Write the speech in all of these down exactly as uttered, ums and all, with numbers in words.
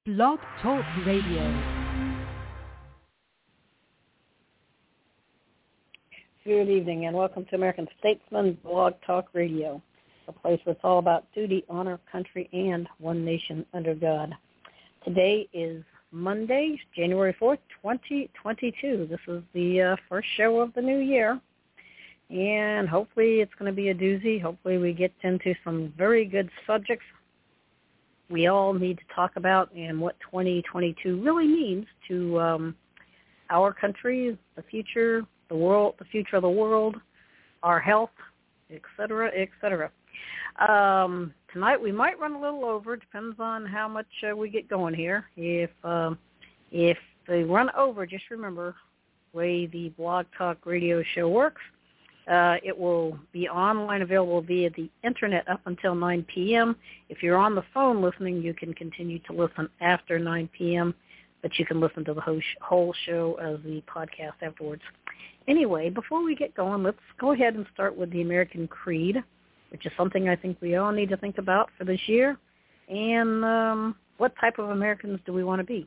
Blog Talk Radio. Good evening and welcome to American Statesman Blog Talk Radio, a place where it's all about duty, honor, country, and one nation under God. Today is Monday, January fourth, twenty twenty-two. This is the uh, first show of the new year, and hopefully it's going to be a doozy. Hopefully we get into some very good subjects we all need to talk about and what twenty twenty-two really means to um, our country, the future, the world, the future of the world, our health, et cetera, et cetera. Um, tonight we might run a little over. Depends on how much uh, we get going here. If um, if they run over, just remember the way the Blog Talk Radio show works. Uh, it will be online, available via the internet up until nine p.m. If you're on the phone listening, you can continue to listen after nine p.m., but you can listen to the whole, sh- whole show as the podcast afterwards. Anyway, before we get going, let's go ahead and start with the American Creed, which is something I think we all need to think about for this year. And um, what type of Americans do we want to be?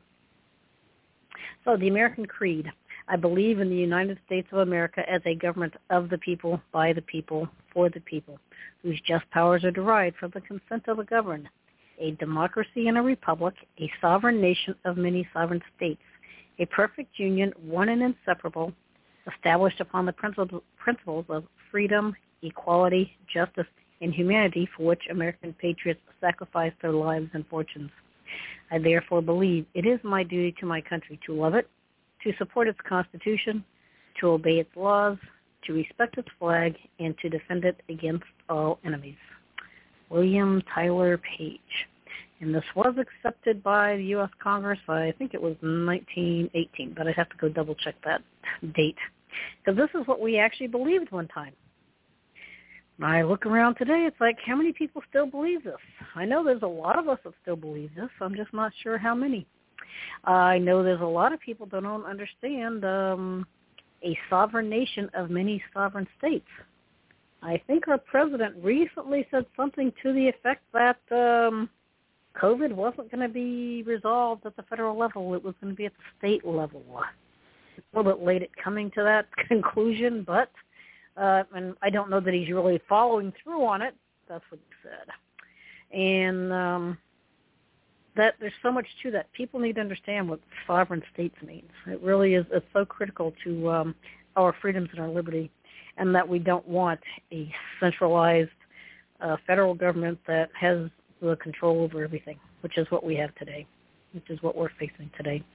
So the American Creed. I believe in the United States of America as a government of the people, by the people, for the people, whose just powers are derived from the consent of the governed, a democracy and a republic, a sovereign nation of many sovereign states, a perfect union, one and inseparable, established upon the principles of freedom, equality, justice, and humanity for which American patriots sacrificed their lives and fortunes. I therefore believe it is my duty to my country to love it, to support its Constitution, to obey its laws, to respect its flag, and to defend it against all enemies. William Tyler Page. And this was accepted by the U S Congress, I think it was nineteen eighteen, but I'd have to go double-check that date. Because this is what we actually believed one time. When I look around today, it's like, how many people still believe this? I know there's a lot of us that still believe this. I'm just not sure how many. Uh, I know there's a lot of people that don't understand um, a sovereign nation of many sovereign states. I think our president recently said something to the effect that um, COVID wasn't going to be resolved at the federal level. It was going to be at the state level. It's a little bit late at coming to that conclusion, but uh, and I don't know that he's really following through on it. That's what he said. And um, that there's so much to that. People need to understand what sovereign states means. It really is. It's so critical to um, our freedoms and our liberty, and that we don't want a centralized uh, federal government that has the control over everything, which is what we have today, which is what we're facing today.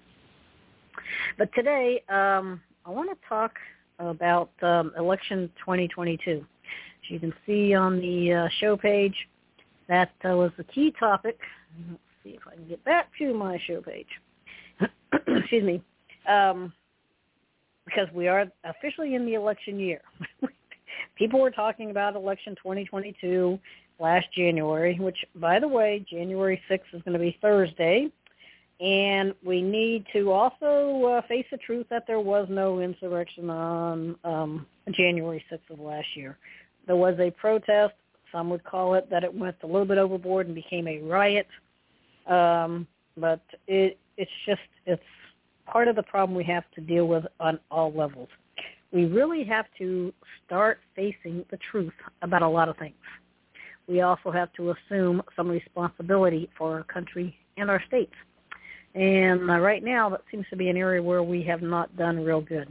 But today, um, I want to talk about um, election twenty twenty-two. As you can see on the uh, show page, that uh, was the key topic. Let's see if I can get back to my show page. Excuse me. Um, because we are officially in the election year. People were talking about election twenty twenty-two last January, which, by the way, January sixth is going to be Thursday. And we need to also uh, face the truth that there was no insurrection on um, January sixth of last year. There was a protest. Some would call it that it went a little bit overboard and became a riot. Um, but it, it's just, it's part of the problem we have to deal with on all levels. We really have to start facing the truth about a lot of things. We also have to assume some responsibility for our country and our states. And uh, right now, that seems to be an area where we have not done real good.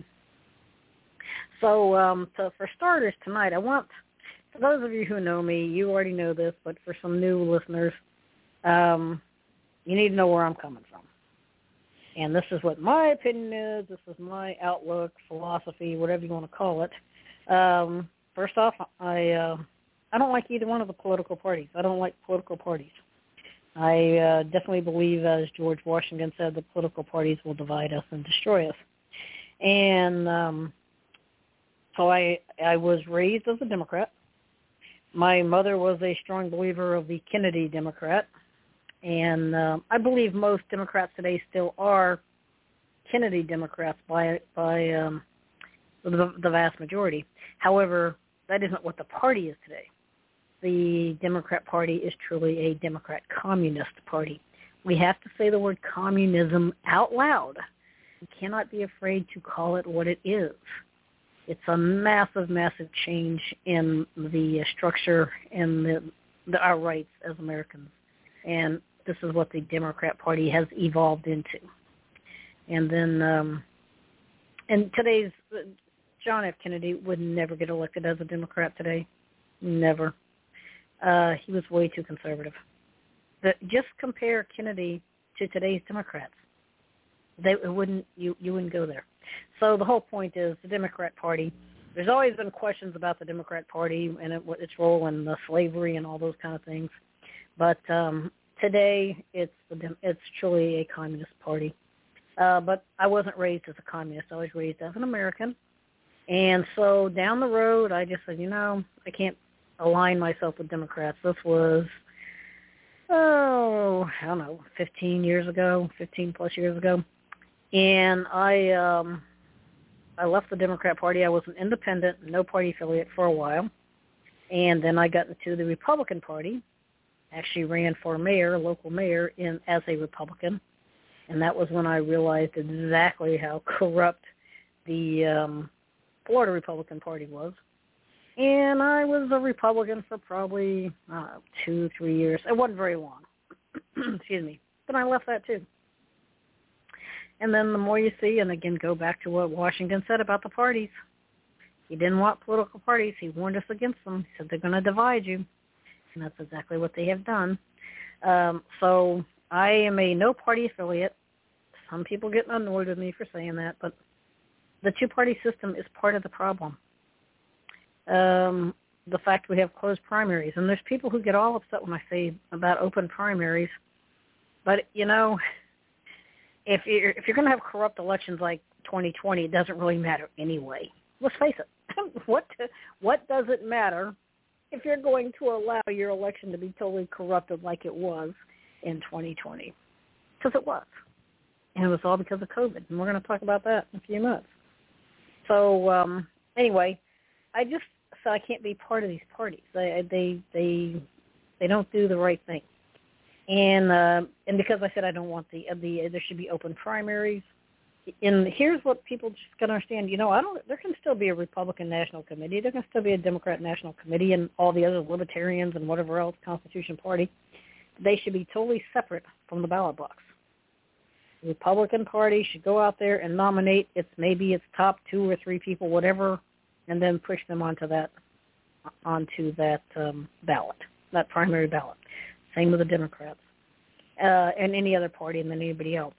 So, um, so for starters tonight, I want, for those of you who know me, you already know this, but for some new listeners, um, you need to know where I'm coming from. And this is what my opinion is. This is my outlook, philosophy, whatever you want to call it. Um, first off, I uh, I don't like either one of the political parties. I don't like political parties. I uh, definitely believe, as George Washington said, the political parties will divide us and destroy us. And um, so I I was raised as a Democrat. My mother was a strong believer of the Kennedy Democrat. And um, I believe most Democrats today still are Kennedy Democrats by by um, the, the vast majority. However, that isn't what the party is today. The Democrat Party is truly a Democrat Communist Party, We have to say the word communism out loud. We cannot be afraid to call it what it is. It's a massive, massive change in the structure and the, the, our rights as Americans. And this is what the Democrat Party has evolved into. And then, um, and today's, John F. Kennedy would never get elected as a Democrat today. Never. Uh, he was way too conservative. But just compare Kennedy to today's Democrats. They it wouldn't you, you wouldn't go there. So the whole point is the Democrat Party. There's always been questions about the Democrat Party and it, its role in the slavery and all those kind of things. But um, today it's the, it's truly a communist party. Uh, but I wasn't raised as a communist. I was raised as an American. And so down the road, I just said, you know, I can't align myself with Democrats. This was, oh, I don't know, fifteen years ago, fifteen plus years ago. And I um, I left the Democrat Party. I was an independent, no party affiliate for a while. And then I got into the Republican Party, actually ran for mayor, local mayor, in as a Republican. And that was when I realized exactly how corrupt the um, Florida Republican Party was. And I was a Republican for probably uh, two, three years. It wasn't very long. Excuse me. Then I left that too. And then the more you see, and again, go back to what Washington said about the parties. He didn't want political parties. He warned us against them. He said they're going to divide you. And that's exactly what they have done. Um, so I am a no-party affiliate. Some people get annoyed with me for saying that, but the two-party system is part of the problem. Um, the fact we have closed primaries. And there's people who get all upset when I say about open primaries. But, you know, if you're, if you're going to have corrupt elections like twenty twenty, it doesn't really matter anyway. Let's face it. what to, what does it matter if you're going to allow your election to be totally corrupted like it was in twenty twenty? Because it was. And it was all because of COVID. And we're going to talk about that in a few minutes. So um, anyway, I just said I can't be part of these parties. They they they, they don't do the right thing. And uh, and because I said I don't want the the there should be open primaries. And here's what people just got to understand. You know, I don't. There can still be a Republican National Committee. There can still be a Democrat National Committee, and all the other libertarians and whatever else Constitution Party. They should be totally separate from the ballot box. The Republican Party should go out there and nominate its maybe its top two or three people, whatever, and then push them onto that onto that um, ballot, that primary ballot. Same with the Democrats uh, and any other party and then anybody else.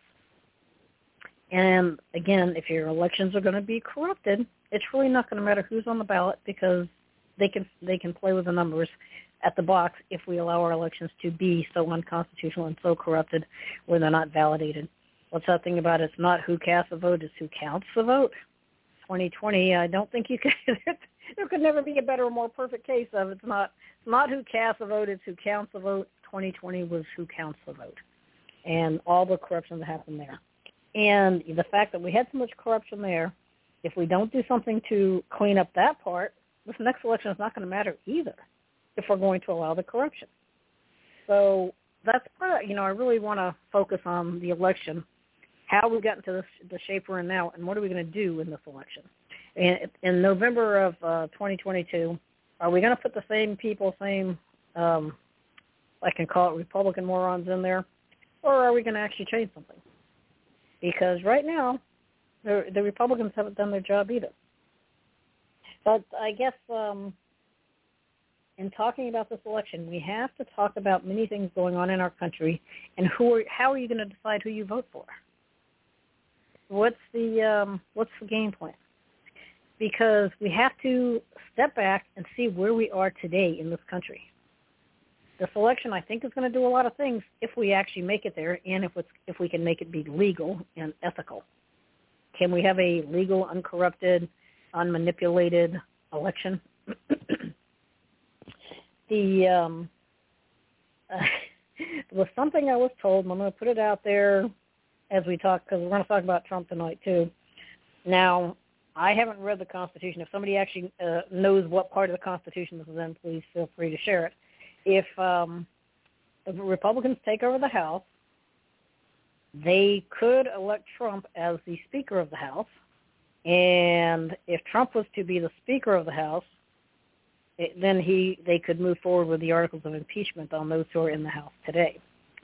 And again, if your elections are going to be corrupted, it's really not going to matter who's on the ballot because they can they can play with the numbers at the box if we allow our elections to be so unconstitutional and so corrupted where they're not validated. What's that thing about it's not who casts the vote, it's who counts the vote? twenty twenty, I don't think you could, there could never be a better or more perfect case of it's not, it's not who casts the vote, it's who counts the vote. twenty twenty was who counts the vote and all the corruption that happened there. And the fact that we had so much corruption there, if we don't do something to clean up that part, this next election is not going to matter either if we're going to allow the corruption. So that's part of, you know, I really want to focus on the election, how we got into this, the shape we're in now, and what are we going to do in this election. And in November of uh, twenty twenty-two, are we going to put the same people, same, um, I can call it Republican morons in there, or are we going to actually change something? Because right now, the, the Republicans haven't done their job either. But I guess um, in talking about this election, we have to talk about many things going on in our country, and who are, how are you going to decide who you vote for? What's the um, what's the game plan? Because we have to step back and see where we are today in this country. This election, I think, is going to do a lot of things if we actually make it there, and if it's, if we can make it be legal and ethical. Can we have a legal, uncorrupted, unmanipulated election? the um, uh, there was something I was told, and I'm going to put it out there as we talk, because we're going to talk about Trump tonight too. Now, I haven't read the Constitution. If somebody actually uh, knows what part of the Constitution this is in, please feel free to share it. If um, the Republicans take over the House they could elect Trump as the Speaker of the House, and if Trump was to be the Speaker of the House, it, then he they could move forward with the articles of impeachment on those who are in the House today.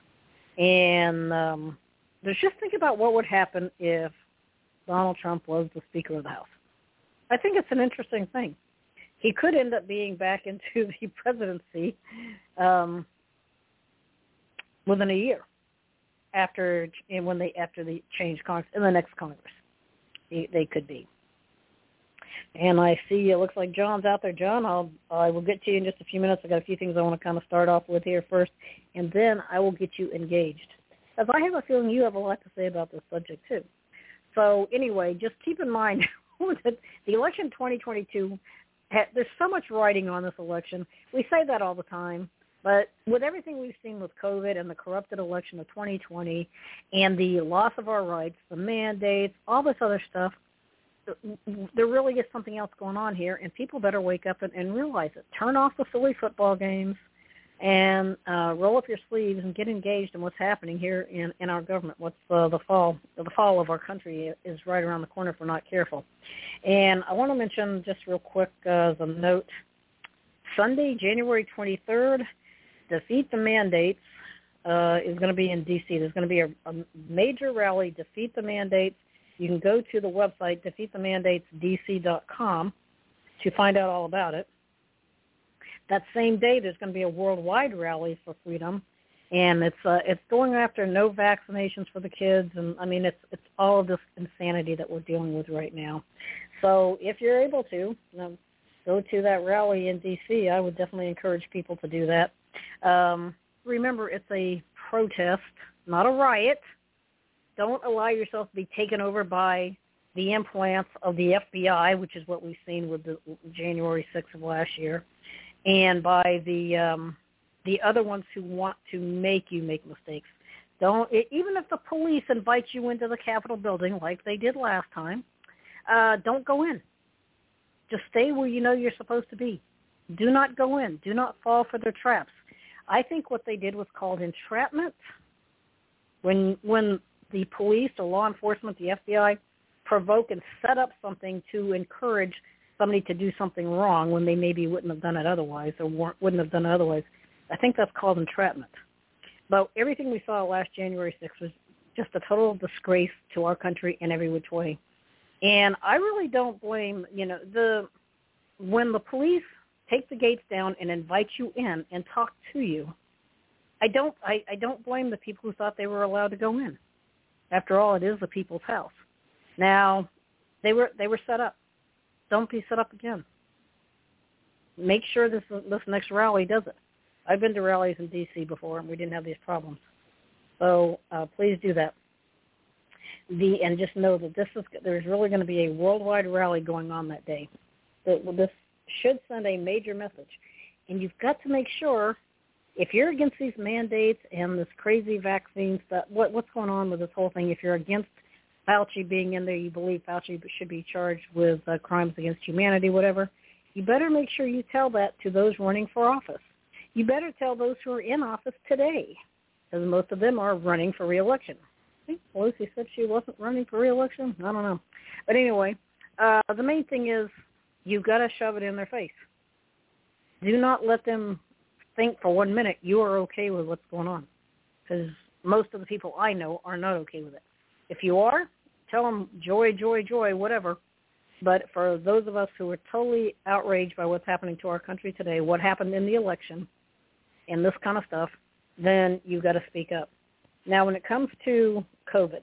And um, just think about what would happen if Donald Trump was the Speaker of the House. I think it's an interesting thing. He could end up being back into the presidency um, within a year after when they after they change Congress in the next Congress. They, they could be. And I see it looks like John's out there. John, I'll I will get to you in just a few minutes. I got a few things I want to kind of start off with here first, and then I will get you engaged, as I have a feeling you have a lot to say about this subject too. So anyway, just keep in mind that the election twenty twenty-two, there's so much writing on this election. We say that all the time, but with everything we've seen with COVID and the corrupted election of twenty twenty and the loss of our rights, the mandates, all this other stuff, there really is something else going on here, and people better wake up and, and realize it. Turn off the silly football games and uh, roll up your sleeves and get engaged in what's happening here in, in our government. What's uh, the fall the fall of our country is right around the corner if we're not careful. And I want to mention just real quick uh, as a note, Sunday, January twenty-third, Defeat the Mandates uh, is going to be in D C. There's going to be a, a major rally, Defeat the Mandates. You can go to the website, defeat the mandates d c dot com, to find out all about it. That same day, there's going to be a worldwide rally for freedom, and it's uh, it's going after no vaccinations for the kids, and I mean it's it's all of this insanity that we're dealing with right now. So if you're able to, you know, go to that rally in D C, I would definitely encourage people to do that. Um, remember, it's a protest, not a riot. Don't allow yourself to be taken over by the implants of the F B I, which is what we've seen with the January sixth of last year, and by the um, the other ones who want to make you make mistakes. Don't even if the police invite you into the Capitol building like they did last time, uh, don't go in. Just stay where you know you're supposed to be. Do not go in. Do not fall for their traps. I think what they did was called entrapment. When when the police or law enforcement, the F B I, provoke and set up something to encourage somebody to do something wrong when they maybe wouldn't have done it otherwise or weren't, wouldn't have done it otherwise. I think that's called entrapment. But everything we saw last January sixth was just a total disgrace to our country in every which way. And I really don't blame, you know, the when the police take the gates down and invite you in and talk to you, I don't I, I don't blame the people who thought they were allowed to go in. After all, it is the people's house. Now, they were they were set up. Don't be set up again. Make sure this this next rally does it. I've been to rallies in D C before, and we didn't have these problems. So uh, please do that. The and just know that this is there's really going to be a worldwide rally going on that day. That this should send a major message, and you've got to make sure. If you're against these mandates and this crazy vaccine stuff, what, what's going on with this whole thing? If you're against Fauci being in there, you believe Fauci should be charged with uh, crimes against humanity, whatever, you better make sure you tell that to those running for office. You better tell those who are in office today, because most of them are running for re-election. I think Pelosi said she wasn't running for re-election. I don't know. But anyway, uh, the main thing is you've got to shove it in their face. Do not let them think for one minute you are okay with what's going on, because most of the people I know are not okay with it. If you are, tell them joy, joy, joy, whatever. But for those of us who are totally outraged by what's happening to our country today, what happened in the election and this kind of stuff, then you've got to speak up. Now, when it comes to COVID,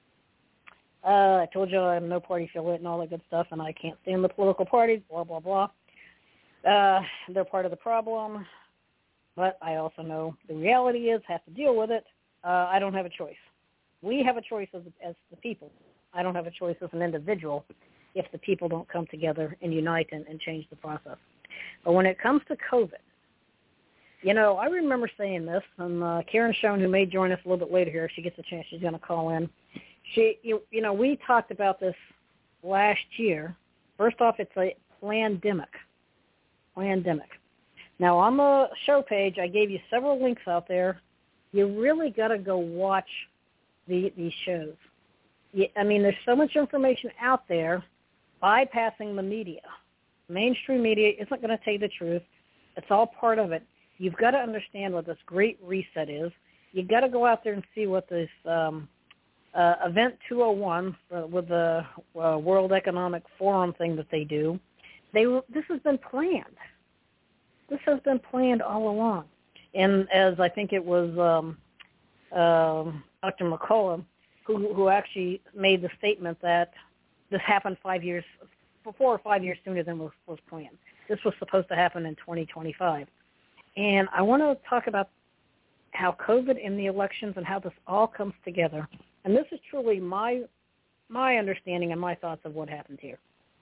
uh, I told you I'm no party affiliate and all that good stuff, and I can't stand the political parties, blah, blah, blah. Uh, they're part of the problem. But I also know the reality is, have to deal with it. Uh, I don't have a choice. We have a choice as, as the people. I don't have a choice as an individual if the people don't come together and unite and, and change the process. But when it comes to COVID, you know, I remember saying this, and uh, Karen Schoen, who may join us a little bit later here, if she gets a chance, she's going to call in. She, you, you know, we talked about this last year. First off, it's a plandemic. Plandemic. Now, on the show page, I gave you several links out there. You really got to go watch the, these shows. I mean, there's so much information out there bypassing the media. Mainstream media isn't going to tell you the truth. It's all part of it. You've got to understand what this great reset is. You've got to go out there and see what this um, uh, Event two oh one uh, with the uh, World Economic Forum thing that they do. They This has been planned. This has been planned all along. And as I think it was um, um, Doctor McCullough, who, who actually made the statement that this happened five years, four or five years sooner than was, was planned. This was supposed to happen in twenty twenty-five. And I want to talk about how COVID and the elections and how this all comes together. And this is truly my my understanding and my thoughts of what happened here.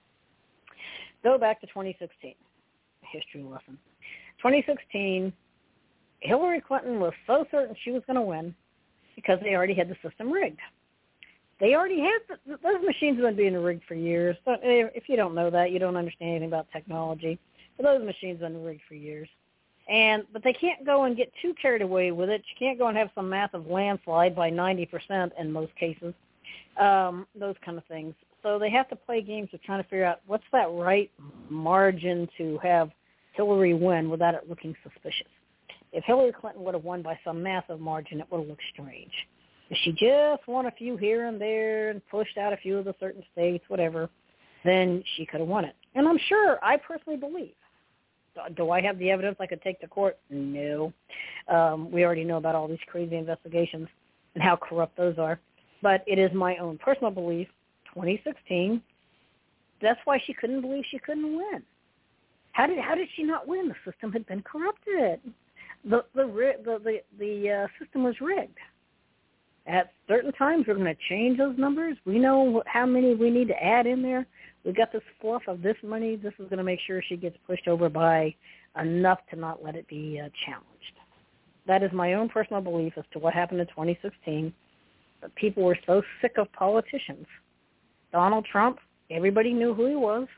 Go back to twenty sixteen, history lesson. twenty sixteen, Hillary Clinton was so certain she was going to win because they already had the system rigged. They already had, the, those machines have been being rigged for years. So if you don't know that, you don't understand anything about technology. But those machines have been rigged for years. And But they can't go and get too carried away with it. You can't go and have some massive landslide by ninety percent in most cases, um, those kind of things. So they have to play games of trying to figure out what's that right margin to have Hillary win without it looking suspicious. If Hillary Clinton would have won by some massive margin, it would have looked strange. If she just won a few here and there and pushed out a few of the certain states, whatever, then she could have won it. And I'm sure, I personally believe. Do I have the evidence I could take to court? No. Um, we already know about all these crazy investigations and how corrupt those are. But it is my own personal belief, twenty sixteen, that's why she couldn't believe she couldn't win. How did how did she not win? The system had been corrupted. The the the the, the uh, system was rigged. At certain times, we're going to change those numbers. We know how many we need to add in there. We've got this fluff of this money. This is going to make sure she gets pushed over by enough to not let it be uh, challenged. That is my own personal belief as to what happened in twenty sixteen. But people were so sick of politicians. Donald Trump, everybody knew who he was,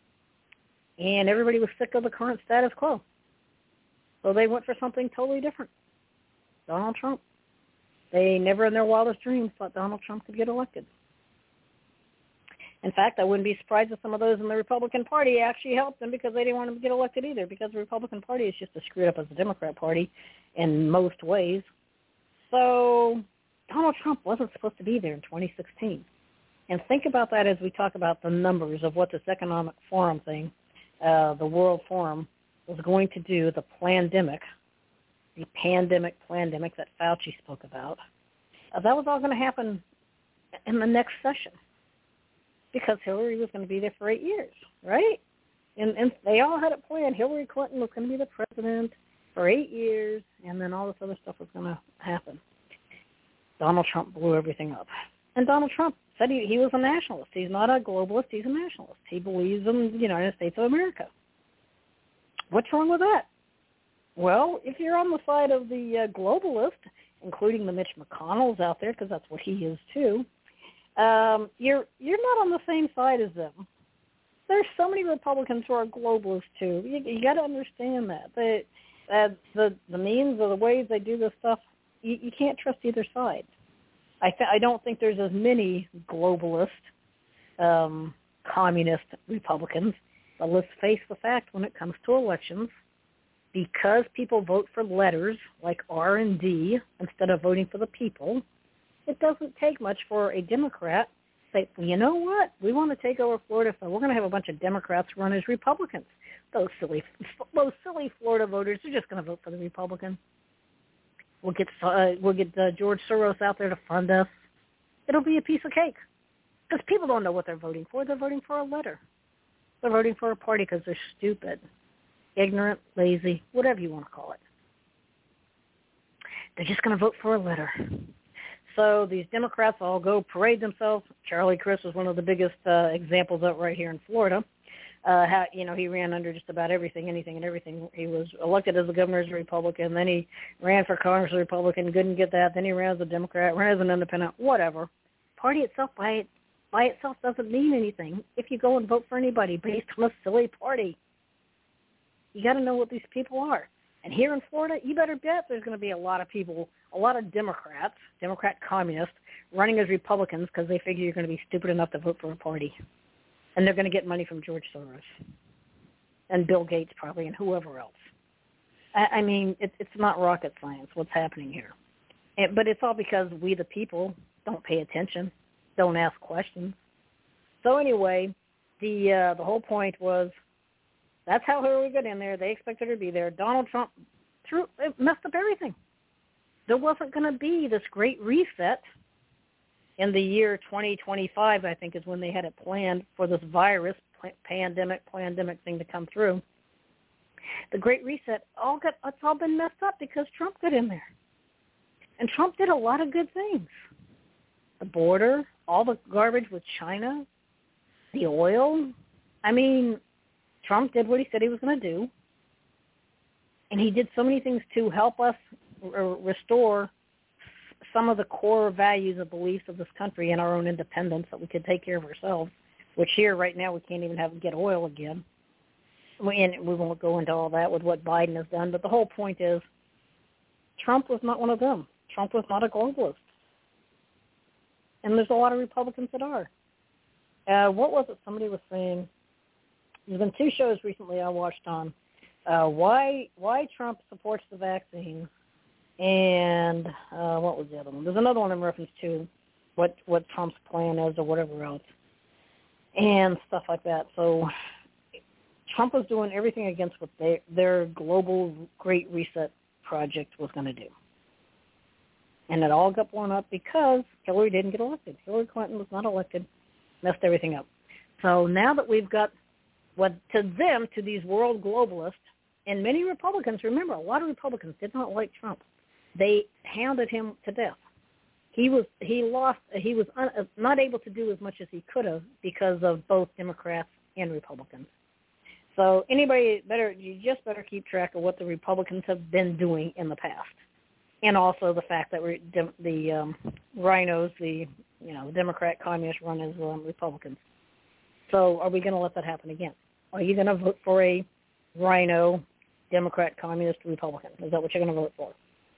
and everybody was sick of the current status quo. So they went for something totally different. Donald Trump. They never in their wildest dreams thought Donald Trump could get elected. In fact, I wouldn't be surprised if some of those in the Republican Party actually helped them because they didn't want him to get elected either, because the Republican Party is just as screwed up as the Democrat Party in most ways. So Donald Trump wasn't supposed to be there in twenty sixteen. And think about that as we talk about the numbers of what this economic forum thing, uh, the World Forum, was going to do, the plandemic, the pandemic plandemic that Fauci spoke about. Uh, that was all going to happen in the next session because Hillary was going to be there for eight years, right? And, and they all had it planned. Hillary Clinton was going to be the president for eight years, and then all this other stuff was going to happen. Donald Trump blew everything up. And Donald Trump said he, he was a nationalist. He's not a globalist. He's a nationalist. He believes in the United States of America. What's wrong with that? Well, if you're on the side of the uh, globalist, including the Mitch McConnells out there, because that's what he is too, um, you're you're not on the same side as them. There's so many Republicans who are globalists too. You, you got to understand that. They, uh, the the means or the ways they do this stuff, you, you can't trust either side. I th- I don't think there's as many globalist, um, communist Republicans. But let's face the fact, when it comes to elections, because people vote for letters like R and D instead of voting for the people, it doesn't take much for a Democrat to say, well, you know what, we want to take over Florida, so we're going to have a bunch of Democrats run as Republicans. Those silly, those silly Florida voters are just going to vote for the Republican. We'll get uh, we'll get uh, George Soros out there to fund us. It'll be a piece of cake because people don't know what they're voting for. They're voting for a letter. They're voting for a party because they're stupid, ignorant, lazy, whatever you want to call it. They're just going to vote for a letter. So these Democrats all go parade themselves. Charlie Crist was one of the biggest uh, examples of it right here in Florida. Uh, how, you know, he ran under just about everything, anything and everything. He was elected as a governor as a Republican. Then he ran for Congress as a Republican, couldn't get that. Then he ran as a Democrat, ran as an independent, whatever. Party itself by it. by itself doesn't mean anything if you go and vote for anybody based on a silly party. You got to know what these people are. And here in Florida, you better bet there's going to be a lot of people, a lot of Democrats, Democrat communists, running as Republicans because they figure you're going to be stupid enough to vote for a party. And they're going to get money from George Soros and Bill Gates probably and whoever else. I, I mean, it, it's not rocket science what's happening here. It, but it's all because we the people don't pay attention, don't ask questions. So anyway, the uh, the whole point was that's how Hillary got in there. They expected her to be there. Donald Trump threw, messed up everything. There wasn't going to be this great reset in the year twenty twenty-five, I think, is when they had it planned for this virus, pandemic, pandemic thing to come through. The Great Reset, all got, it's all been messed up because Trump got in there. And Trump did a lot of good things. The border, all the garbage with China, the oil. I mean, Trump did what he said he was going to do. And he did so many things to help us r- restore some of the core values and beliefs of this country and our own independence, that we could take care of ourselves, which here right now we can't even have get oil again. We, and we won't go into all that with what Biden has done, but the whole point is Trump was not one of them. Trump was not a globalist. And there's a lot of Republicans that are. Uh, what was it somebody was saying? There's been two shows recently I watched on uh, why why Trump supports the vaccine, and uh, what was the other one? There's another one in reference to what, what Trump's plan is or whatever else, and stuff like that. So Trump was doing everything against what they, their global Great Reset project was going to do. And it all got blown up because Hillary didn't get elected. Hillary Clinton was not elected, messed everything up. So now that we've got what to them, to these world globalists, and many Republicans, remember, a lot of Republicans did not like Trump. They hounded him to death. He was he lost. He was un, not able to do as much as he could have because of both Democrats and Republicans. So anybody better, you just better keep track of what the Republicans have been doing in the past. And also the fact that we're, the um, rhinos, the you know Democrat communists run as um, Republicans. So are we going to let that happen again? Are you going to vote for a rhino, Democrat, communist, Republican? Is that what you're going to vote for?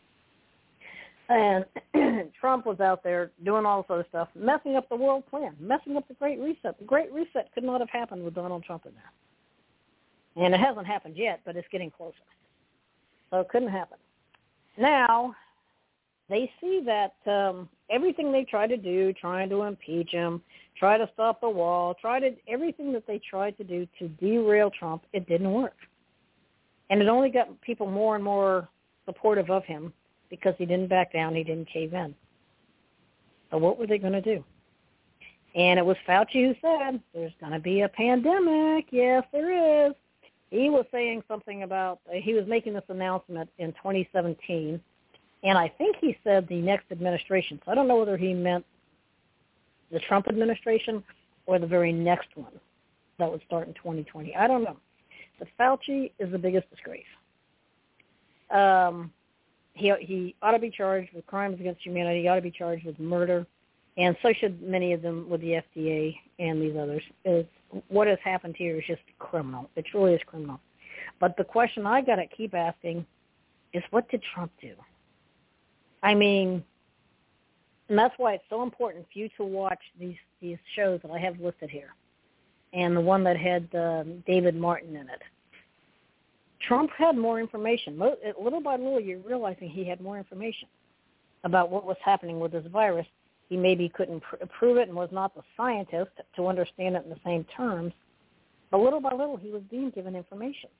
And Trump was out there doing all this other stuff, messing up the world plan, messing up the Great Reset. The Great Reset could not have happened with Donald Trump in there. And it hasn't happened yet, but it's getting closer. So it couldn't happen. Now, they see that um, everything they tried to do, trying to impeach him, try to stop the wall, try to everything that they tried to do to derail Trump, it didn't work. And it only got people more and more supportive of him because he didn't back down, he didn't cave in. So what were they going to do? And it was Fauci who said, there's going to be a pandemic. Yes, there is. He was saying something about, uh, he was making this announcement in twenty seventeen, and I think he said the next administration. So I don't know whether he meant the Trump administration or the very next one that would start in twenty twenty. I don't know. But Fauci is the biggest disgrace. Um, he, he ought to be charged with crimes against humanity. He ought to be charged with murder, and so should many of them with the F D A and these others. It's, what has happened here is just criminal. It truly is criminal. But the question I got to keep asking is, what did Trump do? I mean, and that's why it's so important for you to watch these, these shows that I have listed here, and the one that had um, David Martin in it. Trump had more information. Little by little, you're realizing he had more information about what was happening with this virus. He maybe couldn't pr- prove it and was not the scientist to understand it in the same terms, but little by little, he was being given information.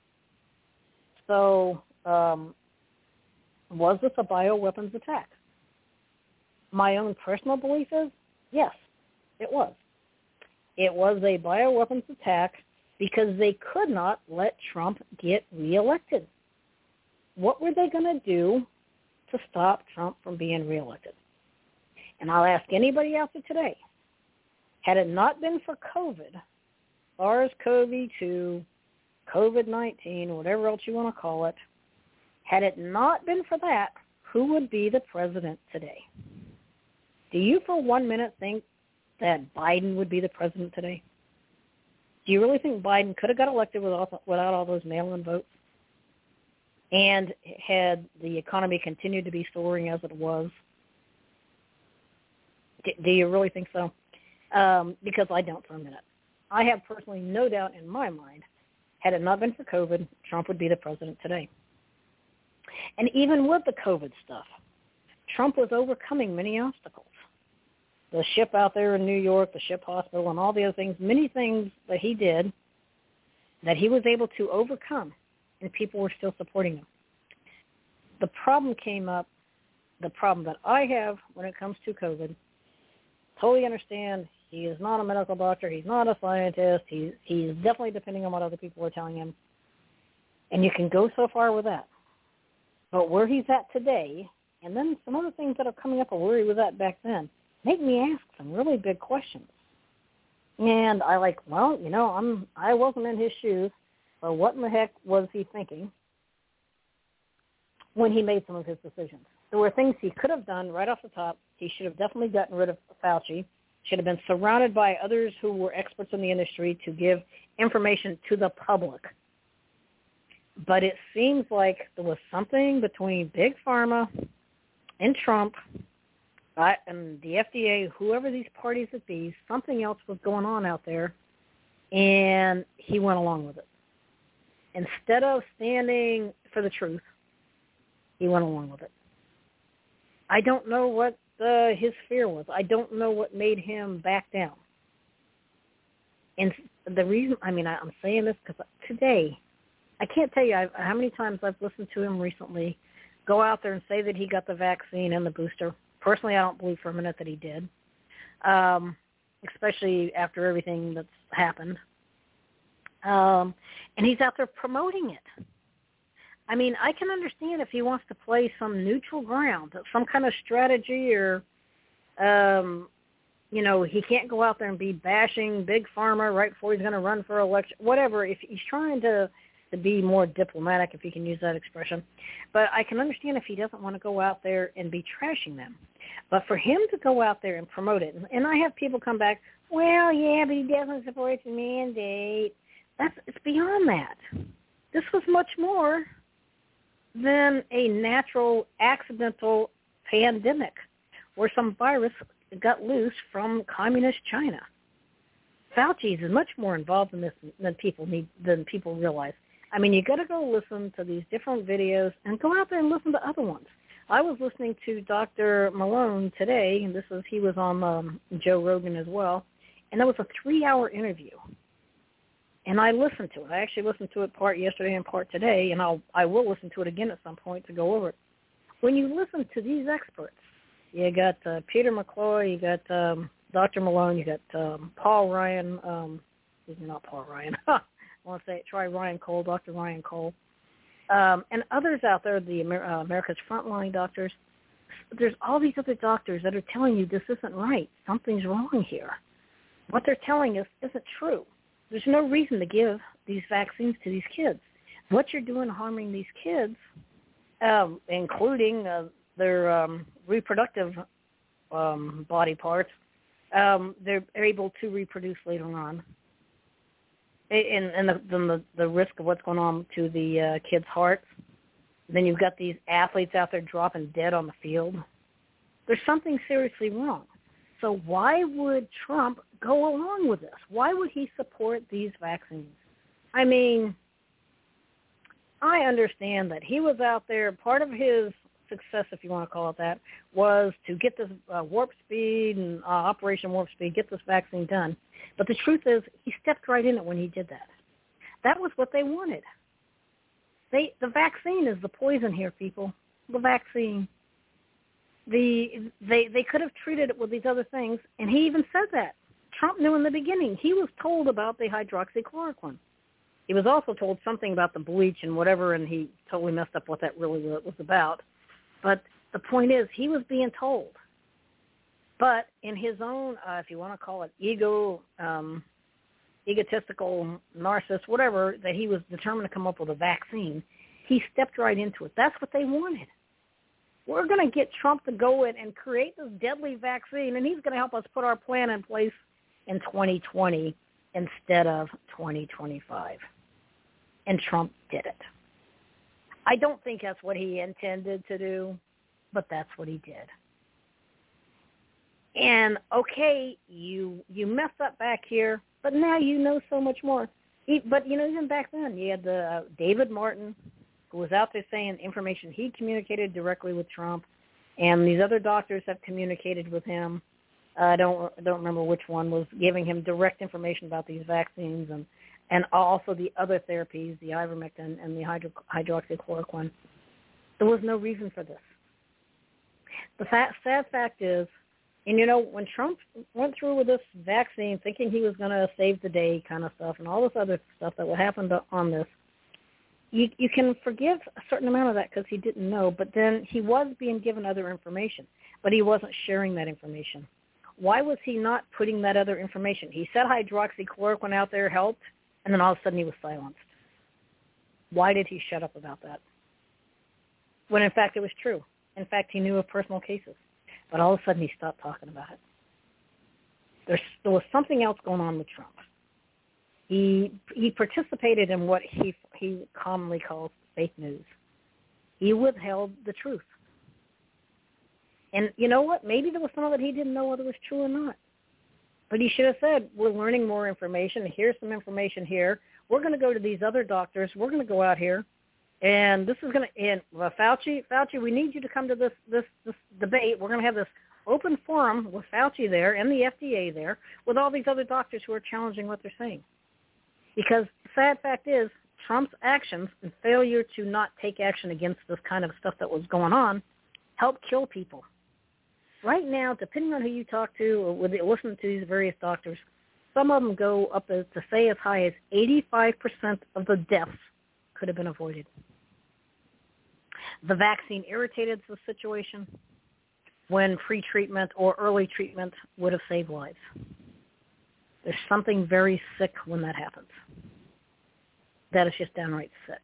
So um, was this a bioweapons attack? My own personal belief is, yes, it was. It was a bioweapons attack because they could not let Trump get reelected. What were they going to do to stop Trump from being reelected? And I'll ask anybody out there today, had it not been for COVID, SARS-CoV two, COVID nineteen, whatever else you want to call it, had it not been for that, who would be the president today? Do you for one minute think that Biden would be the president today? Do you really think Biden could have got elected without, without all those mail-in votes? And had the economy continued to be soaring as it was? D- do you really think so? Um, because I don't for a minute. I have personally no doubt in my mind, had it not been for COVID, Trump would be the president today. And even with the COVID stuff, Trump was overcoming many obstacles. The ship out there in New York, the ship hospital, and all the other things, many things that he did that he was able to overcome, and people were still supporting him. The problem came up, the problem that I have when it comes to COVID, totally understand he is not a medical doctor, he's not a scientist, he's, he's definitely depending on what other people are telling him, and you can go so far with that. But where he's at today, and then some other things that are coming up of where he was at back then, make me ask some really big questions. And I like, well, you know, I'm I wasn't in his shoes, so what in the heck was he thinking when he made some of his decisions? There were things he could have done right off the top. He should have definitely gotten rid of Fauci, should have been surrounded by others who were experts in the industry to give information to the public. But it seems like there was something between Big Pharma and Trump uh, and the F D A, whoever these parties would be, something else was going on out there, and he went along with it. Instead of standing for the truth, he went along with it. I don't know what uh, his fear was. I don't know what made him back down. And the reason, I mean, I, I'm saying this because today, I can't tell you I've, how many times I've listened to him recently go out there and say that he got the vaccine and the booster. Personally, I don't believe for a minute that he did, um, especially after everything that's happened. Um, and he's out there promoting it. I mean, I can understand if he wants to play some neutral ground, some kind of strategy or, um, you know, he can't go out there and be bashing Big Pharma right before he's going to run for election, whatever. If he's trying to, to be more diplomatic, if you can use that expression. But I can understand if he doesn't want to go out there and be trashing them. But for him to go out there and promote it, and I have people come back, well, yeah, but he doesn't support the mandate. That's it's beyond that. This was much more than a natural, accidental pandemic where some virus got loose from communist China. Fauci is much more involved in this than people need than people realize. I mean, you got to go listen to these different videos and go out there and listen to other ones. I was listening to Doctor Malone today, and this is he was on um, Joe Rogan as well, and that was a three-hour interview. And I listened to it. I actually listened to it part yesterday and part today, and I'll I will listen to it again at some point to go over it. When you listen to these experts, you got uh, Peter McCloy, you got um, Doctor Malone, you got um, Paul Ryan. Um, not Paul Ryan. I want to say try Ryan Cole, Doctor Ryan Cole, um, and others out there, the Amer- uh, America's Frontline doctors. There's all these other doctors that are telling you this isn't right. Something's wrong here. What they're telling us isn't true. There's no reason to give these vaccines to these kids. What you're doing harming these kids, um, including uh, their um, reproductive um, body parts, um, they're able to reproduce later on. And, and the, the, the risk of what's going on to the uh, kids' hearts. Then you've got these athletes out there dropping dead on the field. There's something seriously wrong. So why would Trump go along with this? Why would he support these vaccines? I mean, I understand that he was out there. Part of his success, if you want to call it that, was to get this uh, warp speed and uh, Operation Warp Speed, get this vaccine done. But the truth is, he stepped right in it when he did that. That was what they wanted. They, the vaccine is the poison here, people. The vaccine. The they they could have treated it with these other things, and he even said that. Trump knew in the beginning. He was told about the hydroxychloroquine. He was also told something about the bleach and whatever, and he totally messed up what that really was about. But the point is, he was being told. But in his own, uh, if you want to call it ego, um, egotistical, narcissist, whatever, that he was determined to come up with a vaccine, he stepped right into it. That's what they wanted. We're going to get Trump to go in and create this deadly vaccine, and he's going to help us put our plan in place in twenty twenty instead of twenty twenty-five. And Trump did it. I don't think that's what he intended to do, but that's what he did. And, okay, you you messed up back here, but now you know so much more. But, you know, even back then, you had the uh, David Martin, who was out there saying information he communicated directly with Trump, and these other doctors have communicated with him. Uh, I don't I don't remember which one was giving him direct information about these vaccines and, and also the other therapies, the ivermectin and the hydro, hydroxychloroquine. There was no reason for this. The fa- sad fact is, and, you know, when Trump went through with this vaccine thinking he was going to save the day kind of stuff and all this other stuff that would happen to, on this, you, you can forgive a certain amount of that because he didn't know, but then he was being given other information, but he wasn't sharing that information. Why was he not putting that other information? He said hydroxychloroquine out there helped, and then all of a sudden he was silenced. Why did he shut up about that? When, in fact, it was true. In fact, he knew of personal cases. But all of a sudden he stopped talking about it. There's, there was something else going on with Trump. He he participated in what he he commonly calls fake news. He withheld the truth. And you know what? Maybe there was some of it he didn't know whether it was true or not. But he should have said, we're learning more information. Here's some information here. We're going to go to these other doctors. We're going to go out here. And this is going to, and well, Fauci, Fauci, we need you to come to this, this, this debate. We're going to have this open forum with Fauci there and the F D A there with all these other doctors who are challenging what they're saying. Because the sad fact is, Trump's actions and failure to not take action against this kind of stuff that was going on helped kill people. Right now, depending on who you talk to or with listen to these various doctors, some of them go up as, to say as high as eighty-five percent of the deaths could have been avoided. The vaccine irritated the situation when pre-treatment or early treatment would have saved lives. There's something very sick when that happens. That is just downright sick.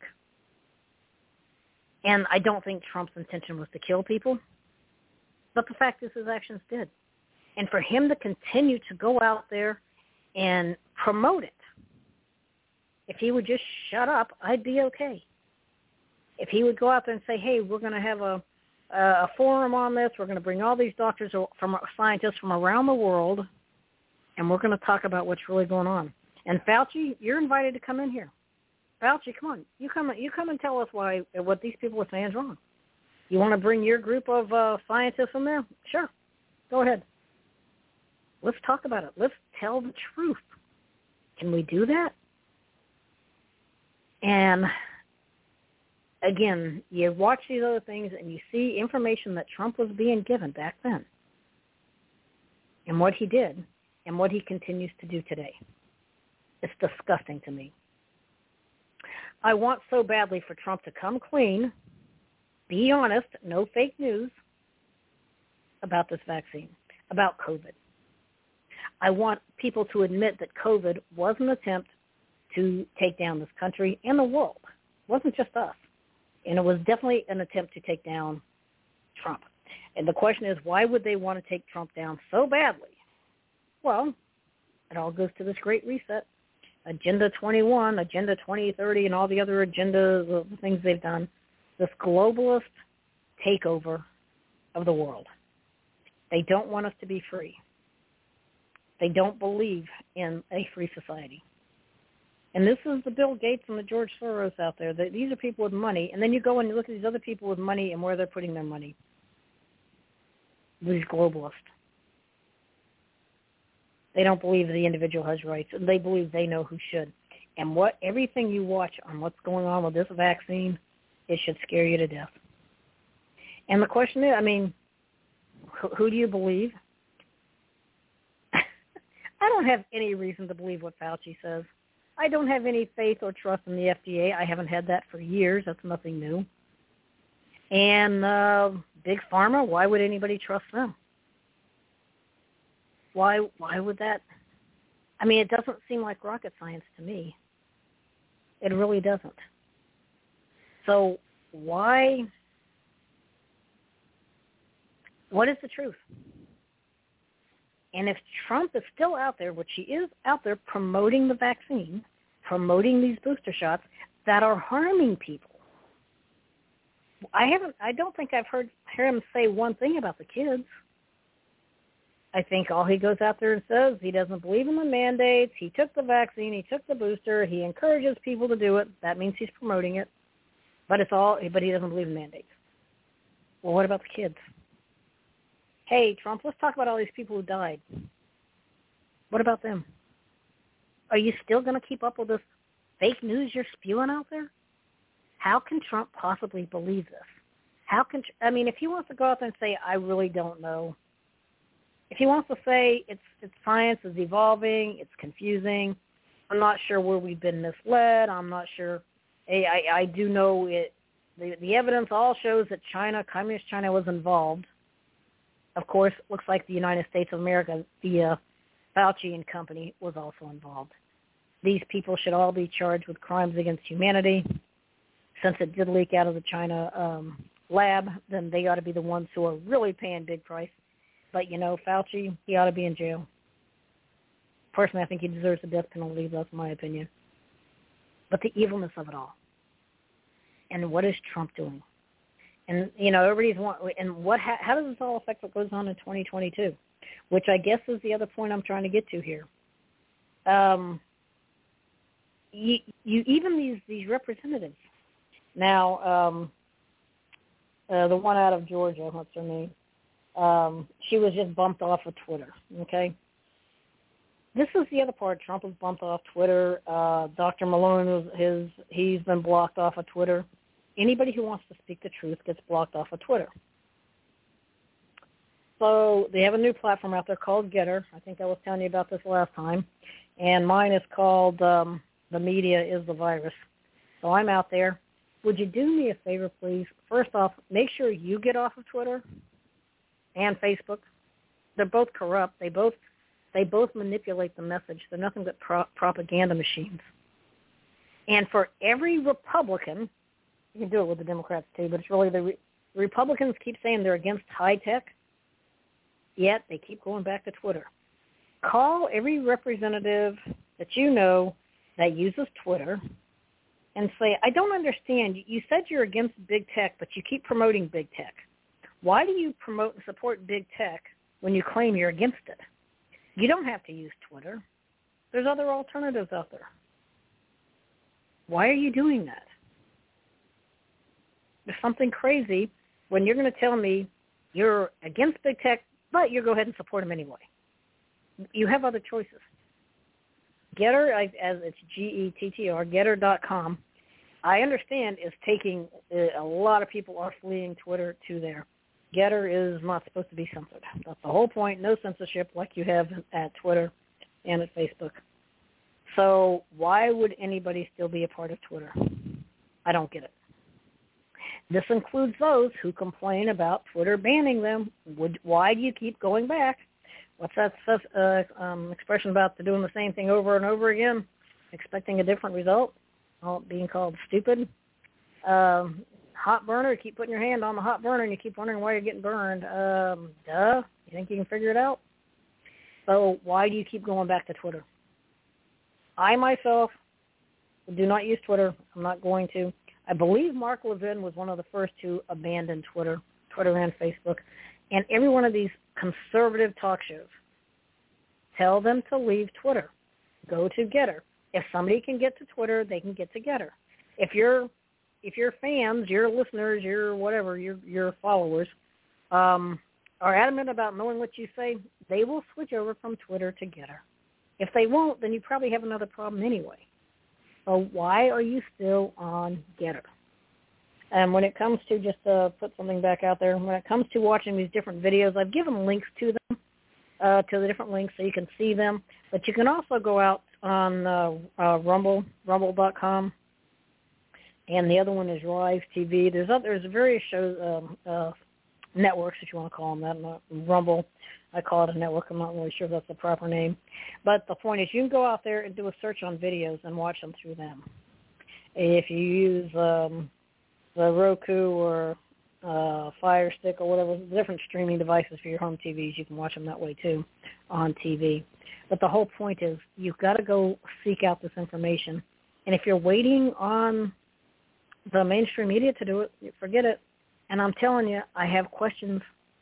And I don't think Trump's intention was to kill people, but the fact is his actions did. And for him to continue to go out there and promote it, if he would just shut up, I'd be okay. If he would go out there and say, hey, we're going to have a, a forum on this, we're going to bring all these doctors, from scientists from around the world, and we're going to talk about what's really going on. And Fauci, you're invited to come in here. Fauci, come on. You come You come and tell us why what these people are saying is wrong. You want to bring your group of uh, scientists in there? Sure. Go ahead. Let's talk about it. Let's tell the truth. Can we do that? And again, you watch these other things and you see information that Trump was being given back then and what he did and what he continues to do today. It's disgusting to me. I want so badly for Trump to come clean, be honest, no fake news about this vaccine, about COVID. I want people to admit that COVID was an attempt to take down this country and the world. It wasn't just us. And it was definitely an attempt to take down Trump. And the question is, why would they want to take Trump down so badly? Well, it all goes to this great reset. Agenda twenty-one, Agenda twenty thirty, and all the other agendas, the things they've done. This globalist takeover of the world. They don't want us to be free. They don't believe in a free society. And this is the Bill Gates and the George Soros out there. These are people with money. And then you go and you look at these other people with money and where they're putting their money. These globalists. They don't believe the individual has rights. And they believe they know who should. And what everything you watch on what's going on with this vaccine, it should scare you to death. And the question is, I mean, who, who do you believe? I don't have any reason to believe what Fauci says. I don't have any faith or trust in the F D A. I haven't had that for years. That's nothing new. And uh, Big Pharma, why would anybody trust them? Why why would that? I mean, it doesn't seem like rocket science to me. It really doesn't. So why? What is the truth? And if Trump is still out there, which he is out there promoting the vaccine, promoting these booster shots that are harming people, I haven't. I don't think I've heard heard him say one thing about the kids. I think all he goes out there and says, he doesn't believe in the mandates. He took the vaccine. He took the booster. He encourages people to do it. That means he's promoting it. But it's all. But he doesn't believe in mandates. Well, what about the kids? Hey, Trump, let's talk about all these people who died. What about them? Are you still going to keep up with this fake news you're spewing out there? How can Trump possibly believe this? How can, I mean, if he wants to go out there and say, I really don't know, if he wants to say it's, it's science is evolving, it's confusing, I'm not sure where we've been misled, I'm not sure, I, I, I do know it, the, the evidence all shows that China, Communist China was involved. Of course, looks like the United States of America, the uh, Fauci and company, was also involved. These people should all be charged with crimes against humanity. Since it did leak out of the China um, lab, then they ought to be the ones who are really paying big price. But, you know, Fauci, he ought to be in jail. Personally, I think he deserves the death penalty. That's my opinion. But the evilness of it all. And what is Trump doing? And, you know, everybody's want, and what, how, how does this all affect what goes on in twenty twenty-two? Which I guess is the other point I'm trying to get to here. Um, you, you even these, these representatives. Now, um, uh, the one out of Georgia, what's her name? Um, she was just bumped off of Twitter, okay? This is the other part. Trump was bumped off Twitter. Uh, Doctor Malone, was his, he's been blocked off of Twitter. Anybody who wants to speak the truth gets blocked off of Twitter. So they have a new platform out there called Getter. I think I was telling you about this last time. And mine is called um, The Media is the Virus. So I'm out there. Would you do me a favor, please? First off, make sure you get off of Twitter and Facebook. They're both corrupt. They both they both manipulate the message. They're nothing but pro- propaganda machines. And for every Republican, you can do it with the Democrats too, but it's really the re- Republicans keep saying they're against high tech, yet they keep going back to Twitter. Call every representative that you know that uses Twitter and say, I don't understand. You said you're against big tech, but you keep promoting big tech. Why do you promote and support big tech when you claim you're against it? You don't have to use Twitter. There's other alternatives out there. Why are you doing that? There's something crazy when you're going to tell me you're against big tech, but you go ahead and support them anyway. You have other choices. Getter, as it's G E T T R, getter dot com, I understand is taking, a lot of people are fleeing Twitter to there. Getter is not supposed to be censored. That's the whole point, no censorship like you have at Twitter and at Facebook. So why would anybody still be a part of Twitter? I don't get it. This includes those who complain about Twitter banning them. Would, why do you keep going back? What's that uh, um, expression about the doing the same thing over and over again, expecting a different result, all being called stupid? Um, hot burner, you keep putting your hand on the hot burner and you keep wondering why you're getting burned. Um, duh, you think you can figure it out? So why do you keep going back to Twitter? I myself do not use Twitter. I'm not going to. I believe Mark Levin was one of the first to abandon Twitter, Twitter and Facebook. And every one of these conservative talk shows, tell them to leave Twitter. Go to Getter. If somebody can get to Twitter, they can get to Getter. If you're, if your fans, your listeners, your whatever, your your followers, um, are adamant about knowing what you say, they will switch over from Twitter to Getter. If they won't, then you probably have another problem anyway. So why are you still on Getter? And when it comes to, just to put something back out there, when it comes to watching these different videos, I've given links to them, uh, to the different links so you can see them. But you can also go out on uh, uh, Rumble, rumble dot com, and the other one is Rise T V. There's other, there's various shows, um, uh, networks, if you want to call them that. Not Rumble, I call it a network. I'm not really sure if that's the proper name. But the point is you can go out there and do a search on videos and watch them through them. If you use um, the Roku or uh, Fire Stick or whatever, different streaming devices for your home T Vs, you can watch them that way too on T V. But the whole point is you've got to go seek out this information. And if you're waiting on the mainstream media to do it, forget it. And I'm telling you, I have questions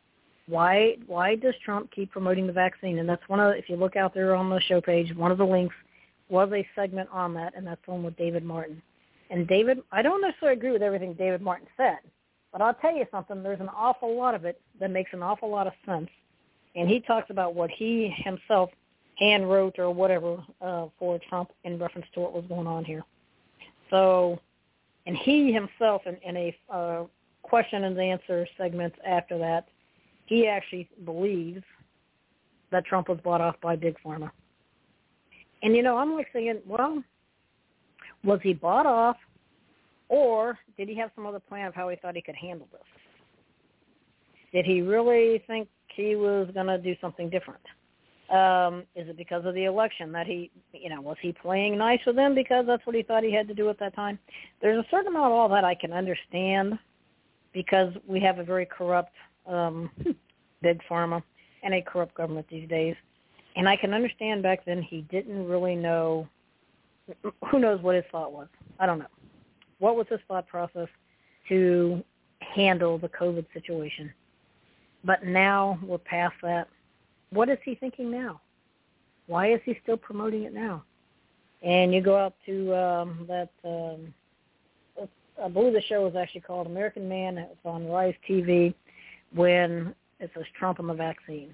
Why why does Trump keep promoting the vaccine? And that's one of, if you look out there on the show page, one of the links was a segment on that, and that's the one with David Martin. And David, I don't necessarily agree with everything David Martin said, but I'll tell you something, there's an awful lot of it that makes an awful lot of sense. And he talks about what he himself hand wrote or whatever uh, for Trump in reference to what was going on here. So, and he himself in, in a uh, question and answer segment after that, he actually believes that Trump was bought off by Big Pharma. And, you know, I'm like thinking, well, was he bought off, or did he have some other plan of how he thought he could handle this? Did he really think he was going to do something different? Um, is it because of the election that he, you know, was he playing nice with them because that's what he thought he had to do at that time? There's a certain amount of all that I can understand because we have a very corrupt um, Big Pharma and a corrupt government these days. And I can understand back then he didn't really know, who knows what his thought was. I don't know. What was his thought process to handle the COVID situation? But now we're past that. What is he thinking now? Why is he still promoting it now? And you go out to um, that, um, I believe the show was actually called American Man. It was on Rise T V when it says Trump and the vaccine.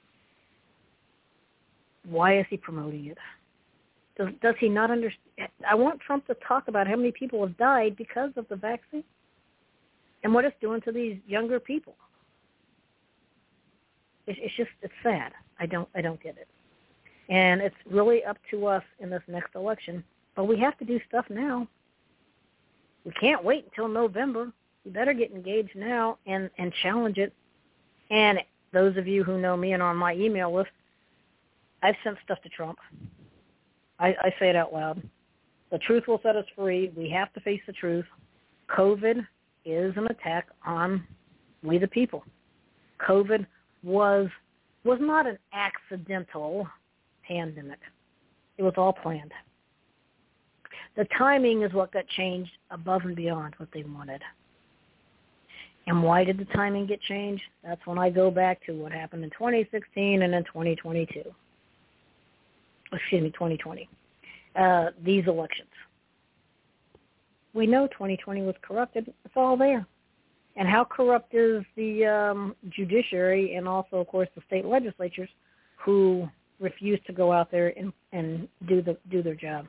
Why is he promoting it? Does, does he not understand? I want Trump to talk about how many people have died because of the vaccine and what it's doing to these younger people. It's, it's just, it's sad. I don't, I don't get it. And it's really up to us in this next election. But we have to do stuff now. We can't wait until November. We better get engaged now and, and challenge it. And those of you who know me and are on my email list, I've sent stuff to Trump. I, I say it out loud. The truth will set us free. We have to face the truth. COVID is an attack on we the people. COVID was was not an accidental pandemic. It was all planned. The timing is what got changed above and beyond what they wanted. And why did the timing get changed? That's when I go back to what happened in twenty sixteen and in twenty twenty-two. Excuse me, twenty twenty. Uh, these elections. We know twenty twenty was corrupted. It's all there. And how corrupt is the um, judiciary and also, of course, the state legislatures who refuse to go out there and, and do the do their job?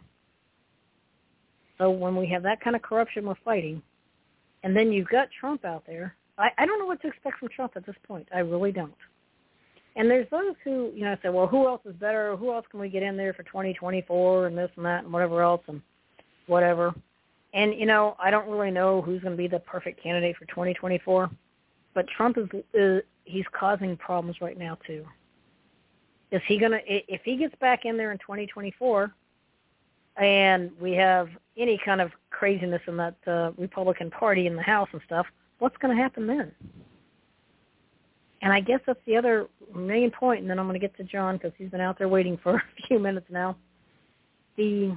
So when we have that kind of corruption we're fighting, and then you've got Trump out there, I, I don't know what to expect from Trump at this point. I really don't. And there's those who, you know, say, well, who else is better? Who else can we get in there for twenty twenty-four and this and that and whatever else and whatever. And, you know, I don't really know who's going to be the perfect candidate for twenty twenty-four. But Trump is, is he's causing problems right now, too. Is he going to, if he gets back in there in twenty twenty-four and we have any kind of craziness in that uh, Republican Party in the House and stuff, what's going to happen then? And I guess that's the other main point, and then I'm going to get to John because he's been out there waiting for a few minutes now. The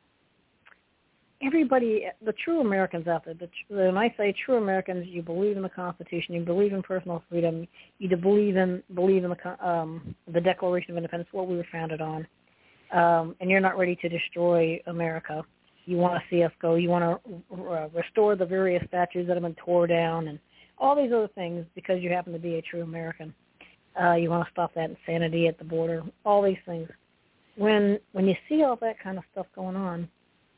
everybody, the true Americans out there, the, when I say true Americans, you believe in the Constitution, you believe in personal freedom, you believe in believe in the um, the Declaration of Independence, what we were founded on, um, and you're not ready to destroy America. You want to see us go. You want to uh, restore the various statues that have been torn down and all these other things because you happen to be a true American. Uh, you want to stop that insanity at the border, all these things. When when you see all that kind of stuff going on,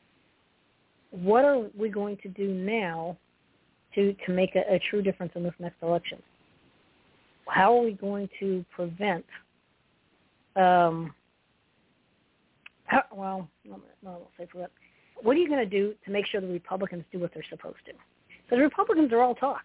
what are we going to do now to, to make a, a true difference in this next election? How are we going to prevent, um, how, well, no, I won't say prevent. What are you going to do to make sure the Republicans do what they're supposed to? Because the Republicans are all talk.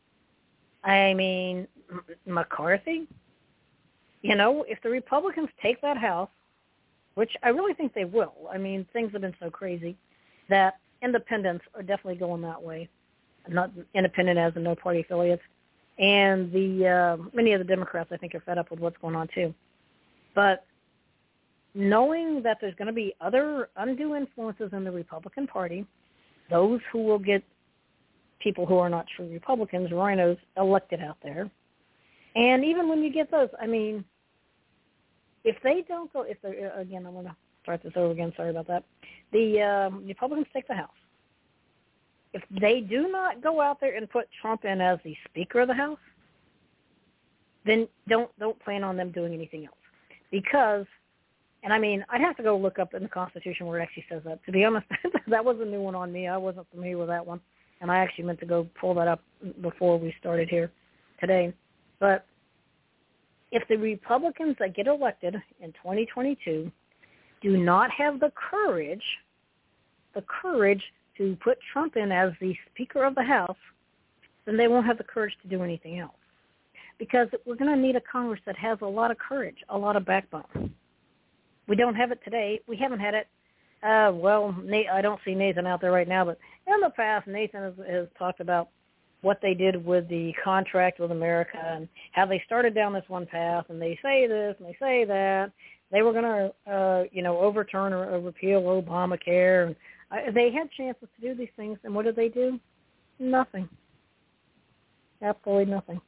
I mean, McCarthy, you know, if the Republicans take that House, which I really think they will. I mean, things have been so crazy that independents are definitely going that way, not independent as in no party affiliates. And the uh, many of the Democrats, I think, are fed up with what's going on, too. But knowing that there's going to be other undue influences in the Republican Party, those who will get people who are not true Republicans, rhinos, elected out there, And even when you get those, I mean, if they don't go, if they're, again, I'm going to start this over again, sorry about that. The um, Republicans take the House. If they do not go out there and put Trump in as the Speaker of the House, then don't don't plan on them doing anything else. Because, and I mean, I'd have to go look up in the Constitution where it actually says that. To be honest, that was a new one on me. I wasn't familiar with that one. And I actually meant to go pull that up before we started here today. But if the Republicans that get elected in twenty twenty-two do not have the courage, the courage to put Trump in as the Speaker of the House, then they won't have the courage to do anything else. Because we're going to need a Congress that has a lot of courage, a lot of backbone. We don't have it today. We haven't had it. Uh, well, Nate, I don't see Nathan out there right now, but in the past, Nathan has, has talked about what they did with the contract with America and how they started down this one path, and they say this and they say that. They were going to, uh, you know, overturn or, or repeal Obamacare. And uh, they had chances to do these things, and what did they do? Nothing. Absolutely nothing.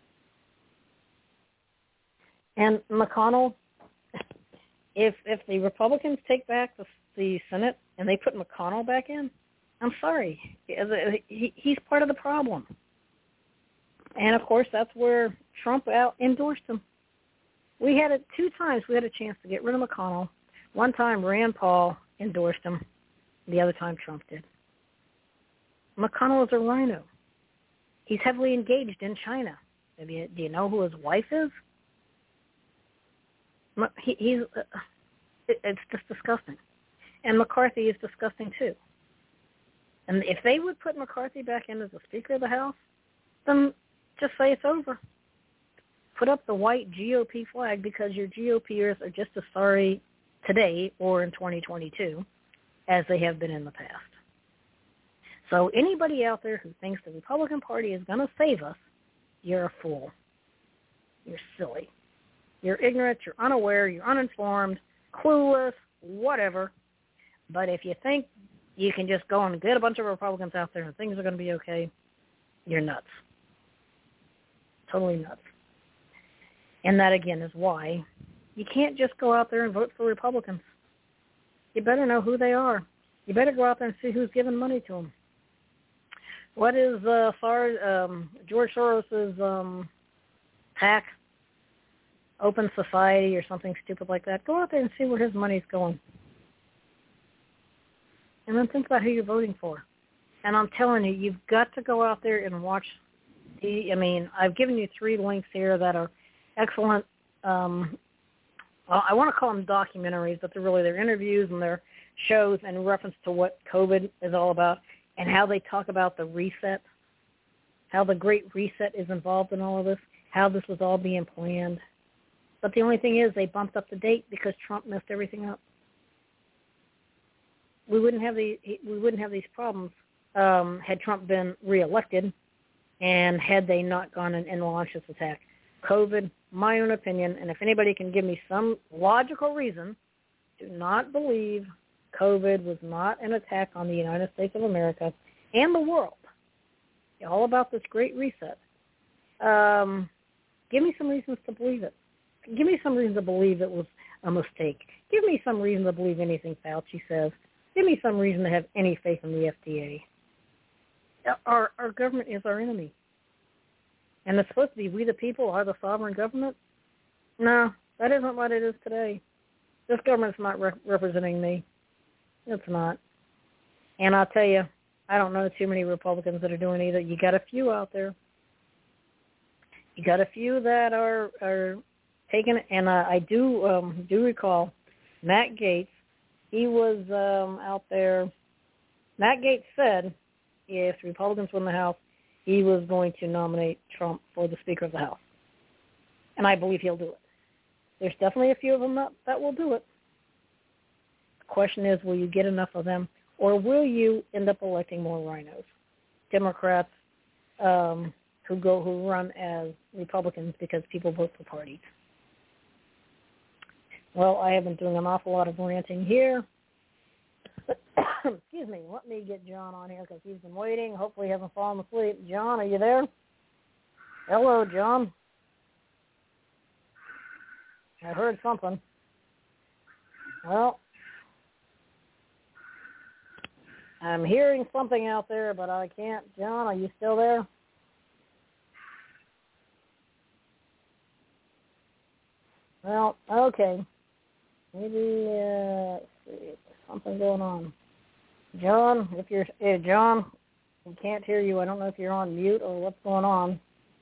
And McConnell, if if the Republicans take back the, the Senate and they put McConnell back in, I'm sorry, he, he's part of the problem. And, of course, that's where Trump out endorsed him. We had it two times. We had a chance to get rid of McConnell. One time Rand Paul endorsed him. The other time Trump did. McConnell is a rhino. He's heavily engaged in China. Do you, do you know who his wife is? He, he's. Uh, it, it's just disgusting. And McCarthy is disgusting, too. And if they would put McCarthy back in as the Speaker of the House, then just say it's over. Put up the white G O P flag because your GOPers are just as sorry today or in twenty twenty-two as they have been in the past. So anybody out there who thinks the Republican Party is going to save us, you're a fool. You're silly. You're ignorant, you're unaware, you're uninformed, clueless, whatever. But if you think you can just go and get a bunch of Republicans out there and things are going to be okay, you're nuts. Totally nuts. And that, again, is why you can't just go out there and vote for Republicans. You better know who they are. You better go out there and see who's giving money to them. What is uh, Sar, um, George Soros's um, PAC, Open Society or something stupid like that? Go out there and see where his money's going. And then think about who you're voting for. And I'm telling you, you've got to go out there and watch the, I mean, I've given you three links here that are excellent. Um, well, I want to call them documentaries, but they're really their interviews and their shows in reference to what COVID is all about and how they talk about the reset, how the Great Reset is involved in all of this, how this was all being planned. But the only thing is they bumped up the date because Trump messed everything up. We wouldn't have the we wouldn't have these problems um, had Trump been reelected, and had they not gone and, and launched this attack. COVID, my own opinion, and if anybody can give me some logical reason, do not believe COVID was not an attack on the United States of America and the world. All about this Great Reset. Um, give me some reasons to believe it. Give me some reason to believe it was a mistake. Give me some reason to believe anything Fauci says. Give me some reason to have any faith in the F D A. Our, our government is our enemy. And it's supposed to be we the people are the sovereign government? No, that isn't what it is today. This government's not re- representing me. It's not. And I'll tell you, I don't know too many Republicans that are doing either. You got a few out there. You got a few that are are taking it. And uh, I do um, do recall Matt Gaetz. He was um, out there. Matt Gaetz said if the Republicans win the House, he was going to nominate Trump for the Speaker of the House. And I believe he'll do it. There's definitely a few of them that, that will do it. The question is, will you get enough of them, or will you end up electing more rhinos, Democrats um, who go who run as Republicans because people vote for parties? Well, I have been doing an awful lot of ranting here. Excuse me. Let me get John on here because he's been waiting. Hopefully he hasn't fallen asleep. John, are you there? Hello, John. I heard something. Well, I'm hearing something out there, but I can't. John, are you still there? Well, okay. Maybe, uh, let's see, there's something going on. John, if you're, hey, John, I can't hear you. I don't know if you're on mute or what's going on.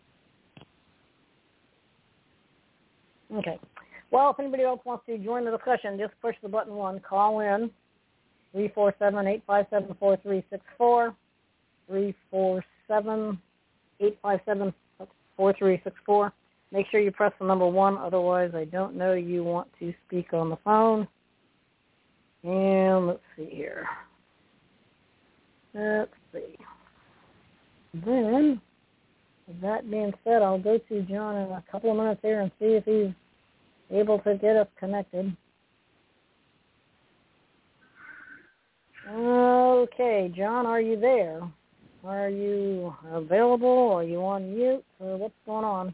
Okay. Well, if anybody else wants to join the discussion, just push the button one. Call in, three four seven, eight five seven, four three six four, three four seven, eight five seven, four three six four. Make sure you press the number one, otherwise I don't know you want to speak on the phone. And let's see here. Let's see. Then, with that being said, I'll go to John in a couple of minutes here and see if he's able to get us connected. Okay, John, are you there? Are you available? Are you on mute? Or what's going on?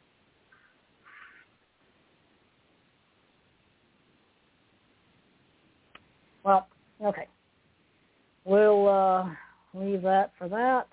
Well, okay. We'll uh, leave that for that.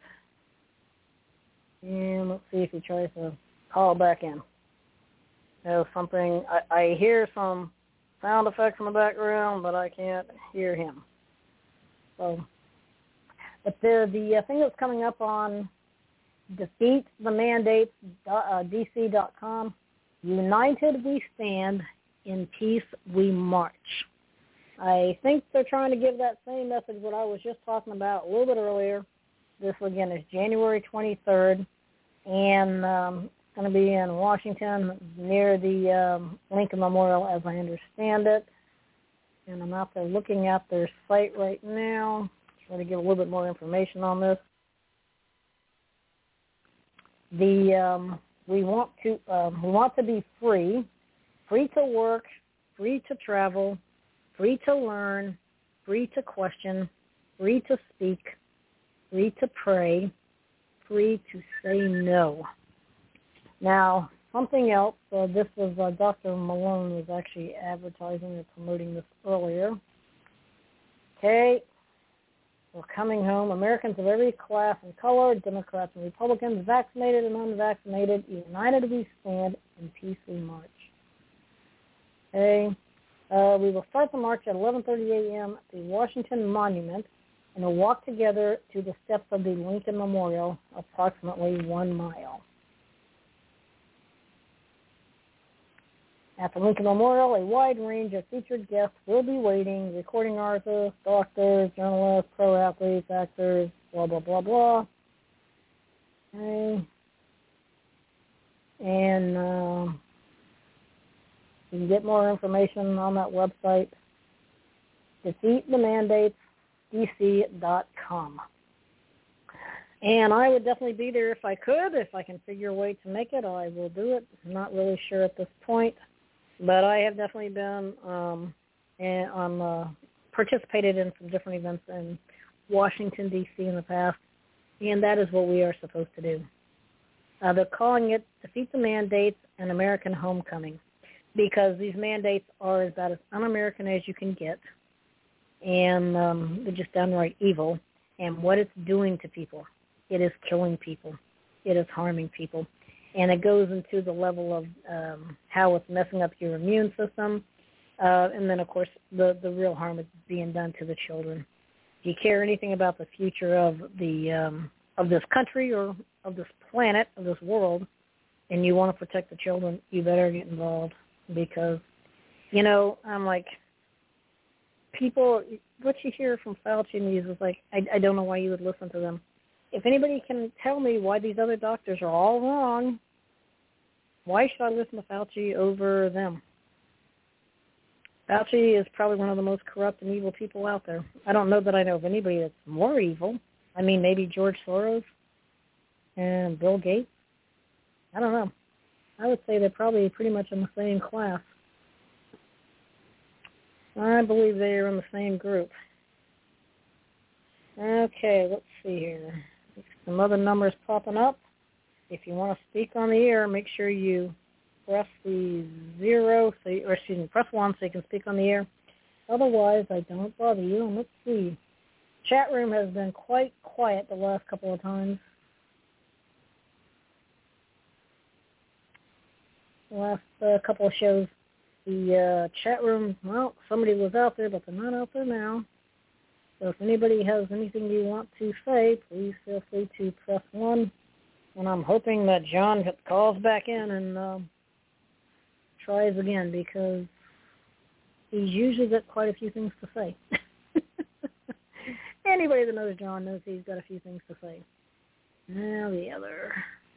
And let's see if he tries to call back in. There's something, I, I hear some sound effects in the background, but I can't hear him. So, but the, the uh, thing that's coming up on defeat the mandates D C dot com, united we stand, in peace we march. I think they're trying to give that same message that I was just talking about a little bit earlier. This, again, is January twenty-third, and um, it's going to be in Washington near the um, Lincoln Memorial, as I understand it. And I'm out there looking at their site right now, trying to get a little bit more information on this. The um, we want to um, we want to be free, free to work, free to travel, free to learn, free to question, free to speak, free to pray, free to say no. Now, something else, uh, this was uh, Doctor Malone was actually advertising and promoting this earlier. Okay, we're coming home. Americans of every class and color, Democrats and Republicans, vaccinated and unvaccinated, united we stand, in peace we march. Okay. Uh, we will start the march at eleven thirty a.m. at the Washington Monument and will walk together to the steps of the Lincoln Memorial, approximately one mile. At the Lincoln Memorial, a wide range of featured guests will be waiting, recording artists, doctors, journalists, pro athletes, actors, blah, blah, blah, blah. Okay. And Uh, you can get more information on that website, defeat the mandates D C dot com. And I would definitely be there if I could. If I can figure a way to make it, I will do it. I'm not really sure at this point. But I have definitely been um, and I'm, uh, participated in some different events in Washington, D C in the past, and that is what we are supposed to do. Uh, they're calling it Defeat the Mandates and American Homecoming, because these mandates are about as un-American as you can get, and um, they're just downright evil. And what it's doing to people, it is killing people. It is harming people. And it goes into the level of um, how it's messing up your immune system, uh, and then, of course, the, the real harm is being done to the children. If you care anything about the future of the um, of this country or of this planet, of this world, and you want to protect the children, you better get involved. Because, you know, I'm like, people, what you hear from Fauci news is like, I, I don't know why you would listen to them. If anybody can tell me why these other doctors are all wrong, why should I listen to Fauci over them? Fauci is probably one of the most corrupt and evil people out there. I don't know that I know of anybody that's more evil. I mean, maybe George Soros and Bill Gates. I don't know. I would say they're probably pretty much in the same class. I believe they are in the same group. Okay, let's see here. Some other numbers popping up. If you want to speak on the air, make sure you press the zero, so you, or excuse me, press one so you can speak on the air. Otherwise, I don't bother you. And let's see. Chat room has been quite quiet the last couple of times. The last uh, couple of shows, the uh, chat room, well, somebody was out there, but they're not out there now. So if anybody has anything you want to say, please feel free to press one. And I'm hoping that John calls back in and um, tries again, because he's usually got quite a few things to say. Anybody that knows John knows he's got a few things to say. Now the other.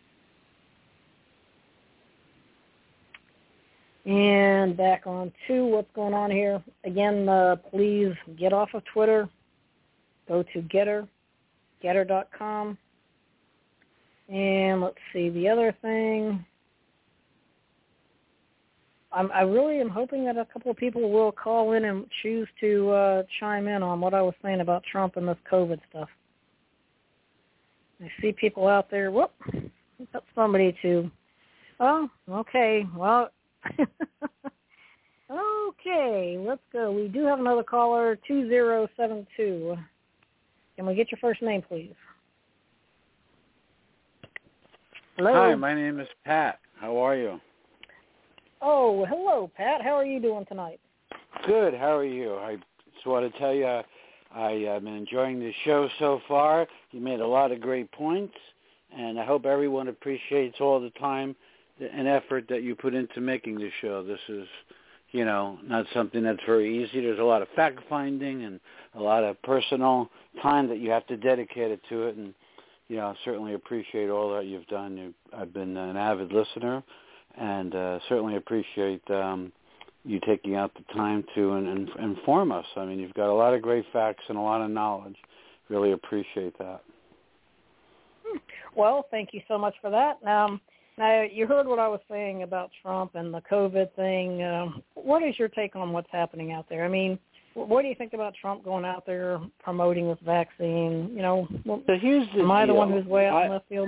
And back on to what's going on here. Again, uh, please get off of Twitter. Go to Getter, getter dot com. And let's see, the other thing, I'm, I really am hoping that a couple of people will call in and choose to uh, chime in on what I was saying about Trump and this COVID stuff. I see people out there, whoop, got somebody to, oh, okay, well, okay, let's go. We do have another caller, two zero seven two. Can we get your first name, please? Hello. Hi, my name is Pat. How are you? Oh, hello, Pat. How are you doing tonight? Good. How are you? I just want to tell you I have been enjoying the show so far. You made a lot of great points, and I hope everyone appreciates all the time and effort that you put into making this show. This is, you know, not something that's very easy. There's a lot of fact-finding and a lot of personal time that you have to dedicate it to it, and you know, I certainly appreciate all that you've done. You, I've been an avid listener, and uh, certainly appreciate um, you taking out the time to and, and inform us. I mean, you've got a lot of great facts and a lot of knowledge. Really appreciate that. Well, thank you so much for that. Um, now, you heard what I was saying about Trump and the COVID thing. Um, what is your take on what's happening out there? I mean, what do you think about Trump going out there promoting this vaccine? You know, well, so here's the am I deal. the one who's way out I, in left field?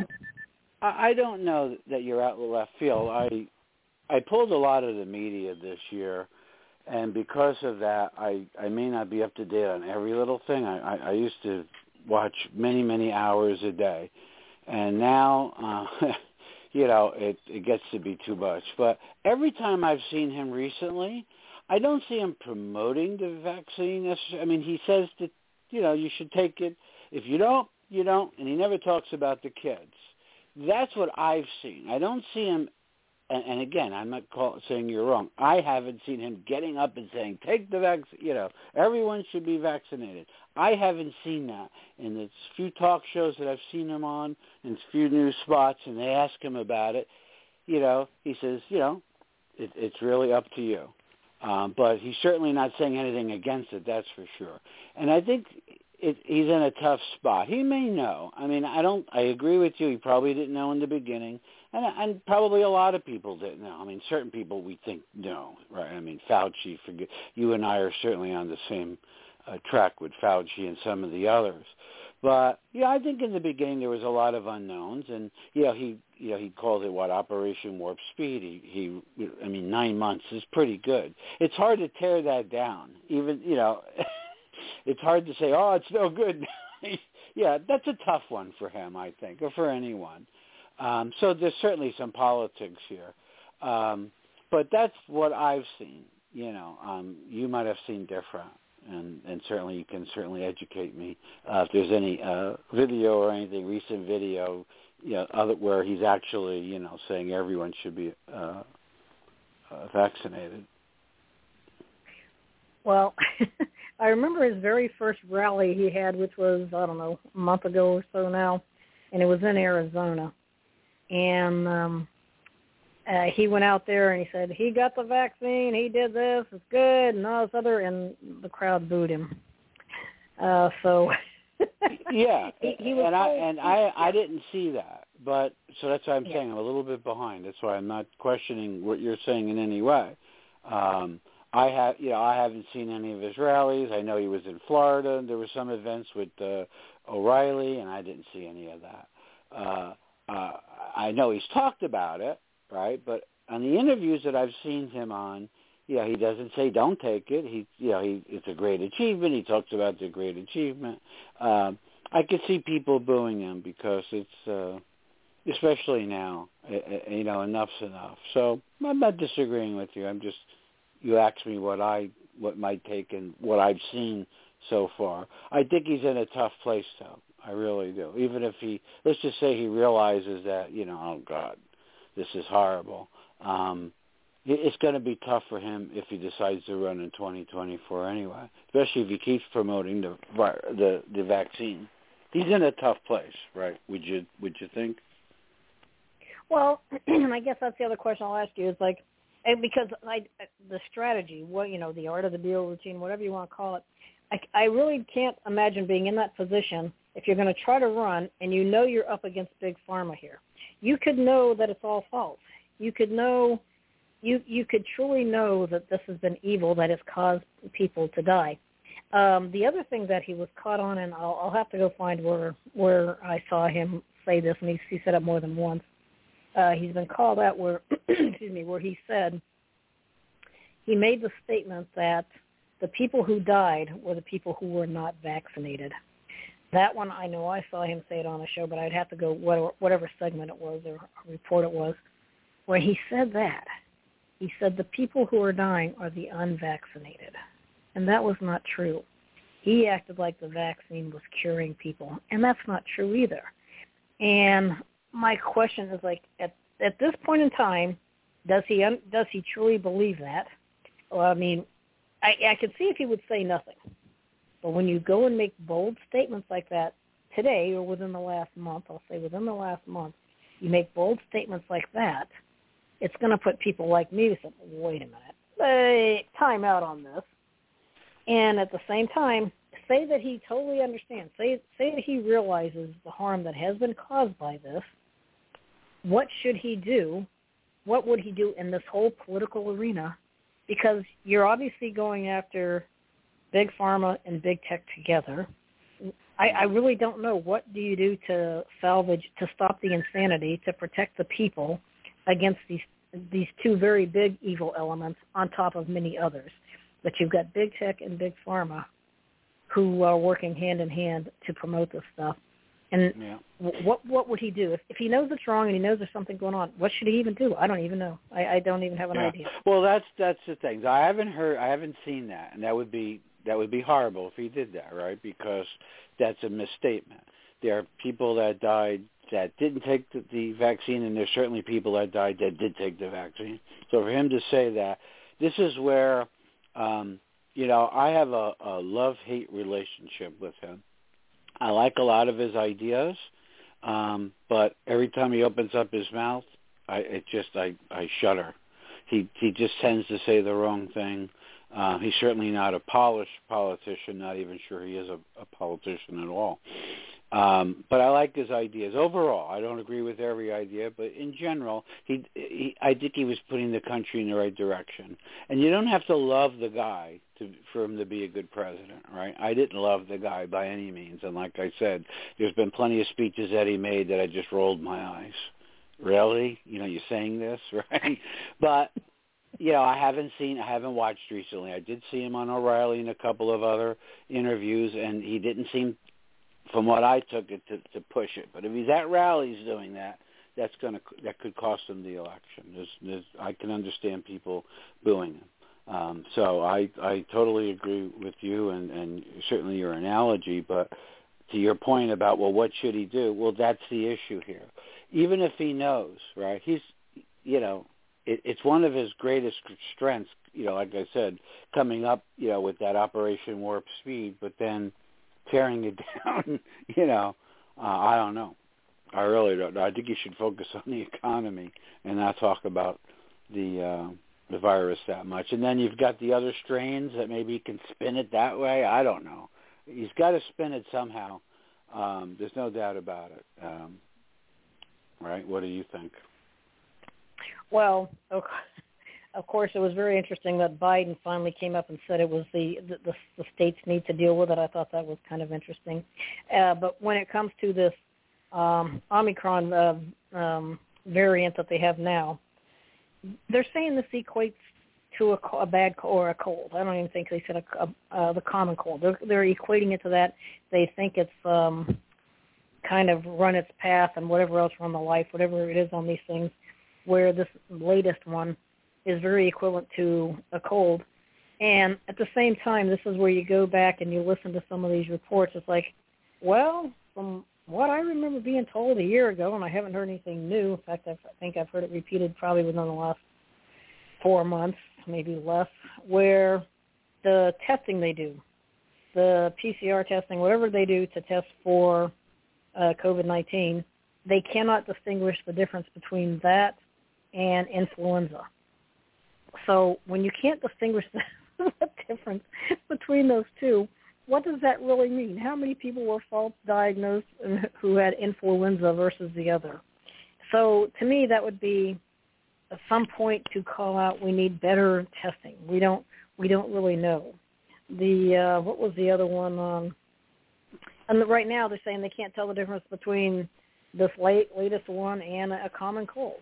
I don't know that you're out in left field. I I pulled a lot of the media this year, and because of that, I, I may not be up to date on every little thing. I, I, I used to watch many, many hours a day, and now, uh, you know, it, it gets to be too much. But every time I've seen him recently, I don't see him promoting the vaccine necessarily. I mean, he says that, you know, you should take it. If you don't, you don't. And he never talks about the kids. That's what I've seen. I don't see him, and, and again, I'm not call, saying you're wrong. I haven't seen him getting up and saying, take the vaccine, you know, everyone should be vaccinated. I haven't seen that in the few talk shows that I've seen him on and few news spots, and they ask him about it. You know, he says, you know, it, it's really up to you. Um, but he's certainly not saying anything against it, that's for sure. And I think it, he's in a tough spot. He may know. I mean, I don't. I agree with you. He probably didn't know in the beginning, and, and probably a lot of people didn't know. I mean, certain people we think know, right? I mean, Fauci. Forget, you and I are certainly on the same uh, track with Fauci and some of the others. But yeah, I think in the beginning there was a lot of unknowns, and you know, he you know he called it what Operation Warp Speed. He, he I mean, nine months is pretty good. It's hard to tear that down. Even you know, it's hard to say, oh, it's no good. Yeah, that's a tough one for him, I think, or for anyone. Um, so there's certainly some politics here, um, but that's what I've seen. You know, um, you might have seen different. And, and certainly you can certainly educate me uh, if there's any uh, video or anything, recent video, you know, other, where he's actually, you know, saying everyone should be uh, uh, vaccinated. Well, I remember his very first rally he had, which was, I don't know, a month ago or so now, and it was in Arizona. And um, uh, he went out there and he said, he got the vaccine, he did this, it's good, and all this other, and the crowd booed him. Uh, so, yeah, he, he was and I told, and I, I didn't see that, but so that's why I'm yeah. saying I'm a little bit behind. That's why I'm not questioning what you're saying in any way. Um, I have, you know, I haven't seen any of his rallies. I know he was in Florida, and there were some events with uh, O'Reilly, and I didn't see any of that. Uh, uh, I know he's talked about it, right? But on the interviews that I've seen him on, yeah, he doesn't say don't take it. He, you know, he it's a great achievement. He talks about the great achievement. Um, I could see people booing him because it's, uh, especially now, uh, you know, enough's enough. So I'm not disagreeing with you. I'm just, you asked me what I, what my take and what I've seen so far. I think he's in a tough place, though. I really do. Even if he, let's just say he realizes that, you know, oh God, this is horrible. Um, it's going to be tough for him if he decides to run in twenty twenty-four anyway, especially if he keeps promoting the the the vaccine. He's in a tough place, right? Would you would you think? Well, I guess that's the other question I'll ask you is like, and because I, the strategy, what you know, the art of the deal routine, whatever you want to call it, I, I really can't imagine being in that position if you're going to try to run and you know you're up against Big Pharma here. You could know that it's all false. You could know, you you could truly know that this has been evil that has caused people to die. Um, the other thing that he was caught on, and I'll, I'll have to go find where where I saw him say this, and he, he said it more than once. Uh, he's been called out where, excuse me, where he said he made the statement that the people who died were the people who were not vaccinated. That one, I know I saw him say it on a show, but I'd have to go whatever, whatever segment it was or report it was, where he said that. He said the people who are dying are the unvaccinated. And that was not true. He acted like the vaccine was curing people, and that's not true either. And my question is, like, at at this point in time, does he un, does he truly believe that? Well, I mean, I, I could see if he would say nothing. But when you go and make bold statements like that today or within the last month, I'll say within the last month, you make bold statements like that, it's going to put people like me to say, wait a minute, hey, time out on this. And at the same time, say that he totally understands. Say, say that he realizes the harm that has been caused by this. What should he do? What would he do in this whole political arena? Because you're obviously going after Big Pharma and Big Tech together. I, I really don't know. What do you do to salvage, to stop the insanity, to protect the people against these these two very big evil elements on top of many others? But you've got Big Tech and Big Pharma who are working hand in hand to promote this stuff. And yeah. what what would he do? If, if he knows it's wrong and he knows there's something going on, what should he even do? I don't even know. I, I don't even have an yeah. idea. Well, that's that's the thing. I haven't heard, I haven't seen that, and that would be that would be horrible if he did that, right? Because that's a misstatement. There are people that died that didn't take the, the vaccine, and there's certainly people that died that did take the vaccine. So for him to say that, this is where, um, you know, I have a, a love-hate relationship with him. I like a lot of his ideas, um, but every time he opens up his mouth, I it just I, I shudder. He he just tends to say the wrong thing. Uh, he's certainly not a polished politician. Not even sure he is a, a politician at all. Um, but I like his ideas overall. I don't agree with every idea, but in general, he, he I think he was putting the country in the right direction. And you don't have to love the guy to, for him to be a good president, right? I didn't love the guy by any means, and like I said, there's been plenty of speeches that he made that I just rolled my eyes. Really? You know, you're saying this, right? But you know, I haven't seen, I haven't watched recently. I did see him on O'Reilly and a couple of other interviews, and he didn't seem, from what I took it, to, to push it. But if he's at rallies doing that, that's gonna that could cost him the election. There's, there's, I can understand people booing him. Um, so I I totally agree with you and, and certainly your analogy. But to your point about, well, what should he do? Well, that's the issue here. Even if he knows, right? He's, you know, it, it's one of his greatest strengths. You know, like I said, coming up, you know, with that Operation Warp Speed, but then tearing it down, you know, uh, I don't know. I really don't know. I think you should focus on the economy and not talk about the uh, the virus that much. And then you've got the other strains that maybe he can spin it that way. I don't know. He's got to spin it somehow. Um, there's no doubt about it. Um, right? What do you think? Well, okay. Of course, it was very interesting that Biden finally came up and said it was the the, the states need to deal with it. I thought that was kind of interesting. Uh, but when it comes to this um, Omicron uh, um, variant that they have now, they're saying this equates to a, a bad or a cold. I don't even think they said a, a, uh, the common cold. They're, they're equating it to that. They think it's um, kind of run its path and whatever else run the life, whatever it is on these things, where this latest one is very equivalent to a cold. And at the same time, this is where you go back and you listen to some of these reports. It's like, well, from what I remember being told a year ago, and I haven't heard anything new. In fact, I've, I think I've heard it repeated probably within the last four months, maybe less, where the testing they do, the P C R testing, whatever they do to test for uh, COVID nineteen, they cannot distinguish the difference between that and influenza. So when you can't distinguish the the difference between those two, what does that really mean? How many people were false diagnosed who had influenza versus the other? So to me, that would be at some point to call out we need better testing. We don't we don't really know. The uh, what was the other one? Um, and the, right now they're saying they can't tell the difference between this late latest one and a common cold.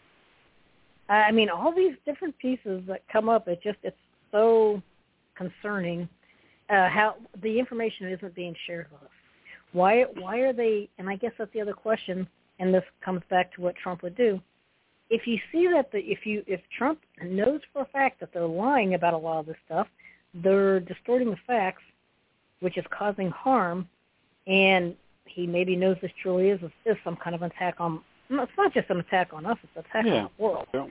I mean, all these different pieces that come up, it just it's so concerning uh, how the information isn't being shared with us. Why why are they, and I guess that's the other question, and this comes back to what Trump would do. If you see that the, if you if Trump knows for a fact that they're lying about a lot of this stuff, they're distorting the facts, which is causing harm, and he maybe knows this truly is, is some kind of attack on, it's not just an attack on us, it's an attack yeah. on the world. Yeah.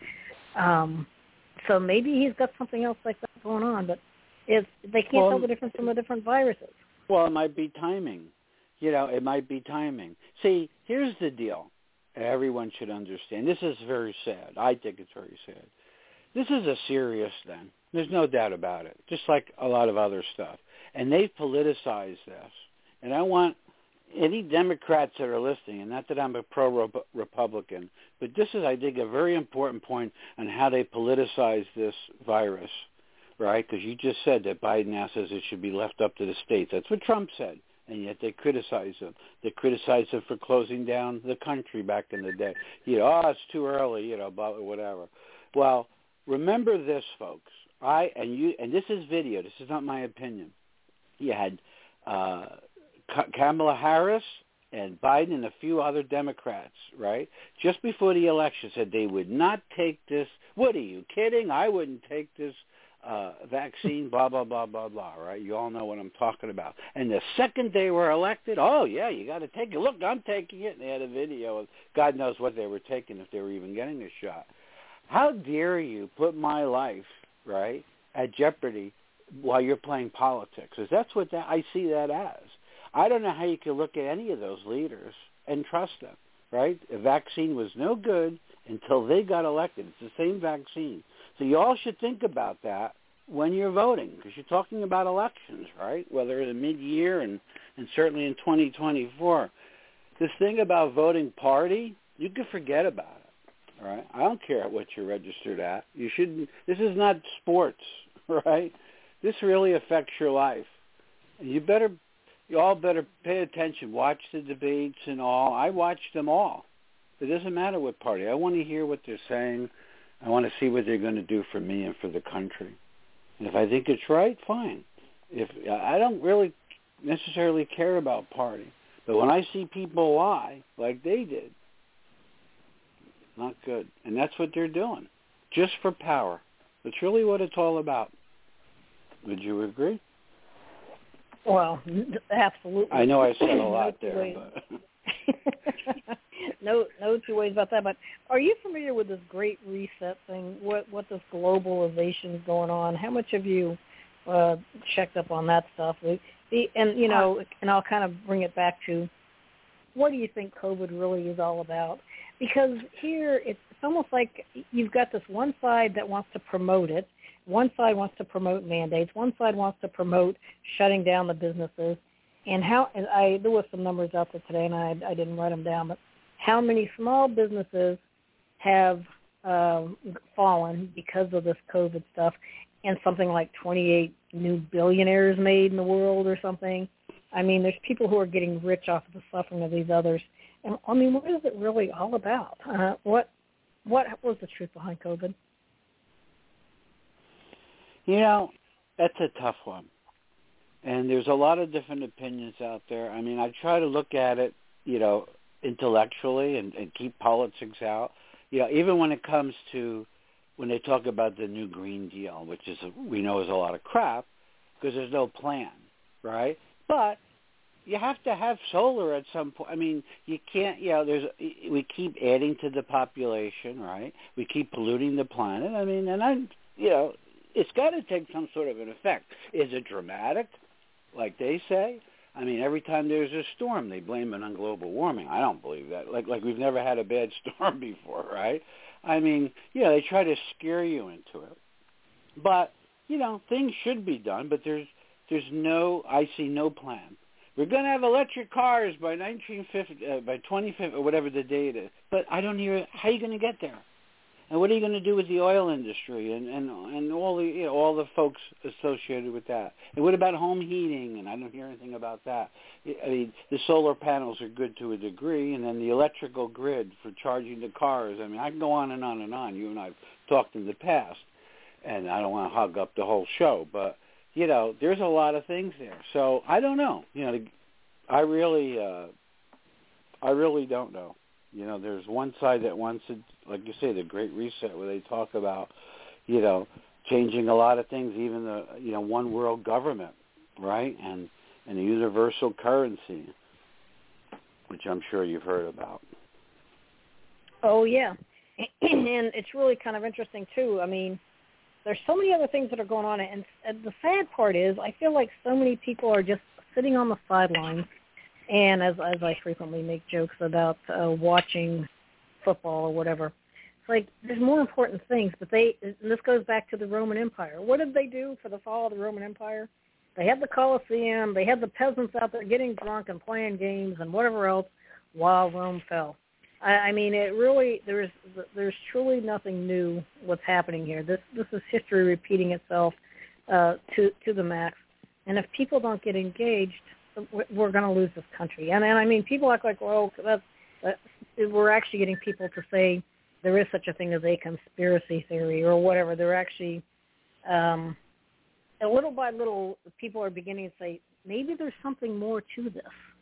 Um, so maybe he's got something else like that going on, but it's, they can't well, tell the difference from the different viruses. Well, it might be timing. You know, it might be timing. See, here's the deal. Everyone should understand. This is very sad. I think it's very sad. This is a serious thing. There's no doubt about it, just like a lot of other stuff. And they've politicized this. And I want any Democrats that are listening, and not that I'm a pro-Republican, but this is, I think, a very important point on how they politicize this virus, right? Because you just said that Biden now says it should be left up to the states. That's what Trump said, and yet they criticize him. They criticize him for closing down the country back in the day. You know, oh, it's too early, you know, blah, whatever. Well, remember this, folks. I and you, and this is video. This is not my opinion. You had uh, Kamala Harris and Biden and a few other Democrats, right, just before the election said they would not take this. What are you kidding? I wouldn't take this uh, vaccine, blah, blah, blah, blah, blah, right? You all know what I'm talking about. And the second they were elected, oh, yeah, you got to take it. Look, I'm taking it. And they had a video of God knows what they were taking, if they were even getting a shot. How dare you put my life, right, at jeopardy while you're playing politics? Because that's what that, I see that as. I don't know how you can look at any of those leaders and trust them, right? A vaccine was no good until they got elected. It's the same vaccine. So you all should think about that when you're voting, because you're talking about elections, right, whether in mid-year and, and certainly in twenty twenty-four. This thing about voting party, you can forget about it, all right? I don't care what you're registered at. You shouldn't. This is not sports, right? This really affects your life. And you better... You all better pay attention. Watch the debates and all. I watch them all. It doesn't matter what party. I want to hear what they're saying. I want to see what they're going to do for me and for the country. And if I think it's right, fine. If I don't really necessarily care about party. But when I see people lie like they did, not good. And that's what they're doing, just for power. That's really what it's all about. Would you agree? Well, absolutely. I know I said a lot no there. But. no, no two ways about that. But are you familiar with this Great Reset thing? What what this globalization is going on? How much have you uh, checked up on that stuff? The, and you know, and I'll kind of bring it back to what do you think COVID really is all about? Because here it's, it's almost like you've got this one side that wants to promote it. One side wants to promote mandates. One side wants to promote shutting down the businesses. And how and I there were some numbers out there today, and I, I didn't write them down, but how many small businesses have uh, fallen because of this COVID stuff, and something like twenty-eight new billionaires made in the world or something. I mean, there's people who are getting rich off of the suffering of these others. And I mean, what is it really all about? Uh, what what was the truth behind COVID? You know, that's a tough one. And there's a lot of different opinions out there. I mean, I try to look at it, you know, intellectually and, and keep politics out. You know, even when it comes to when they talk about the new Green Deal, which is a, we know is a lot of crap because there's no plan, right? But you have to have solar at some point. I mean, you can't, you know, there's, we keep adding to the population, right? We keep polluting the planet. I mean, and I, you know, it's got to take some sort of an effect. Is it dramatic, like they say? I mean, every time there's a storm, they blame it on global warming. I don't believe that. Like, like we've never had a bad storm before, right? I mean, you know, they try to scare you into it. But, you know, things should be done, but there's, there's no, I see no plan. We're going to have electric cars by nineteen fifty, uh, by twenty fifty, or whatever the date is. But I don't hear, how are you going to get there? And what are you going to do with the oil industry and, and, and all the, you know, all the folks associated with that? And what about home heating? And I don't hear anything about that. I mean, the solar panels are good to a degree, and then the electrical grid for charging the cars. I mean, I can go on and on and on. You and I have talked in the past, and I don't want to hog up the whole show, but you know, there's a lot of things there. So I don't know. You know, I really, uh, I really don't know. You know, there's one side that wants to, like you say, the Great Reset, where they talk about, you know, changing a lot of things, even the, you know, one world government, right, and and a universal currency, which I'm sure you've heard about. Oh yeah, and it's really kind of interesting too. I mean, there's so many other things that are going on, and, and the sad part is I feel like so many people are just sitting on the sidelines, and as as I frequently make jokes about uh, watching football or whatever, it's like there's more important things, but they, and this goes back to the Roman Empire. What did they do for the fall of the Roman Empire? They had the Colosseum, they had the peasants out there getting drunk and playing games and whatever else while Rome fell. I mean, it really, there's there's truly nothing new what's happening here. This this is history repeating itself uh, to to the max. And if people don't get engaged, we're going to lose this country. And and I mean, people act like, well, that's, that's, we're actually getting people to say there is such a thing as a conspiracy theory or whatever. They're actually, um, and little by little, people are beginning to say maybe there's something more to this.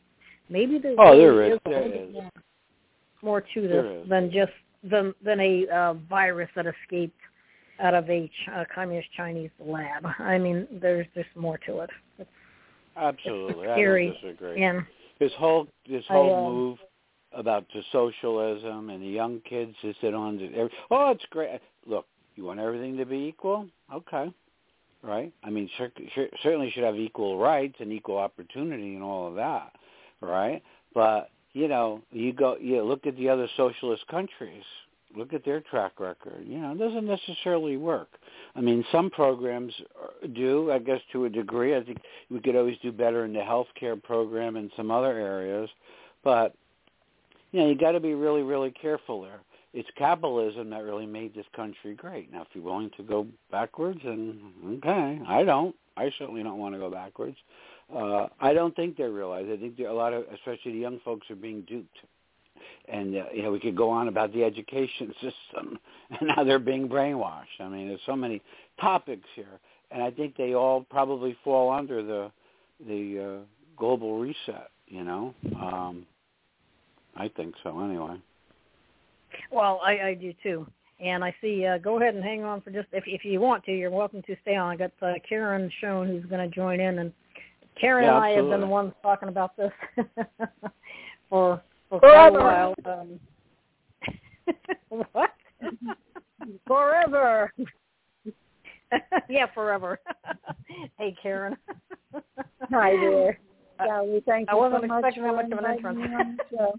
Maybe there oh, really there is. is a There little is. bit more. more to this than just than, than a uh, virus that escaped out of a Ch- uh, communist Chinese lab. I mean, there's there's more to it. It's, Absolutely, it's scary. I don't disagree. And this whole this whole I, uh, move about the socialism and the young kids who sit on the, every, oh, it's great. Look, you want everything to be equal? Okay, right? I mean, cer- cer- certainly should have equal rights and equal opportunity and all of that, right? But you know, you go, you look at the other socialist countries, look at their track record. You know, it doesn't necessarily work. I mean, some programs do, I guess, to a degree. I think we could always do better in the healthcare program and some other areas. But, you know, you got to be really, really careful there. It's capitalism that really made this country great. Now, if you're willing to go backwards, then okay, I don't. I certainly don't want to go backwards. Uh, I don't think they realize. I think there are a lot of, especially the young folks, are being duped. And, uh, you know, we could go on about the education system and how they're being brainwashed. I mean, there's so many topics here. And I think they all probably fall under the the uh, global reset, you know. Um, I think so, anyway. Well, I, I do, too. And I see, uh, go ahead and hang on for just, if if you want to, you're welcome to stay on. I got uh, Karen Schoen who's going to join in. And Karen yeah, and I absolutely. have been the ones talking about this for, for quite a while. Um, what? Forever. Yeah, forever. Hey, Karen. Hi there. Sally, thank I you wasn't so much expecting that for much of an inviting entrance. me on the show.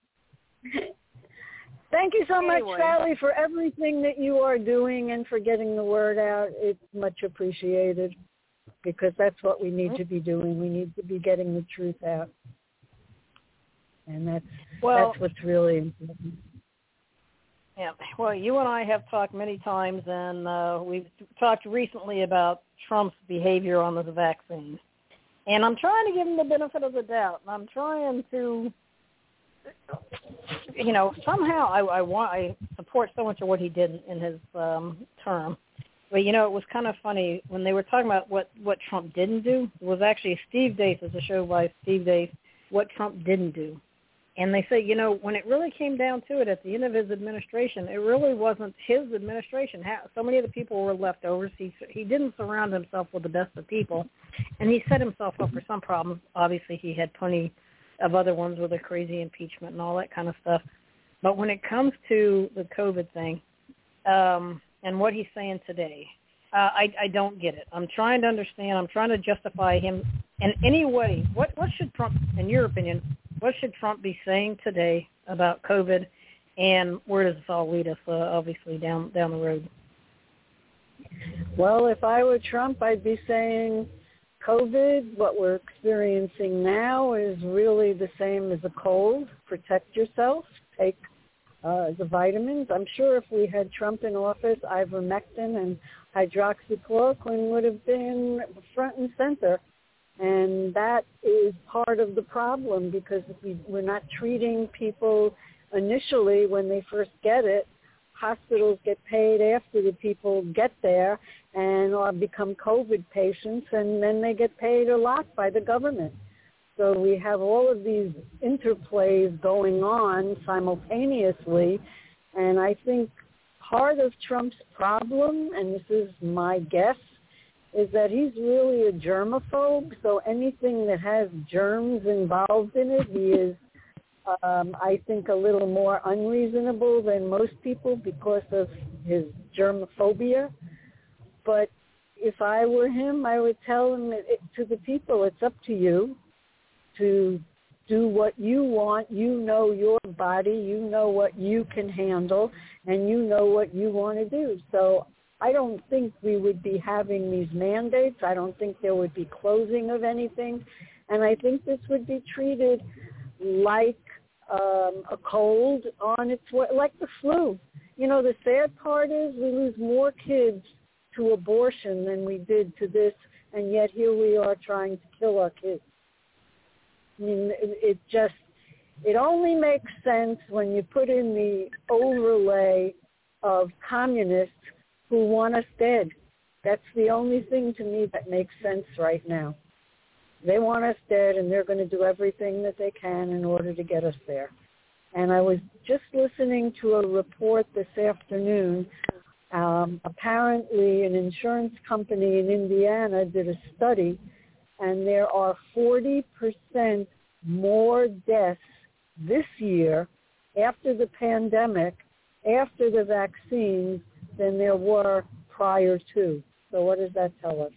Thank you so Anyway. much, Sally, for everything that you are doing and for getting the word out. It's much appreciated because that's what we need to be doing. We need to be getting the truth out. And that's Well, that's what's really important. Yeah, well, you and I have talked many times, and uh, we've talked recently about Trump's behavior on this vaccine. And I'm trying to give him the benefit of the doubt. And I'm trying to, you know, somehow I, I want I support so much of what he did in his um, term. But, you know, it was kind of funny when they were talking about what, what Trump didn't do. It was actually Steve Deace, as a show by Steve Deace, what Trump didn't do. And they say, you know, when it really came down to it at the end of his administration, it really wasn't his administration. So many of the people were leftovers. He, he didn't surround himself with the best of people, and he set himself up for some problems. Obviously, he had plenty of other ones with the crazy impeachment and all that kind of stuff. But when it comes to the COVID thing um, and what he's saying today, uh, I, I don't get it. I'm trying to understand. I'm trying to justify him in any way. What, what should Trump, in your opinion, what should Trump be saying today about COVID, and where does this all lead us, uh, obviously, down down the road? Well, if I were Trump, I'd be saying COVID, what we're experiencing now, is really the same as a cold. Protect yourself. Take uh, the vitamins. I'm sure if we had Trump in office, ivermectin and hydroxychloroquine would have been front and center. And that is part of the problem, because if we, we're not treating people initially when they first get it. Hospitals get paid after the people get there and or become COVID patients, and then they get paid a lot by the government. So we have all of these interplays going on simultaneously, and I think part of Trump's problem, and this is my guess, is that he's really a germaphobe. So anything that has germs involved in it, he is, um, I think, a little more unreasonable than most people because of his germophobia. But if I were him, I would tell him it, it, to the people, it's up to you to do what you want. You know your body. You know what you can handle, and you know what you want to do. So I don't think we would be having these mandates. I don't think there would be closing of anything. And I think this would be treated like um, a cold on its way, like the flu. You know, the sad part is we lose more kids to abortion than we did to this, and yet here we are trying to kill our kids. I mean, it, it just, it only makes sense when you put in the overlay of communists who want us dead. That's the only thing to me that makes sense right now. They want us dead, and they're going to do everything that they can in order to get us there. And I was just listening to a report this afternoon. Um, apparently, an insurance company in Indiana did a study, and there are forty percent more deaths this year after the pandemic, after the vaccines, than there were prior to. So what does that tell us?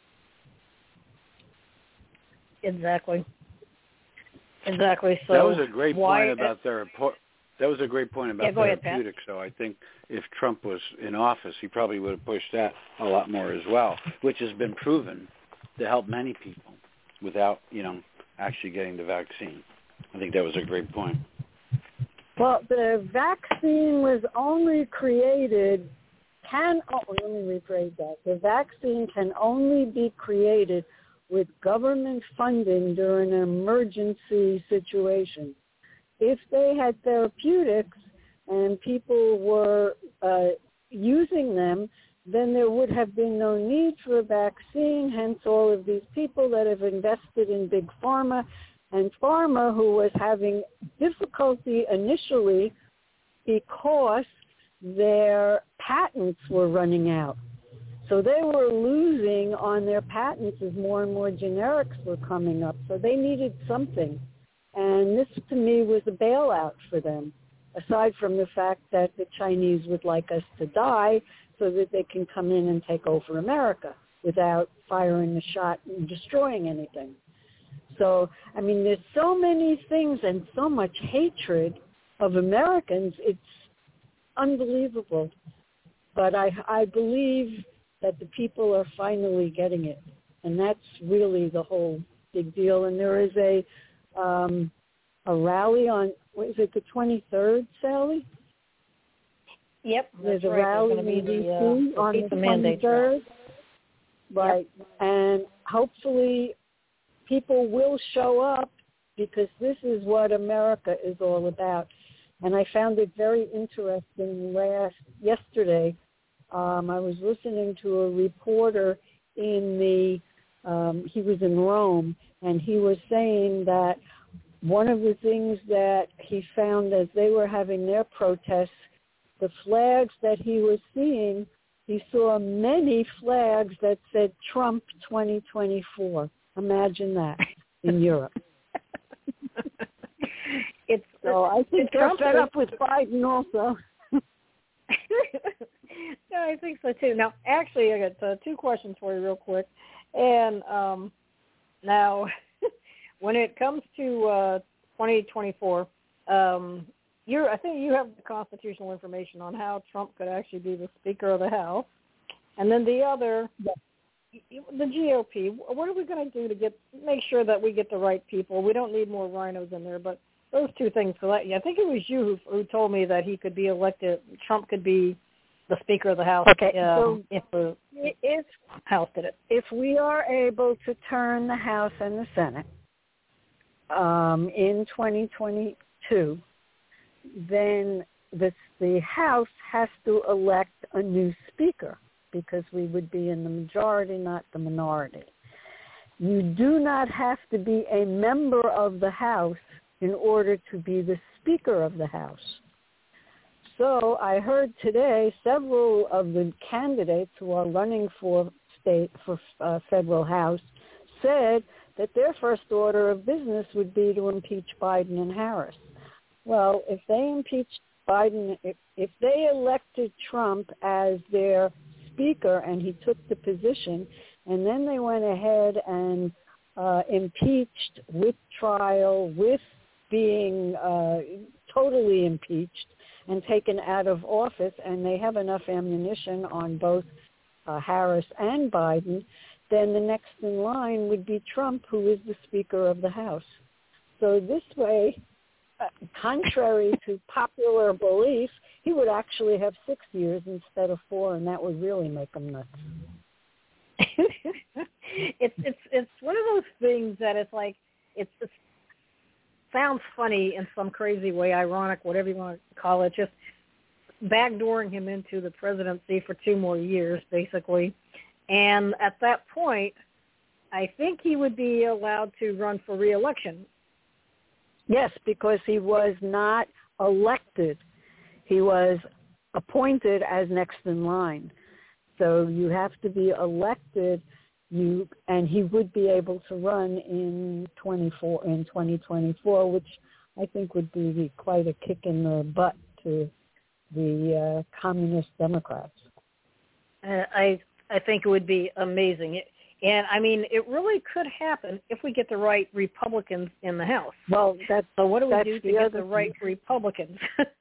Exactly. Exactly. So that was a great why, point about their report. That was a great point about yeah, go ahead, therapeutics. Pat. So I think if Trump was in office, he probably would have pushed that a lot more as well, which has been proven to help many people without, you know, actually getting the vaccine. I think that was a great point. Well, the vaccine was only created, can, oh, let me rephrase that. The vaccine can only be created with government funding during an emergency situation. If they had therapeutics and people were uh, using them, then there would have been no need for a vaccine, hence all of these people that have invested in big pharma, and pharma who was having difficulty initially because their patents were running out. So they were losing on their patents as more and more generics were coming up. So they needed something. And this, to me, was a bailout for them, aside from the fact that the Chinese would like us to die so that they can come in and take over America without firing a shot and destroying anything. So, I mean, there's so many things and so much hatred of Americans, it's unbelievable. But I, I believe that the people are finally getting it, and that's really the whole big deal. And there is a um, a rally on, what is it, the twenty-third, Sally? Yep, there's that's a right. rally there's in D C the, uh, on the twenty-third. twenty-third. Right, yep. And hopefully people will show up, because this is what America is all about. And I found it very interesting last yesterday. Um, I was listening to a reporter in the, um, he was in Rome, and he was saying that one of the things that he found as they were having their protests, the flags that he was seeing, he saw many flags that said Trump twenty twenty-four. Imagine that in Europe. It's so I think they're Trump fed is, up with Biden also. No, I think so too. Now, actually, I got uh, two questions for you real quick. And um, now, when it comes to uh, twenty twenty-four, um, you're, I think you have the constitutional information on how Trump could actually be the Speaker of the House. And then the other, the G O P, what are we going to do to get make sure that we get the right people? We don't need more rhinos in there, but those two things. So that, I think it was you who, who told me that he could be elected, Trump could be the Speaker of the House okay, um, so if the if, House did it. If we are able to turn the House and the Senate um, in twenty twenty-two, then the, the House has to elect a new Speaker because we would be in the majority, not the minority. You do not have to be a member of the House in order to be the Speaker of the House. So I heard today several of the candidates who are running for state for uh, federal House said that their first order of business would be to impeach Biden and Harris. Well, if they impeached Biden, if, if they elected Trump as their Speaker and he took the position, and then they went ahead and uh, impeached with trial, with being uh, totally impeached and taken out of office, and they have enough ammunition on both uh, Harris and Biden, then the next in line would be Trump, who is the Speaker of the House. So this way, uh, contrary to popular belief, he would actually have six years instead of four, and that would really make him nuts. it's it's it's one of those things that it's like it's, it's sounds funny in some crazy way, ironic, whatever you want to call it, just backdooring him into the presidency for two more years, basically. And at that point, I think he would be allowed to run for re-election. Yes, because he was not elected. He was appointed as next in line. So you have to be elected, you and he would be able to run in twenty-four in twenty twenty-four, which I think would be quite a kick in the butt to the uh, communist Democrats. Uh, I I think it would be amazing. It, and, I mean, it really could happen if we get the right Republicans in the House. Well, that's, so what do we that's do to the get the thing. right Republicans?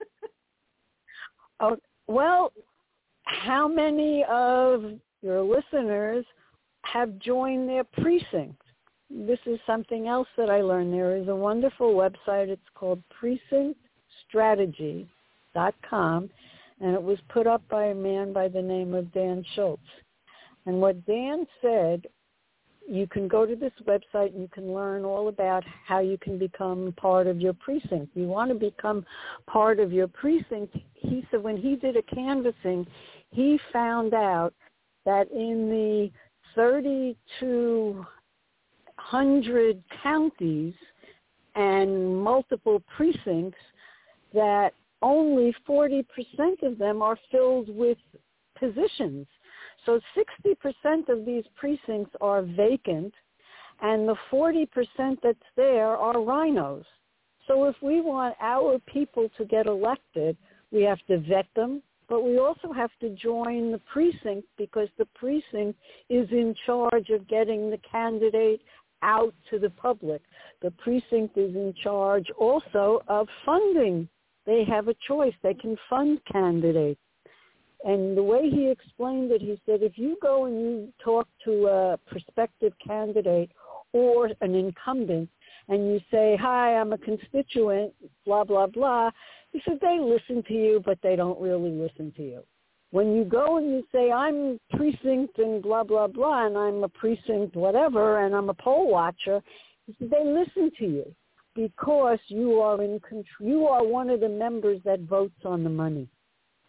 Oh, well, how many of your listeners have joined their precinct? This is something else that I learned. There is a wonderful website. It's called precinct strategy dot com, and it was put up by a man by the name of Dan Schultz. And what Dan said, you can go to this website and you can learn all about how you can become part of your precinct. You want to become part of your precinct. He said when he did a canvassing, he found out that in the thirty-two hundred counties and multiple precincts, that only forty percent of them are filled with positions. So sixty percent of these precincts are vacant, and the forty percent that's there are rhinos. So if we want our people to get elected, we have to vet them, but we also have to join the precinct because the precinct is in charge of getting the candidate out to the public. The precinct is in charge also of funding. They have a choice. They can fund candidates. And the way he explained it, he said, if you go and you talk to a prospective candidate or an incumbent and you say, hi, I'm a constituent, blah, blah, blah, he said, they listen to you, but they don't really listen to you. When you go and you say, I'm precinct and blah, blah, blah, and I'm a precinct whatever, and I'm a poll watcher, he said, they listen to you because you are in control. You are one of the members that votes on the money.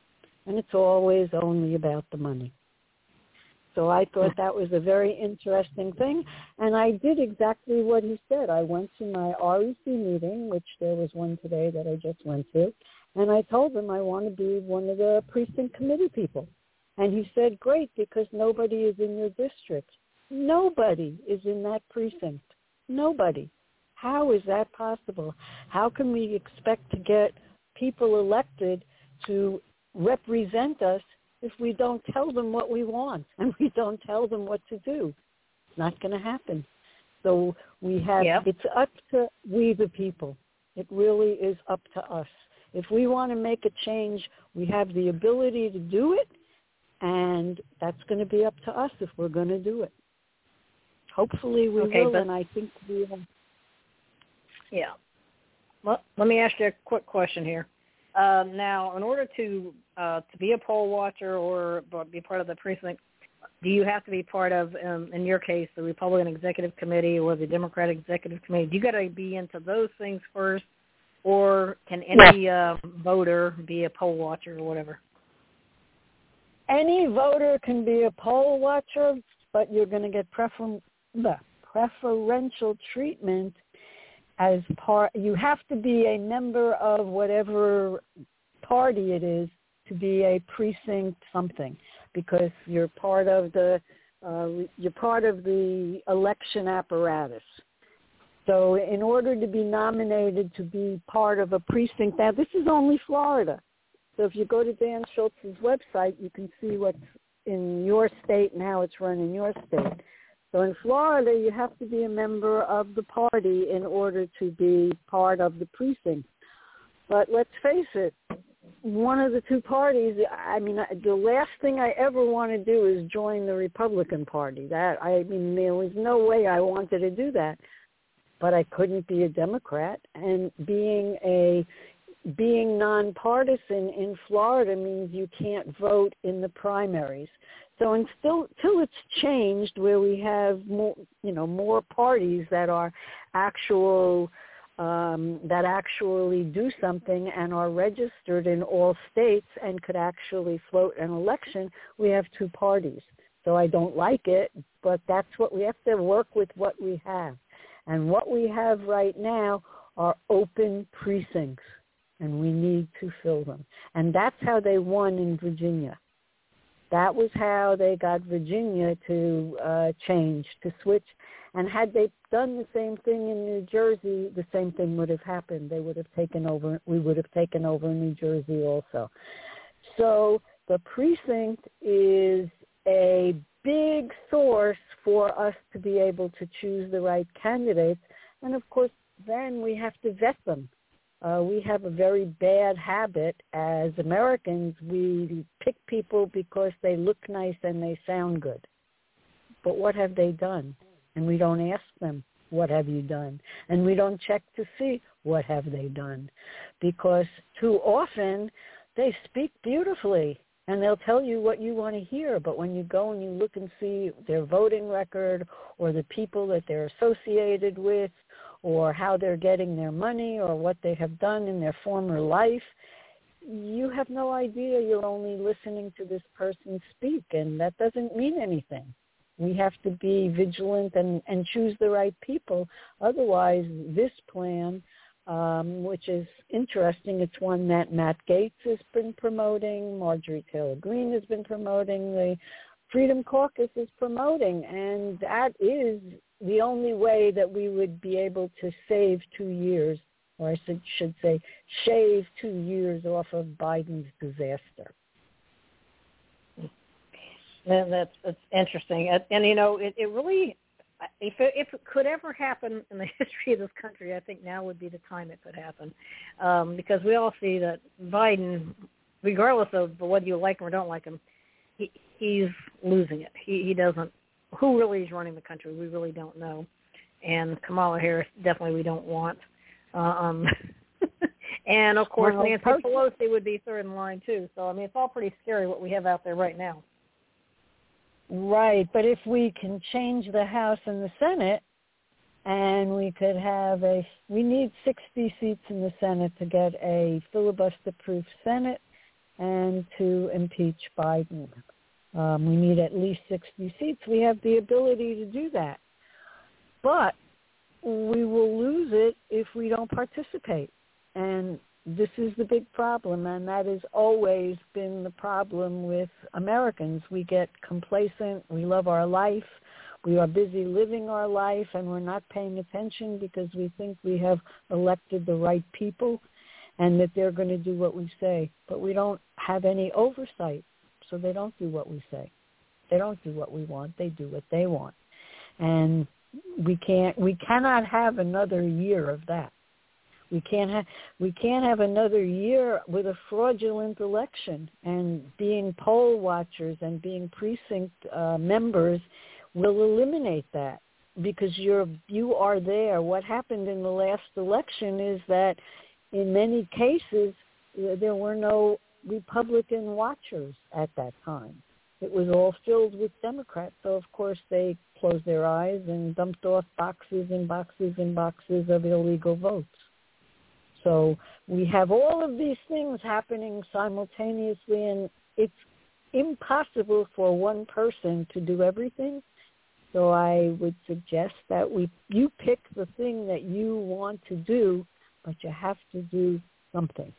and it's always only about the money. So I thought that was a very interesting thing, and I did exactly what he said. I went to my R E C meeting, which there was one today that I just went to, and I told him I want to be one of the precinct committee people. And he said, great, because nobody is in your district. Nobody is in that precinct. Nobody. How is that possible? How can we expect to get people elected to represent us if we don't tell them what we want and we don't tell them what to do? It's not going to happen. So we have, yep. It's up to we the people. It really is up to us. If we want to make a change, we have the ability to do it, and that's going to be up to us if we're going to do it. Hopefully we okay, will, but, and I think we will. Yeah. Well, let me ask you a quick question here. Um, now, in order to uh, to be a poll watcher or be part of the precinct, do you have to be part of, um, in your case, the Republican Executive Committee or the Democratic Executive Committee? Do you got to be into those things first, or can any uh, voter be a poll watcher or whatever? Any voter can be a poll watcher, but you're going to get prefer- the preferential treatment as part. You have to be a member of whatever party it is to be a precinct something, because you're part of the uh, you're part of the election apparatus. So in order to be nominated to be part of a precinct, now this is only Florida. So if you go to Dan Schultz's website, you can see what's in your state and how it's run in your state. So in Florida, you have to be a member of the party in order to be part of the precinct. But let's face it, one of the two parties, I mean, the last thing I ever want to do is join the Republican Party. That, I mean, there was no way I wanted to do that. But I couldn't be a Democrat, and being a being nonpartisan in Florida means you can't vote in the primaries. So until, until it's changed, where we have more, you know, more parties that are actual um, that actually do something and are registered in all states and could actually float an election, we have two parties. So I don't like it, but that's what we have to work with. What we have. And what we have right now are open precincts, and we need to fill them. And that's how they won in Virginia. That was how they got Virginia to uh, change, to switch. And had they done the same thing in New Jersey, the same thing would have happened. They would have taken over, we would have taken over New Jersey also. So the precinct is a big source for us to be able to choose the right candidates. And, of course, then we have to vet them. Uh, we have a very bad habit as Americans. We pick people because they look nice and they sound good. But what have they done? And we don't ask them, what have you done? And we don't check to see, what have they done? Because too often they speak beautifully, and they'll tell you what you want to hear. But when you go and you look and see their voting record or the people that they're associated with or how they're getting their money or what they have done in their former life, you have no idea. You're only listening to this person speak, and that doesn't mean anything. We have to be vigilant and, and choose the right people. Otherwise, this plan, Um, which is interesting. It's one that Matt Gaetz has been promoting, Marjorie Taylor Greene has been promoting, the Freedom Caucus is promoting, and that is the only way that we would be able to save two years, or I should, should say shave two years off of Biden's disaster. And that's, that's interesting. And, and you know, it, it really... If it, if it could ever happen in the history of this country, I think now would be the time it could happen, um, because we all see that Biden, regardless of whether you like him or don't like him, he, he's losing it. He, he doesn't. Who really is running the country? We really don't know. And Kamala Harris, definitely we don't want. Um, and, of course, well, Nancy person- Pelosi would be third in line, too. So, I mean, it's all pretty scary what we have out there right now. Right, but if we can change the House and the Senate, and we could have a, we need sixty seats in the Senate to get a filibuster-proof Senate, and to impeach Biden. Um, we need at least sixty seats. We have the ability to do that. But we will lose it if we don't participate. And this is the big problem, and that has always been the problem with Americans. We get complacent. We love our life. We are busy living our life, and we're not paying attention because we think we have elected the right people and that they're going to do what we say. But we don't have any oversight, so they don't do what we say. They don't do what we want. They do what they want. And we can't, we cannot have another year of that. We can't have, we can't have another year with a fraudulent election, and being poll watchers and being precinct uh, members will eliminate that because you're, you are there. What happened in the last election is that in many cases there were no Republican watchers at that time. It was all filled with Democrats, so of course they closed their eyes and dumped off boxes and boxes and boxes of illegal votes. So we have all of these things happening simultaneously, and it's impossible for one person to do everything. So I would suggest that we you pick the thing that you want to do, but you have to do something.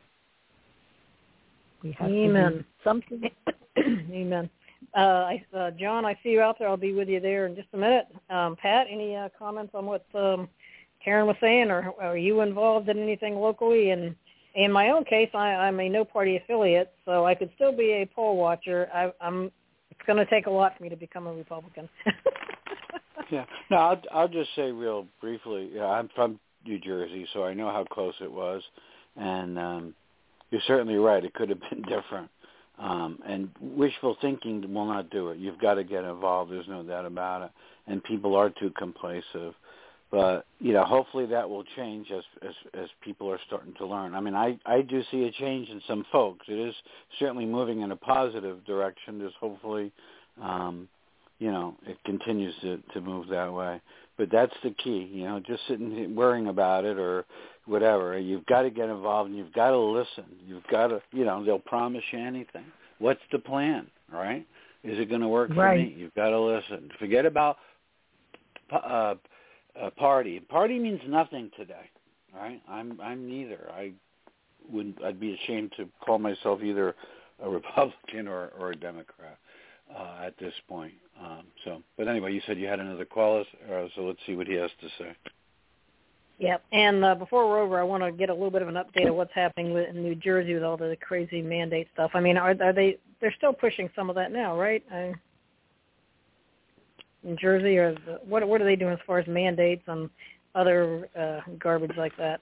We have Amen. to do something. Amen. Uh, I, uh, John, I see you out there. I'll be with you there in just a minute. Um, Pat, any uh, comments on what um, Karen was saying, or are you involved in anything locally? And in my own case, I, I'm a no-party affiliate, so I could still be a poll watcher. I, I'm. It's going to take a lot for me to become a Republican. Yeah. No, I'll, I'll just say real briefly, yeah, I'm from New Jersey, so I know how close it was. And um, you're certainly right. It could have been different. Um, and wishful thinking will not do it. You've got to get involved. There's no doubt about it. And people are too complacent. But, you know, hopefully that will change as, as as people are starting to learn. I mean, I, I do see a change in some folks. It is certainly moving in a positive direction. There's hopefully, um, you know, it continues to, to move that way. But that's the key, you know, just sitting worrying about it or whatever. You've got to get involved and you've got to listen. You've got to, you know, they'll promise you anything. What's the plan, right? Is it going to work Right. for me? You've got to listen. Forget about uh, uh, party. Party means nothing today, right? I'm I'm neither. I wouldn't. I'd be ashamed to call myself either a Republican or, or a Democrat uh, at this point. Um, so, but anyway, you said you had another call, uh, so let's see what he has to say. Yep. And uh, before we're over, I want to get a little bit of an update of what's happening with, in New Jersey with all the crazy mandate stuff. I mean, are, are they? They're still pushing some of that now, right? I, in Jersey, or the, what? What are they doing as far as mandates and other uh, garbage like that?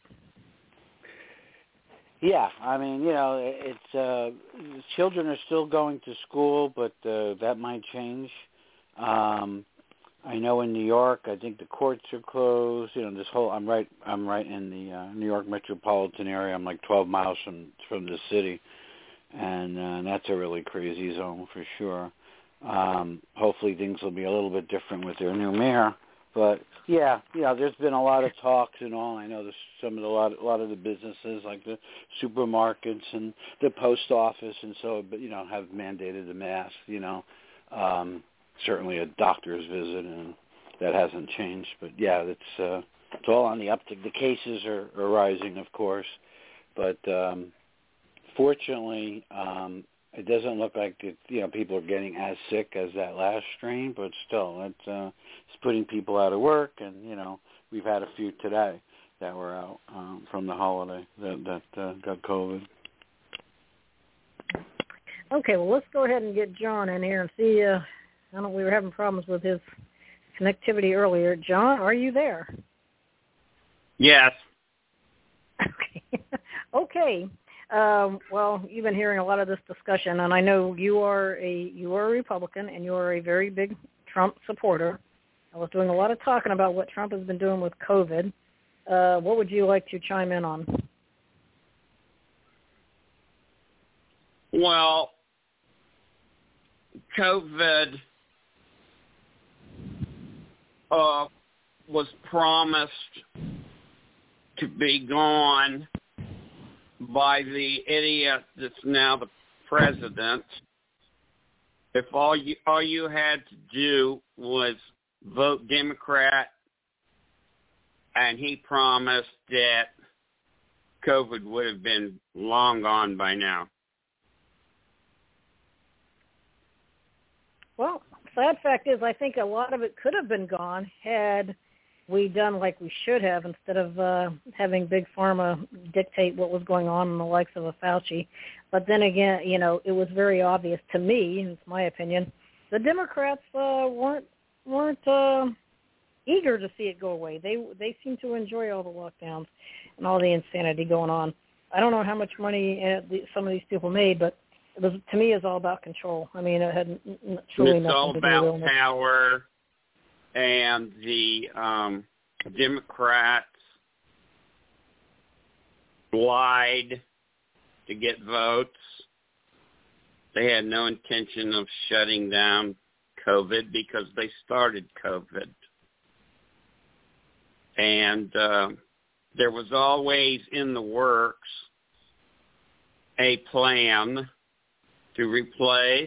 Yeah, I mean, you know, it's uh, children are still going to school, but uh, that might change. Um, I know in New York, I think the courts are closed. You know, this whole I'm right I'm right in the uh, New York metropolitan area. I'm like twelve miles from from the city, and uh, that's a really crazy zone for sure. Um, hopefully, things will be a little bit different with their new mayor. But yeah, yeah, there's been a lot of talks and all. I know there's some of the a lot, a lot of the businesses like the supermarkets and the post office and so, but you know, have mandated the mask. You know, um, certainly a doctor's visit, and that hasn't changed. But yeah, it's uh, it's all on the uptick. The cases are, are rising, of course, but um, fortunately, um, it doesn't look like it, you know, people are getting as sick as that last strain, but still, it's, uh, it's putting people out of work, and, you know, we've had a few today that were out um, from the holiday that, that uh, got COVID. Okay, well, let's go ahead and get John in here and see. Uh, I know we were having problems with his connectivity earlier. John, are you there? Yes. Okay. okay. Um, well, you've been hearing a lot of this discussion, and I know you are a you are a Republican, and you are a very big Trump supporter. I was doing a lot of talking about what Trump has been doing with COVID. Uh, what would you like to chime in on? Well, COVID uh, was promised to be gone by the idiot that's now the president if all you all you had to do was vote Democrat, and he promised that COVID would have been long gone by now. Well, sad fact is I think a lot of it could have been gone had we done like we should have instead of uh, having Big Pharma dictate what was going on in the likes of a Fauci. But then again, you know, it was very obvious to me, it's my opinion, the Democrats uh, weren't weren't uh, eager to see it go away. They they seem to enjoy all the lockdowns and all the insanity going on. I don't know how much money uh, the, some of these people made, but it was, to me, it's all about control. I mean, it had n- n- truly it's nothing all to do about with it. power, and the um, Democrats lied to get votes. They had no intention of shutting down COVID because they started COVID. And uh, there was always in the works a plan to replace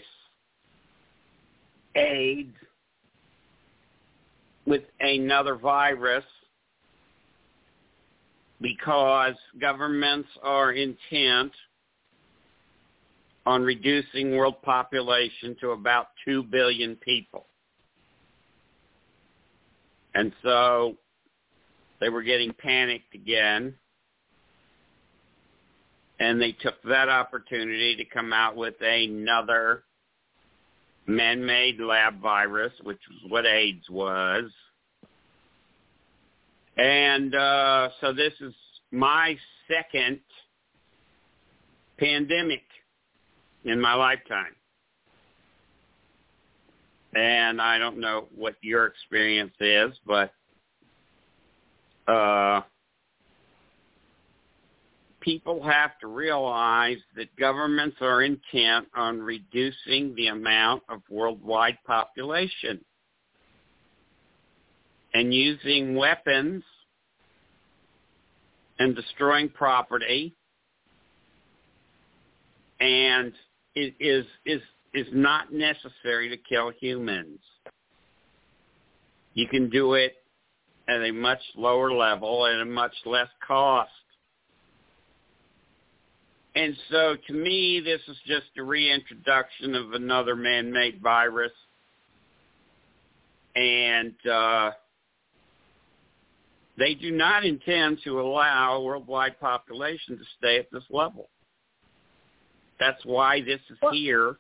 AIDS with another virus because governments are intent on reducing world population to about two billion people. And so they were getting panicked again, and they took that opportunity to come out with another man-made lab virus, which was what AIDS was. And uh, so this is my second pandemic in my lifetime. And I don't know what your experience is, but uh, people have to realize that governments are intent on reducing the amount of worldwide population and using weapons and destroying property, and it is is is not necessary to kill humans. You can do it at a much lower level and a much less cost. And so to me, this is just a reintroduction of another man-made virus. And uh, they do not intend to allow worldwide population to stay at this level. That's why this is well, here.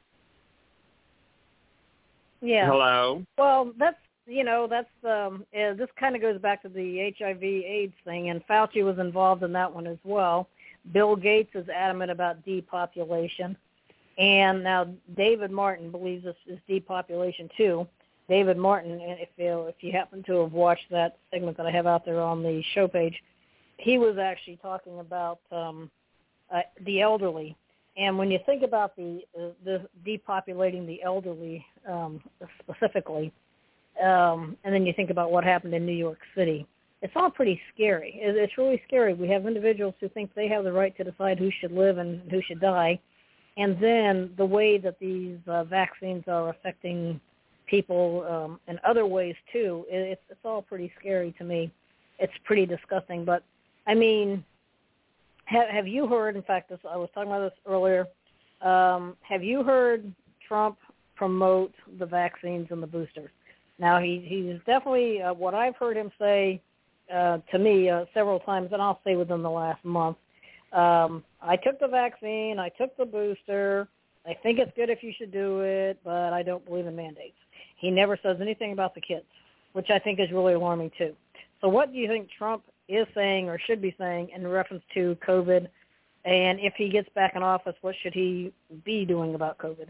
Yeah. Hello? Well, that's, you know, that's, um, uh, this kind of goes back to the H I V AIDS thing, and Fauci was involved in that one as well. Bill Gates is adamant about depopulation. And now David Martin believes this is depopulation too. David Martin, if you, if you happen to have watched that segment that I have out there on the show page, he was actually talking about um, uh, the elderly. And when you think about the, uh, the depopulating the elderly um, specifically, um, and then you think about what happened in New York City, it's all pretty scary. It's really scary. We have individuals who think they have the right to decide who should live and who should die. And then the way that these uh, vaccines are affecting people um, in other ways too, it's, it's all pretty scary to me. It's pretty disgusting. But, I mean, have, have you heard, in fact, this, I was talking about this earlier, um, have you heard Trump promote the vaccines and the boosters? Now, he, he's definitely, uh, what I've heard him say, Uh, to me uh, several times, and I'll say within the last month, um, I took the vaccine, I took the booster, I think it's good if you should do it, but I don't believe in mandates. He never says anything about the kids, which I think is really alarming too. So what do you think Trump is saying or should be saying in reference to COVID, and if he gets back in office, what should he be doing about COVID?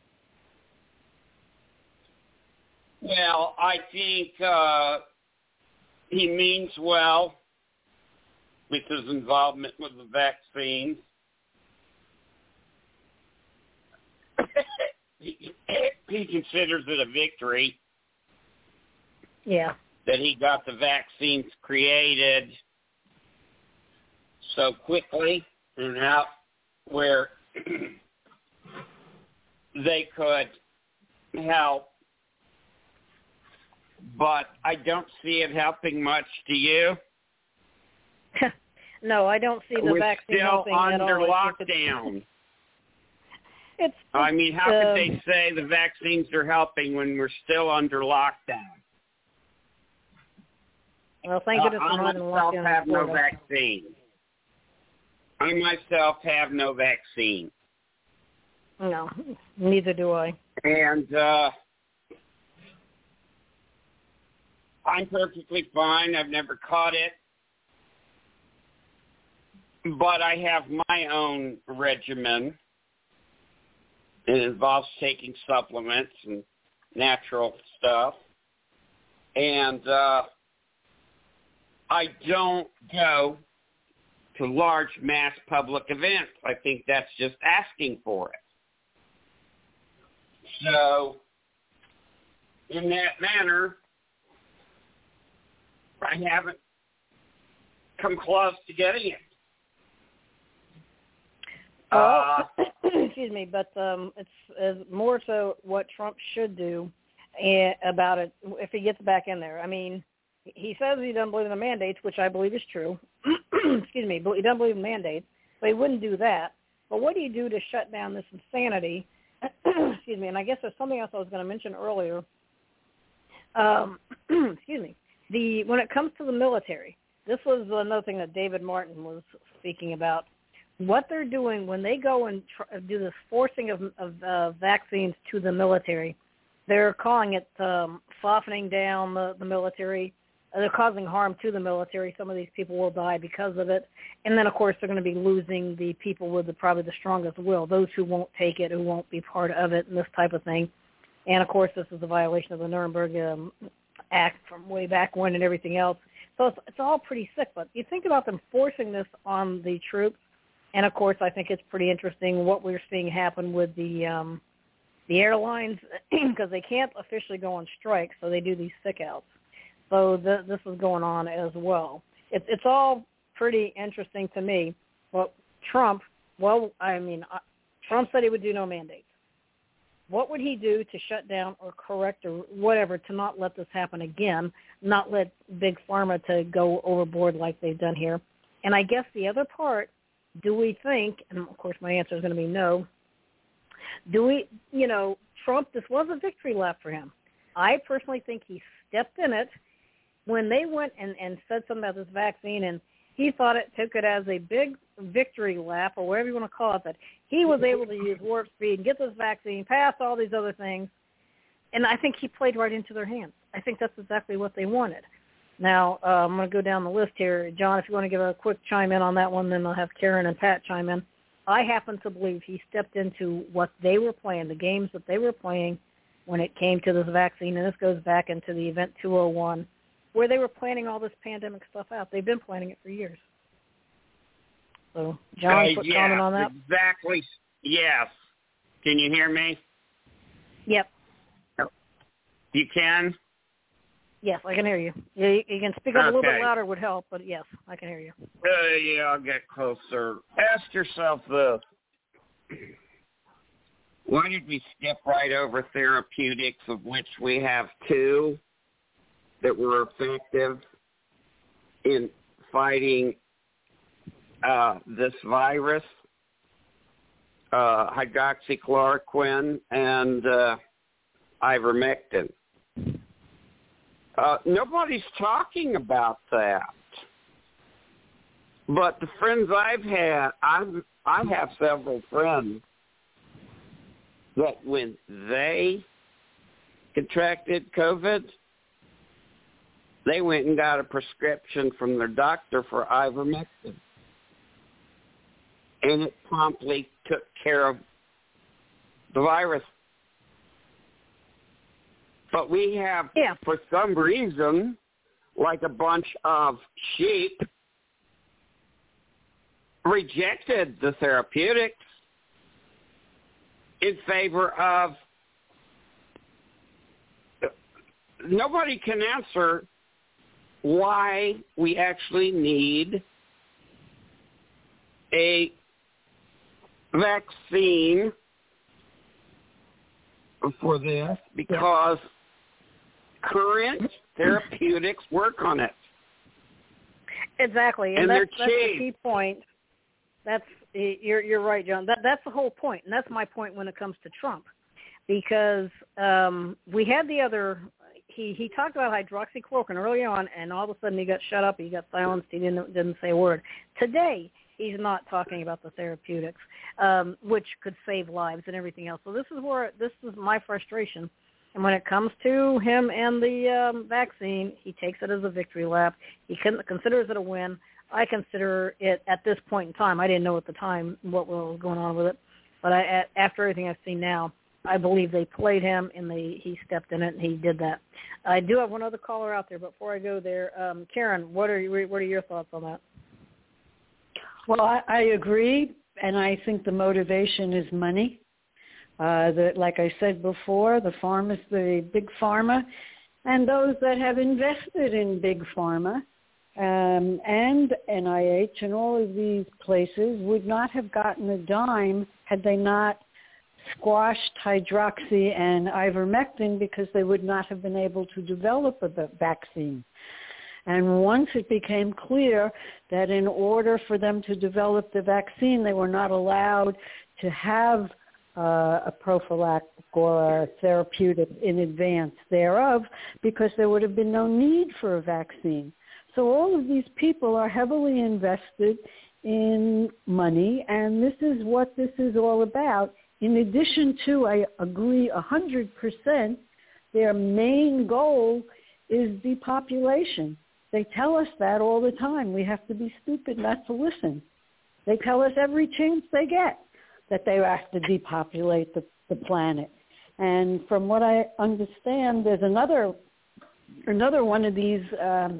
Well, I think uh, he means well with his involvement with the vaccines. he, he considers it a victory. Yeah. That he got the vaccines created so quickly and out where they could help, but I don't see it helping much. Do you? No, I don't see the We're vaccine still helping at under all. lockdown. It's, I mean, how um, could they say the vaccines are helping when we're still under lockdown? Well, thank goodness uh, we're I not in myself lockdown. have in no Florida. vaccine. I myself have no vaccine. No, neither do I. And uh, I'm perfectly fine. I've never caught it. But I have my own regimen. It involves taking supplements and natural stuff. And uh, I don't go to large mass public events. I think that's just asking for it. So, in that manner, I haven't come close to getting it. Well, excuse me, but um, it's uh, more so what Trump should do uh, about it if he gets back in there. I mean, he says he doesn't believe in the mandates, which I believe is true. Excuse me, but he doesn't believe in mandates, so he wouldn't do that. But what do you do to shut down this insanity? Excuse me, and I guess there's something else I was going to mention earlier. Um, excuse me. The when it comes to the military, this was another thing that David Martin was speaking about. What they're doing when they go and tr- do this forcing of, of uh, vaccines to the military, they're calling it um, softening down the, the military. They're causing harm to the military. Some of these people will die because of it. And then, of course, they're going to be losing the people with the, probably the strongest will, those who won't take it, who won't be part of it, and this type of thing. And, of course, this is a violation of the Nuremberg um, Act from way back when and everything else. So it's, it's all pretty sick. But you think about them forcing this on the troops. And, of course, I think it's pretty interesting what we're seeing happen with the um, the airlines because they can't officially go on strike, so they do these sick outs. So the, this is going on as well. It, it's all pretty interesting to me. Well, Trump, well, I mean, uh, Trump said he would do no mandates. What would he do to shut down or correct or whatever to not let this happen again, not let Big Pharma to go overboard like they've done here? And I guess the other part, do we think, and of course my answer is going to be no, do we, you know, Trump, this was a victory lap for him. I personally think he stepped in it when they went and, and said something about this vaccine, and he thought it, took it as a big victory lap, or whatever you want to call it, that he was able to use warp speed and get this vaccine, pass all these other things, and I think he played right into their hands. I think that's exactly what they wanted. Now, uh, I'm going to go down the list here. John, if you want to give a quick chime in on that one, then I'll have Karen and Pat chime in. I happen to believe he stepped into what they were playing, the games that they were playing when it came to this vaccine, and this goes back into the Event two oh one, where they were planning all this pandemic stuff out. They've been planning it for years. So, John, uh, quick yeah, comment on that? Exactly. Yes. Can you hear me? Yep. You can? Yes, I can hear you. You, you can speak up okay. a little bit louder would help, but yes, I can hear you. Uh, yeah, I'll get closer. Ask yourself this. Why did we skip right over therapeutics, of which we have two that were effective in fighting uh, this virus, uh, hydroxychloroquine and uh, ivermectin? Uh, nobody's talking about that. But the friends I've had, I've, I have several friends that when they contracted COVID, they went and got a prescription from their doctor for ivermectin. And it promptly took care of the virus. But we have, yeah. for some reason, like a bunch of sheep, rejected the therapeutics in favor of, nobody can answer why we actually need a vaccine for this because yeah. current therapeutics work on it. Exactly, and, and that's, they're that's cheap. the key point. That's you're you're right, John. That that's the whole point, and that's my point when it comes to Trump, because um, we had the other. He he talked about hydroxychloroquine early on, and all of a sudden he got shut up. He got silenced. He didn't didn't say a word. Today he's not talking about the therapeutics, um, which could save lives and everything else. So this is where this is my frustration. And when it comes to him and the um, vaccine, he takes it as a victory lap. He can, considers it a win. I consider it at this point in time. I didn't know at the time what was going on with it, but I, at, after everything I've seen now, I believe they played him and they, he stepped in it and he did that. I do have one other caller out there, but before I go there, um, Karen, what are you, what are your thoughts on that? Well, I, I agree, and I think the motivation is money. Uh, that, like I said before, the pharma, the big pharma, and those that have invested in big pharma um, and N I H and all of these places would not have gotten a dime had they not squashed hydroxy and ivermectin, because they would not have been able to develop a vaccine. And once it became clear that in order for them to develop the vaccine, they were not allowed to have Uh, a prophylactic or a therapeutic in advance thereof, because there would have been no need for a vaccine. So all of these people are heavily invested in money, and this is what this is all about. In addition to, I agree one hundred percent, their main goal is depopulation. They tell us that all the time. We have to be stupid not to listen. They tell us every chance they get that they have to depopulate the, the planet. And from what I understand, there's another another one of these um,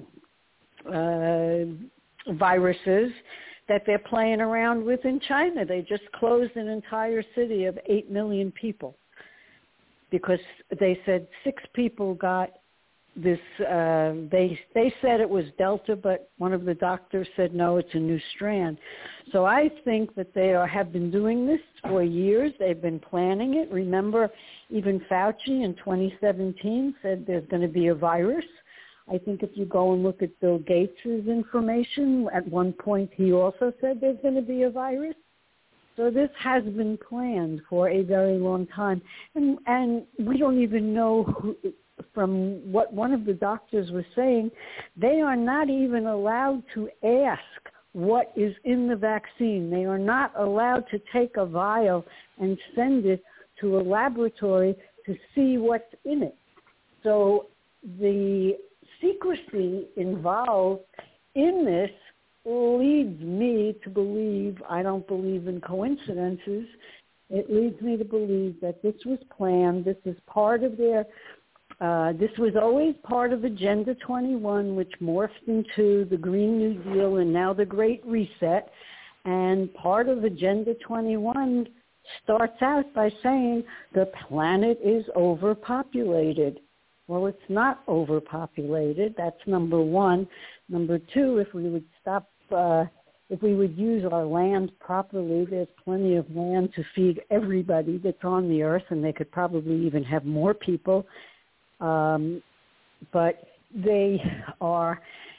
uh, viruses that they're playing around with in China. They just closed an entire city of eight million people because they said six people got this. Uh, they they said it was Delta, but one of the doctors said, no, it's a new strand. So I think that they are, have been doing this for years. They've been planning it. Remember, even Fauci in twenty seventeen said there's going to be a virus. I think if you go and look at Bill Gates' information, at one point he also said there's going to be a virus. So this has been planned for a very long time. And, and we don't even know who, from what one of the doctors was saying, they are not even allowed to ask what is in the vaccine. They are not allowed to take a vial and send it to a laboratory to see what's in it. So the secrecy involved in this leads me to believe, I don't believe in coincidences, it leads me to believe that this was planned. This is part of their Uh, this was always part of Agenda twenty-one, which morphed into the Green New Deal and now the Great Reset. And part of Agenda twenty-one starts out by saying the planet is overpopulated. Well, it's not overpopulated. That's number one. Number two, if we would stop, uh, if we would use our land properly, there's plenty of land to feed everybody that's on the earth, and they could probably even have more people. Um, but they are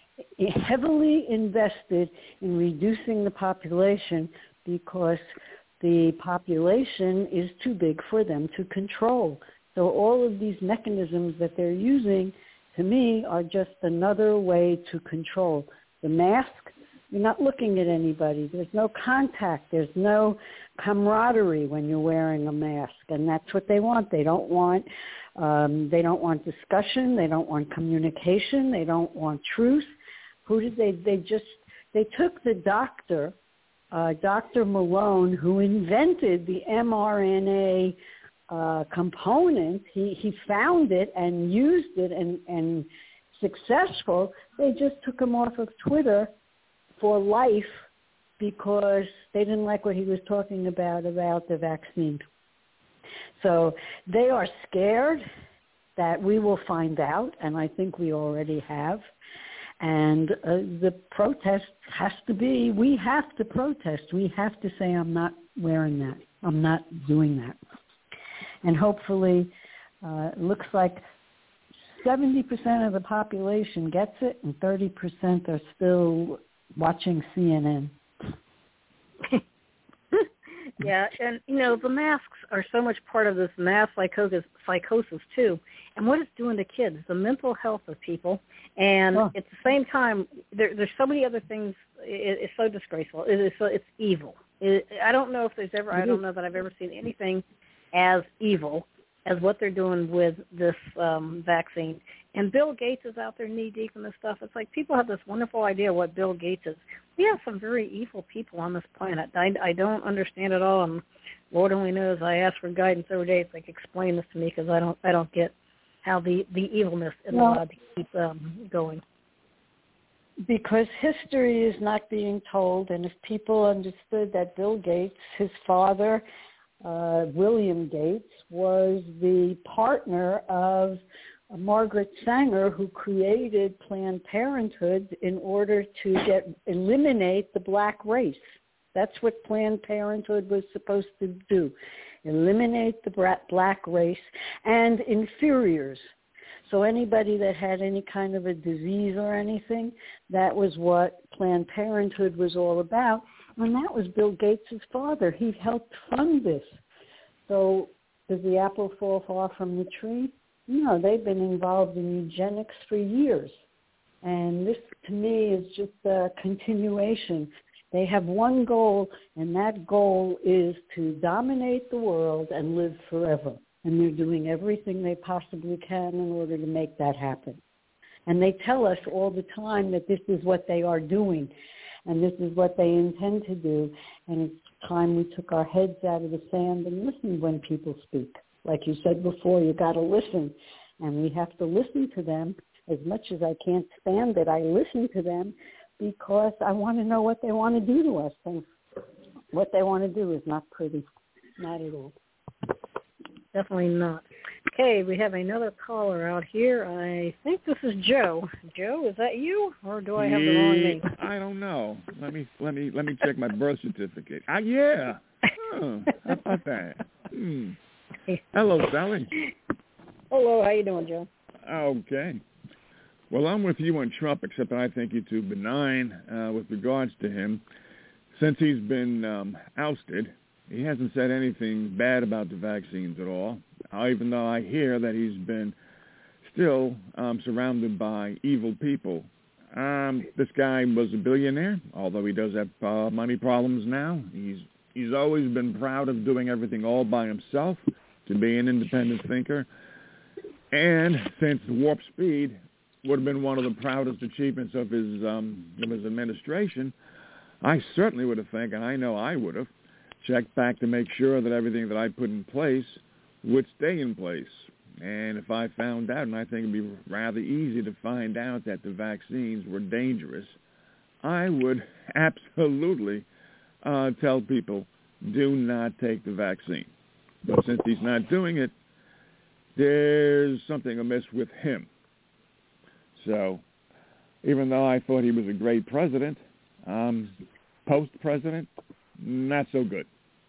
heavily invested in reducing the population because the population is too big for them to control. So all of these mechanisms that they're using, to me, are just another way to control. The mask, you're not looking at anybody. There's no contact. There's no camaraderie when you're wearing a mask, and that's what they want. They don't want Um, they don't want discussion. They don't want communication. They don't want truth. Who did they? They just they took the doctor, uh, Doctor Malone, who invented the mRNA uh, component. He he found it and used it and and successful. They just took him off of Twitter for life because they didn't like what he was talking about about the vaccine. So they are scared that we will find out, and I think we already have. And uh, the protest has to be, we have to protest. We have to say, I'm not wearing that. I'm not doing that. And hopefully, uh, it looks like seventy percent of the population gets it and thirty percent are still watching C N N. Yeah, and, you know, the masks are so much part of this mass psychosis, psychosis too. And what it's doing to kids, the mental health of people. And oh. at the same time, there, there's so many other things. It, it's so disgraceful. It is so, it's evil. It, I don't know if there's ever, I don't know that I've ever seen anything as evil as what they're doing with this um, vaccine. And Bill Gates is out there knee-deep in this stuff. It's like people have this wonderful idea what Bill Gates is. We have some very evil people on this planet. I, I don't understand it all, and Lord only knows I ask for guidance every day. It's like, explain this to me, because I don't I don't get how the, the evilness is well, allowed to keep um, going. Because history is not being told, and if people understood that Bill Gates, his father, uh, William Gates, was the partner of Margaret Sanger, who created Planned Parenthood in order to get eliminate the black race. That's what Planned Parenthood was supposed to do, eliminate the black race and inferiors. So anybody that had any kind of a disease or anything, that was what Planned Parenthood was all about. And that was Bill Gates' father. He helped fund this. So does the apple fall far from the tree? No, they've been involved in eugenics for years. And this, to me, is just a continuation. They have one goal, and that goal is to dominate the world and live forever. And they're doing everything they possibly can in order to make that happen. And they tell us all the time that this is what they are doing, and this is what they intend to do. And it's time we took our heads out of the sand and listened when people speak. Like you said before, you got to listen, and we have to listen to them. As much as I can't stand it, I listen to them because I want to know what they want to do to us. And what they want to do is not pretty, not at all. Definitely not. Okay, we have another caller out here. I think this is Joe. Joe, is that you, or do I have the wrong name? I don't know. Let me let me let me check my birth certificate. Ah, yeah. Oh, how about that? Hmm. Hello, Sally. Hello, how you doing, Joe? Okay. Well, I'm with you on Trump, except that I think you're too benign uh, with regards to him. Since he's been um, ousted, he hasn't said anything bad about the vaccines at all, even though I hear that he's been still um, surrounded by evil people. Um, this guy was a billionaire, although he does have uh, money problems now. He's he's always been proud of doing everything all by himself, to be an independent thinker. And since warp speed would have been one of the proudest achievements of his um, of his administration, I certainly would have think, and I know I would have, checked back to make sure that everything that I put in place would stay in place. And if I found out, and I think it would be rather easy to find out that the vaccines were dangerous, I would absolutely uh, tell people, do not take the vaccine. But since he's not doing it, there's something amiss with him. So even though I thought he was a great president, um, post-president, not so good.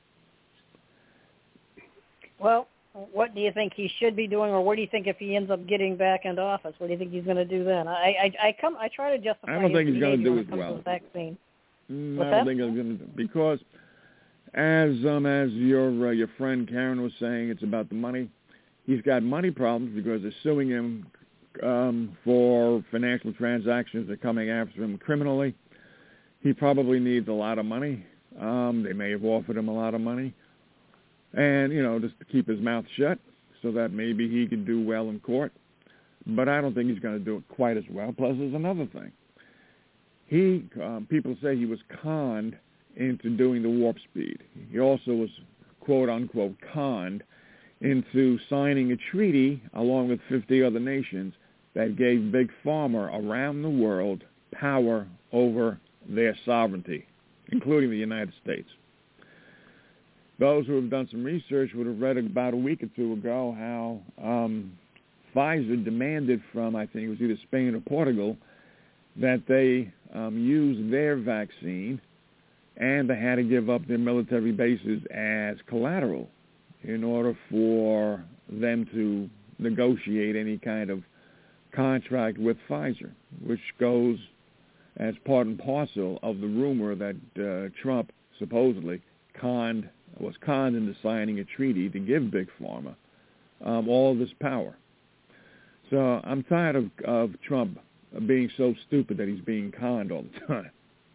Well, what do you think he should be doing, or what do you think if he ends up getting back into office? What do you think he's going to do then? I I, I come I try to justify. I don't think he's going to do as well. well. Vaccine. Mm, What's I don't that? think he's going to do because, as um as your uh, your friend Karen was saying, it's about the money. He's got money problems because they're suing him um, for financial transactions. They're coming after him criminally. He probably needs a lot of money. Um, they may have offered him a lot of money. And, you know, just to keep his mouth shut so that maybe he can do well in court. But I don't think he's going to do it quite as well. Plus, there's another thing. He, um, people say he was conned into doing the warp speed. He also was, quote, unquote, conned into signing a treaty along with fifty other nations that gave Big Pharma around the world power over their sovereignty, including the United States. Those who have done some research would have read about a week or two ago how um, Pfizer demanded from, I think it was either Spain or Portugal, that they um, use their vaccine, and they had to give up their military bases as collateral. in order for them to negotiate any kind of contract with Pfizer, which goes as part and parcel of the rumor that uh, Trump supposedly conned, was conned into signing a treaty to give Big Pharma um, all of this power. So I'm tired of, of Trump being so stupid that he's being conned all the time.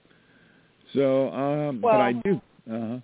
So, um, well, but I do. Uh-huh.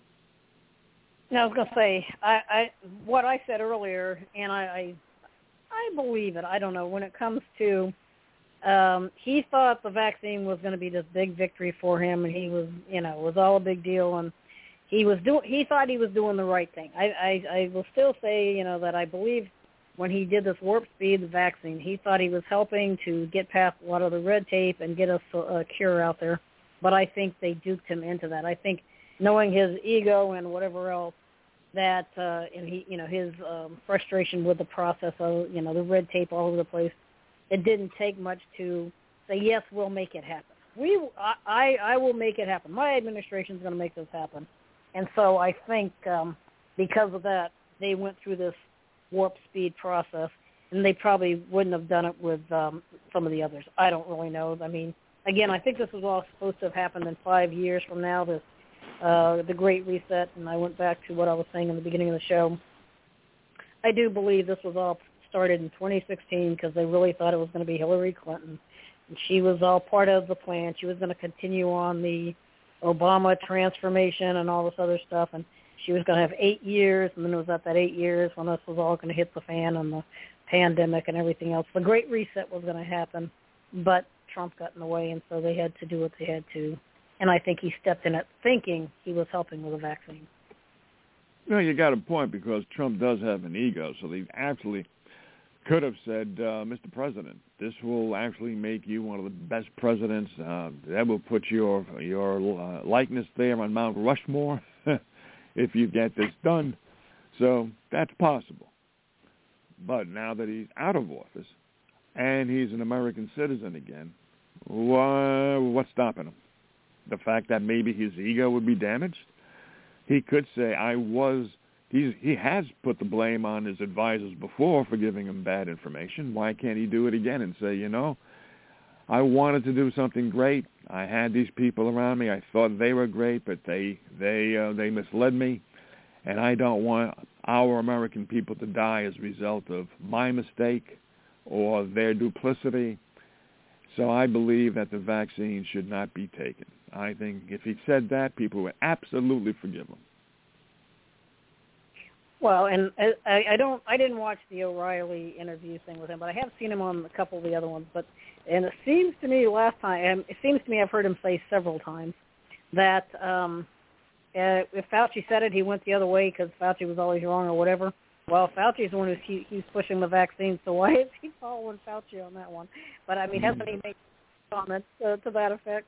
No, I was going to say, I, I what I said earlier, and I, I I believe it. I don't know. When it comes to, um, he thought the vaccine was going to be this big victory for him, and he was, you know, it was all a big deal, and he was doing. He thought he was doing the right thing. I, I, I will still say, you know, that I believe when he did this warp speed, the vaccine, he thought he was helping to get past a lot of the red tape and get us a, a cure out there. But I think they duped him into that. I think knowing his ego and whatever else, that uh, and he, you know, his um, frustration with the process of, you know, the red tape all over the place, it didn't take much to say, yes, we'll make it happen. We, I, I will make it happen. My administration is going to make this happen. And so I think um, because of that, they went through this warp speed process, and they probably wouldn't have done it with um, some of the others. I don't really know. I mean, again, I think this was all supposed to have happened in five years from now, this Uh, the Great Reset, and I went back to what I was saying in the beginning of the show. I do believe this was all started in twenty sixteen because they really thought it was going to be Hillary Clinton. And she was all part of the plan. She was going to continue on the Obama transformation and all this other stuff, and she was going to have eight years, and then it was at that eight years when this was all going to hit the fan and the pandemic and everything else. The Great Reset was going to happen, but Trump got in the way, and so they had to do what they had to. And I think he stepped in it thinking he was helping with the vaccine. No, you got a point, because Trump does have an ego. So they actually could have said, uh, Mister President, this will actually make you one of the best presidents. Uh, that will put your your uh, likeness there on Mount Rushmore if you get this done. So that's possible. But now that he's out of office and he's an American citizen again, wha- what's stopping him? The fact that maybe his ego would be damaged? He could say, I was, he's, he has put the blame on his advisors before for giving him bad information. Why can't he do it again and say, you know, I wanted to do something great. I had these people around me. I thought they were great, but they, they, uh, they misled me. And I don't want our American people to die as a result of my mistake or their duplicity. So I believe that the vaccine should not be taken. I think if he said that, people would absolutely forgive him. Well, and I, I don't, I didn't watch the O'Reilly interview thing with him, but I have seen him on a couple of the other ones. But and it seems to me last time, and it seems to me I've heard him say several times that um, uh, if Fauci said it, he went the other way because Fauci was always wrong or whatever. Well, Fauci's the one who's he, he's pushing the vaccine, so why is he following Fauci on that one? But I mean, hasn't he made comments uh, to that effect?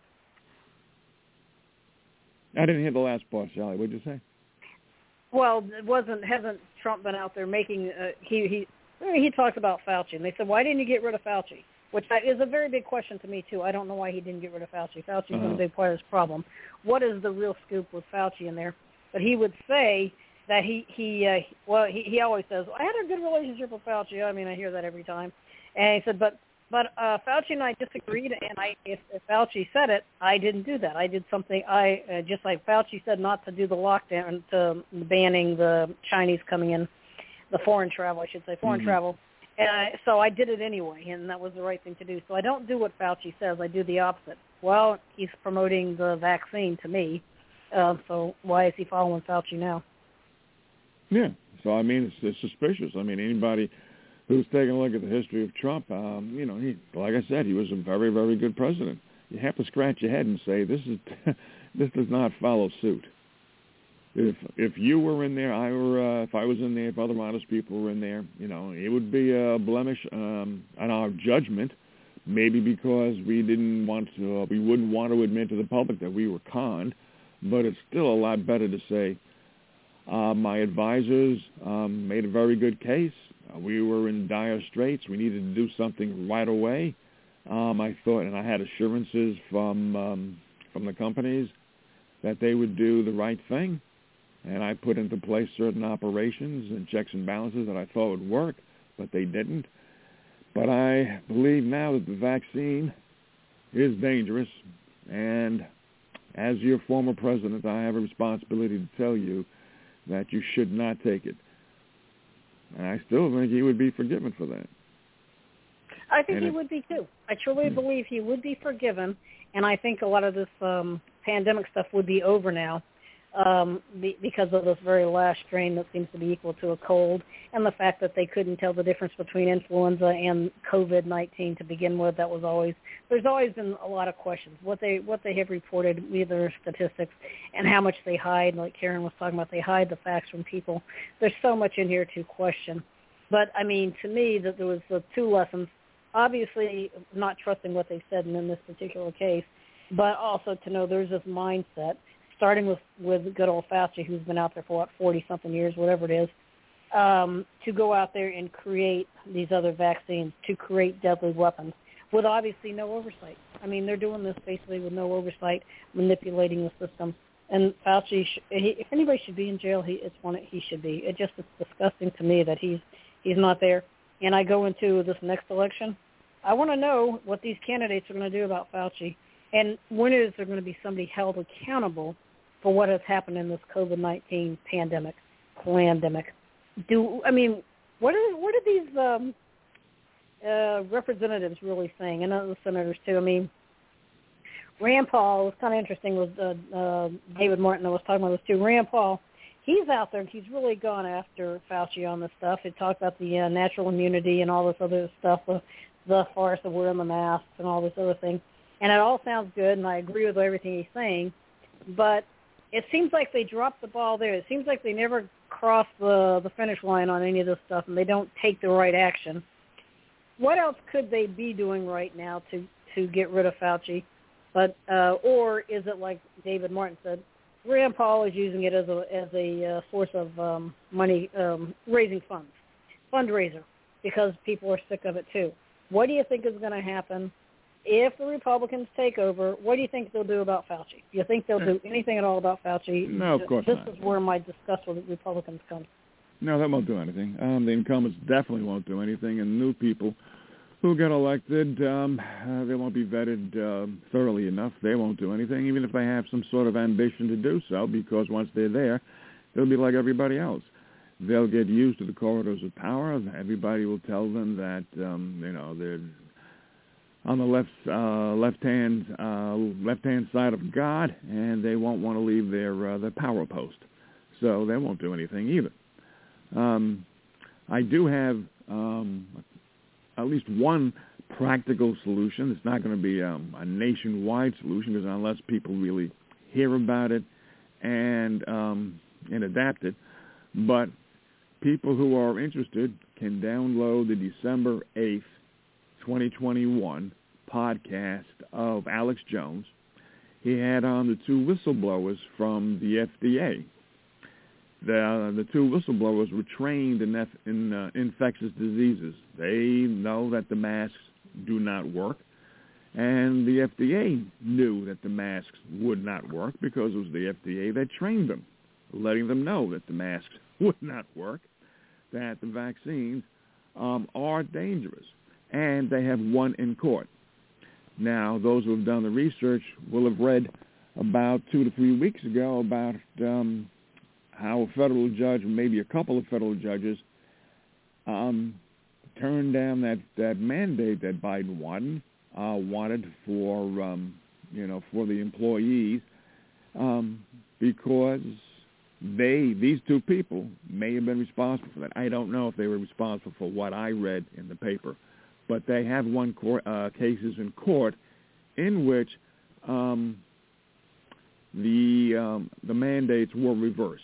I didn't hear the last part, Sally. What did you say? Well, it wasn't hasn't Trump been out there making uh, he he he talked about Fauci, and they said, why didn't you get rid of Fauci? Which is a very big question to me too. I don't know why he didn't get rid of Fauci. Fauci's uh-huh. been a big part of this problem. What is the real scoop with Fauci in there? But he would say that he he uh, well he he always says, I had a good relationship with Fauci. I mean, I hear that every time, and he said, but. But uh, Fauci and I disagreed, and I, if, if Fauci said it, I didn't do that. I did something. I uh, just like Fauci said not to do the lockdown, to banning the Chinese coming in, the foreign travel, I should say, foreign mm-hmm. travel. And I, so I did it anyway, and that was the right thing to do. So I don't do what Fauci says. I do the opposite. Well, he's promoting the vaccine to me, uh, so why is he following Fauci now? Yeah. So I mean, it's, it's suspicious. I mean, anybody who's taking a look at the history of Trump, um, you know, he, like I said, he was a very, very good president. You have to scratch your head and say, this is this does not follow suit. If if you were in there, I were, uh, if I was in there, if other honest people were in there, you know, it would be a blemish um, on our judgment, maybe because we didn't want to, uh, we wouldn't want to admit to the public that we were conned, but it's still a lot better to say, uh, my advisors um, made a very good case. We were in dire straits. We needed to do something right away. Um, I thought, and I had assurances from um, from the companies that they would do the right thing. and I put into place certain operations and checks and balances that I thought would work, but they didn't. But I believe now that the vaccine is dangerous, and as your former president, I have a responsibility to tell you that you should not take it. And I still think he would be forgiven for that. I think and he it, would be too. I truly hmm. believe he would be forgiven, and I think a lot of this um, pandemic stuff would be over now um, be, because of this very last strain that seems to be equal to a cold, and the fact that they couldn't tell the difference between influenza and COVID nineteen to begin with. That was always there's always been a lot of questions. What they what they have reported, either statistics, and how much they hide. Like Karen was talking about, they hide the facts from people. There's so much in here to question. But I mean, to me, that there was uh, two lessons. Obviously, not trusting what they said in this particular case, but also to know there's this mindset, starting with, with good old Fauci, who's been out there for, what, forty-something years, whatever it is, um, to go out there and create these other vaccines, to create deadly weapons, with obviously no oversight. I mean, they're doing this basically with no oversight, manipulating the system. And Fauci, sh- he, if anybody should be in jail, he, it's one he should be. It just is disgusting to me that he's he's not there. And I go into this next election, I want to know what these candidates are going to do about Fauci, and when is there going to be somebody held accountable for what has happened in this COVID nineteen pandemic, pandemic. Do I mean what are what are these um, uh, representatives really saying, and other senators too? I mean, Rand Paul was kind of interesting. Was uh, uh, David Martin I was talking about this too? Rand Paul. He's out there. He's really gone after Fauci on this stuff. He talked about the uh, natural immunity and all this other stuff, the, the farce of wearing the masks and all this other thing. And it all sounds good, and I agree with everything he's saying. But it seems like they dropped the ball there. It seems like they never cross the, the finish line on any of this stuff, and they don't take the right action. What else could they be doing right now to, to get rid of Fauci? But uh, or is it like David Martin said, Rand Paul is using it as a as a uh, source of um, money, um, raising funds, fundraiser, because people are sick of it too. What do you think is going to happen if the Republicans take over? What do you think they'll do about Fauci? Do you think they'll do anything at all about Fauci? No, of course this not. This is where my disgust with the Republicans comes. No, that won't do anything. Um, the incumbents definitely won't do anything, and new people who get elected, um, uh, they won't be vetted uh, thoroughly enough. They won't do anything, even if they have some sort of ambition to do so, because once they're there, they'll be like everybody else. They'll get used to the corridors of power. Everybody will tell them that, um, you know, they're on the left, uh, left-hand, uh, left-hand side of God, and they won't want to leave their uh, their power post. So they won't do anything either. Um, I do have um, at least one practical solution. It's not going to be um, a nationwide solution, because unless people really hear about it and um, and adapt it, but people who are interested can download the December eighth, twenty twenty-one podcast of Alex Jones. He had on the two whistleblowers from the F D A. The, uh, the two whistleblowers were trained in, F, in uh, infectious diseases. They know that the masks do not work, and the F D A knew that the masks would not work because it was the F D A that trained them, letting them know that the masks would not work, that the vaccines um, are dangerous, and they have won in court. Now, those who have done the research will have read about two to three weeks ago about um, how a federal judge, maybe a couple of federal judges, um, turned down that, that mandate that Biden wanted, uh, wanted for, um, you know, for the employees, um, because they, these two people may have been responsible for that. I don't know if they were responsible for what I read in the paper, but they have won court, uh, cases in court in which um, the um, the mandates were reversed.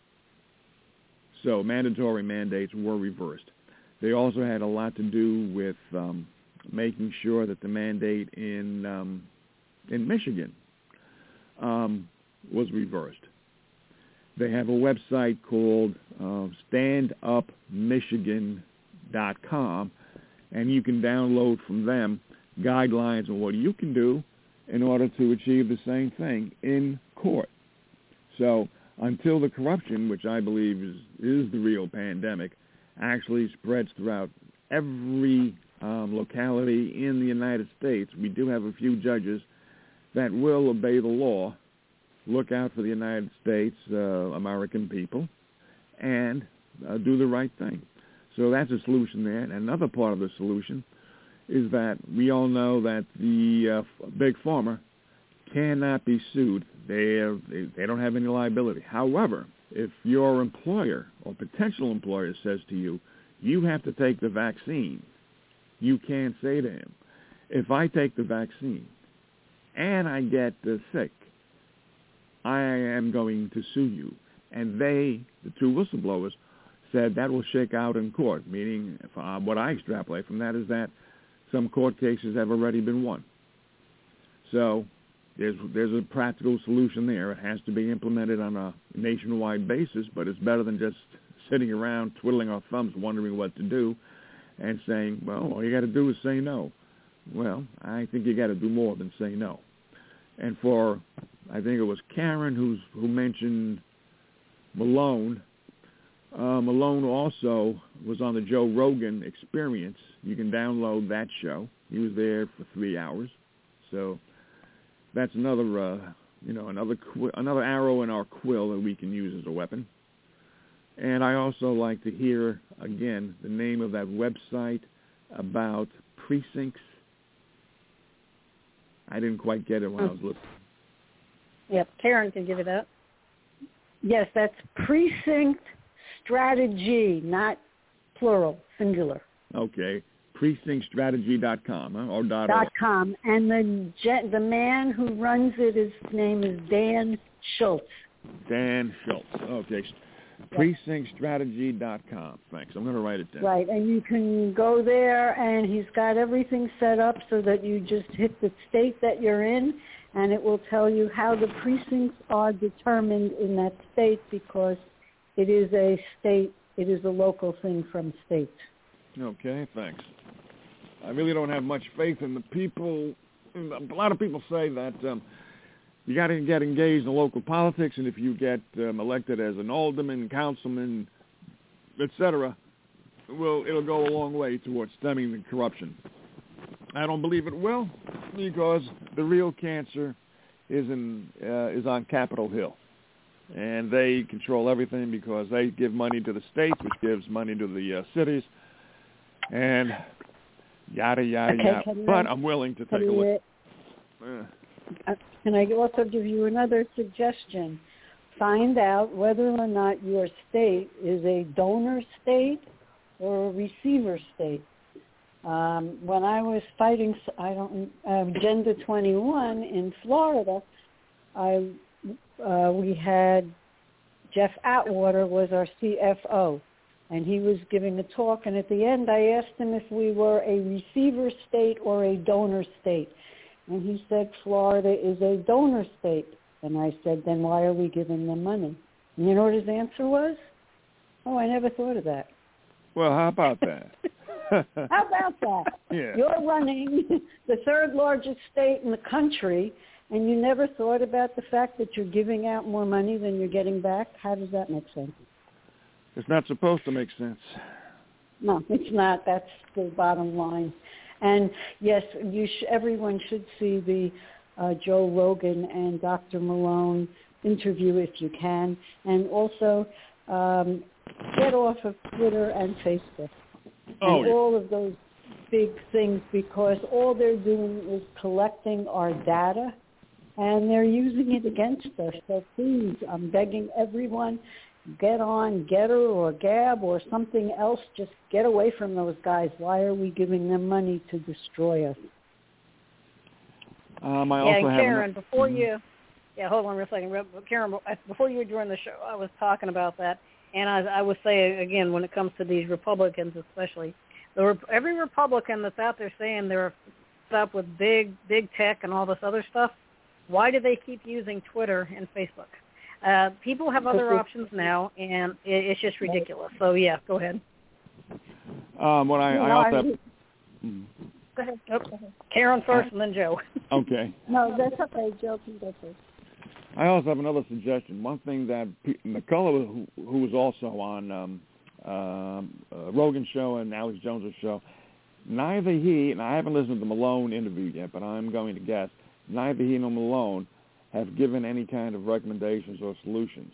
So mandatory mandates were reversed. They also had a lot to do with um, making sure that the mandate in um, in Michigan um, was reversed. They have a website called uh, stand up michigan dot com, and you can download from them guidelines on what you can do in order to achieve the same thing in court. So until the corruption, which I believe is, is the real pandemic, actually spreads throughout every um, locality in the United States. We do have a few judges that will obey the law, look out for the United States, uh, American people, and uh, do the right thing. So that's a solution there. And another part of the solution is that we all know that the uh, big pharma cannot be sued. They, are, they they don't have any liability. However, if your employer or potential employer says to you, you have to take the vaccine, you can say to him, if I take the vaccine and I get uh, sick, I am going to sue you. And they, the two whistleblowers, said that will shake out in court, meaning if, uh, what I extrapolate from that is that some court cases have already been won. So there's there's a practical solution there. It has to be implemented on a nationwide basis, but it's better than just sitting around twiddling our thumbs wondering what to do and saying, well, all you got to do is say no. Well, I think you got to do more than say no. And for, I think it was Karen who's, who mentioned Malone. Uh, Malone also was on the Joe Rogan Experience. You can download that show. He was there for three hours. So that's another, uh, you know, another qu- another arrow in our quill that we can use as a weapon. And I also like to hear, again, the name of that website about precincts. I didn't quite get it when I was listening. Yep, Karen can give it up. Yes, that's precinct strategy, not plural, singular. Okay, precinct strategy dot com huh? or dot dot com, and the ge- the man who runs it, his name is Dan Schultz. Dan Schultz. Okay, precinct strategy dot com. Thanks. I'm going to write it down. Right, and you can go there, and he's got everything set up so that you just hit the state that you're in, and it will tell you how the precincts are determined in that state, because it is a state, it is a local thing from state. Okay, thanks. I really don't have much faith in the people. A lot of people say that um, you got to get engaged in local politics, and if you get um, elected as an alderman, councilman, et cetera, well, it'll go a long way towards stemming the corruption. I don't believe it will, because the real cancer is in uh, is on Capitol Hill, and they control everything because they give money to the state, which gives money to the uh, cities, and yada yada Okay, yada. But I, I'm willing to take a look. Uh, can I also give you another suggestion? Find out whether or not your state is a donor state or a receiver state. Um, when I was fighting, I don't, uh, Agenda twenty-one in Florida, I uh, we had Jeff Atwater was our C F O, and he was giving a talk. And at the end, I asked him if we were a receiver state or a donor state, and he said Florida is a donor state. And I said, then why are we giving them money? And you know what his answer was? Oh, I never thought of that. Well, how about that? How about that? Yeah. You're running the third largest state in the country, and you never thought about the fact that you're giving out more money than you're getting back? How does that make sense? It's not supposed to make sense. No, it's not. That's the bottom line. And, yes, you sh- everyone should see the uh, Joe Rogan and Doctor Malone interview if you can. And also um, get off of Twitter and Facebook. Oh, and yeah. all of those big things, because all they're doing is collecting our data, and they're using it against us. So please, I'm begging everyone, get on Getter or Gab or something else. Just get away from those guys. Why are we giving them money to destroy us? Um, I yeah, also and have Karen, an- before mm-hmm. you, yeah, hold on a second. Karen, before you joined the show, I was talking about that. And I, I would say, again, when it comes to these Republicans especially, the, every Republican that's out there saying they're up with big, big tech and all this other stuff, why do they keep using Twitter and Facebook? Uh, people have other options now, and it, it's just ridiculous. So, yeah, go ahead. Um, what I, I also have... Mm. Go ahead. Oh, Karen first and then Joe. Okay. No, that's okay. Joe can go first. I also have another suggestion. One thing that P- McCullough, who, who was also on um, um, uh, Rogan's show and Alex Jones' show, neither he, and I haven't listened to the Malone interview yet, but I'm going to guess, neither he nor Malone have given any kind of recommendations or solutions.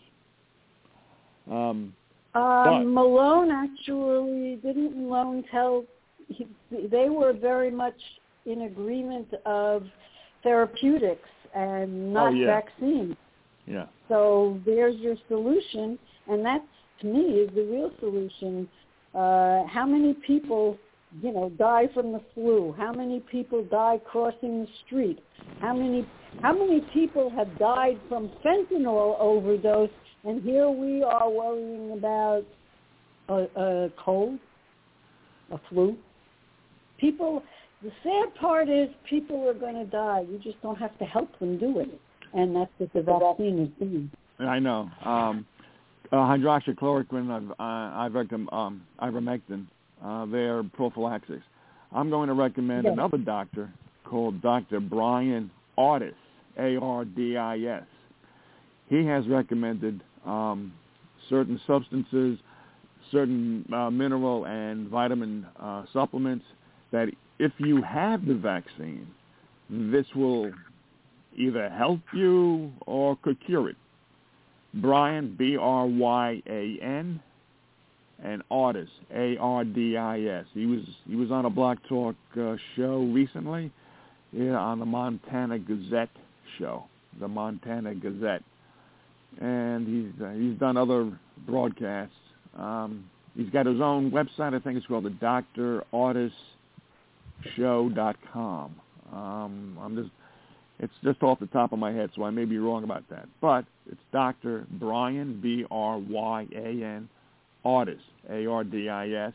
Um, uh, but, Malone actually, didn't Malone tell, he, they were very much in agreement of therapeutics and not oh, yeah. vaccines. Yeah. So there's your solution, and that, to me, is the real solution. Uh, how many people, you know, die from the flu? How many people die crossing the street? How many how many people have died from fentanyl overdose? And here we are worrying about a, a cold, a flu. People, the sad part is people are going to die. You just don't have to help them do it. And that's what the vaccine is doing. I know. Um, uh, hydroxychloroquine, I've, uh, I've recommend, um, ivermectin, uh, they're prophylaxis. I'm going to recommend yes. another doctor called Doctor Brian Ardis, A R D I S. He has recommended um, certain substances, certain uh, mineral and vitamin uh, supplements that if you have the vaccine, this will either help you or could cure it. Brian, B R Y A N, and Ardis, A R D I S. He was he was on a Blog Talk uh, show recently, yeah, on the Montana Gazette show, the Montana Gazette, and he's uh, he's done other broadcasts. Um, he's got his own website. I think it's called the Doctor Ardis Show dot com. Um, I'm just it's just off the top of my head, so I may be wrong about that. But it's Doctor Brian, B R Y A N, Ardis, A R D I S.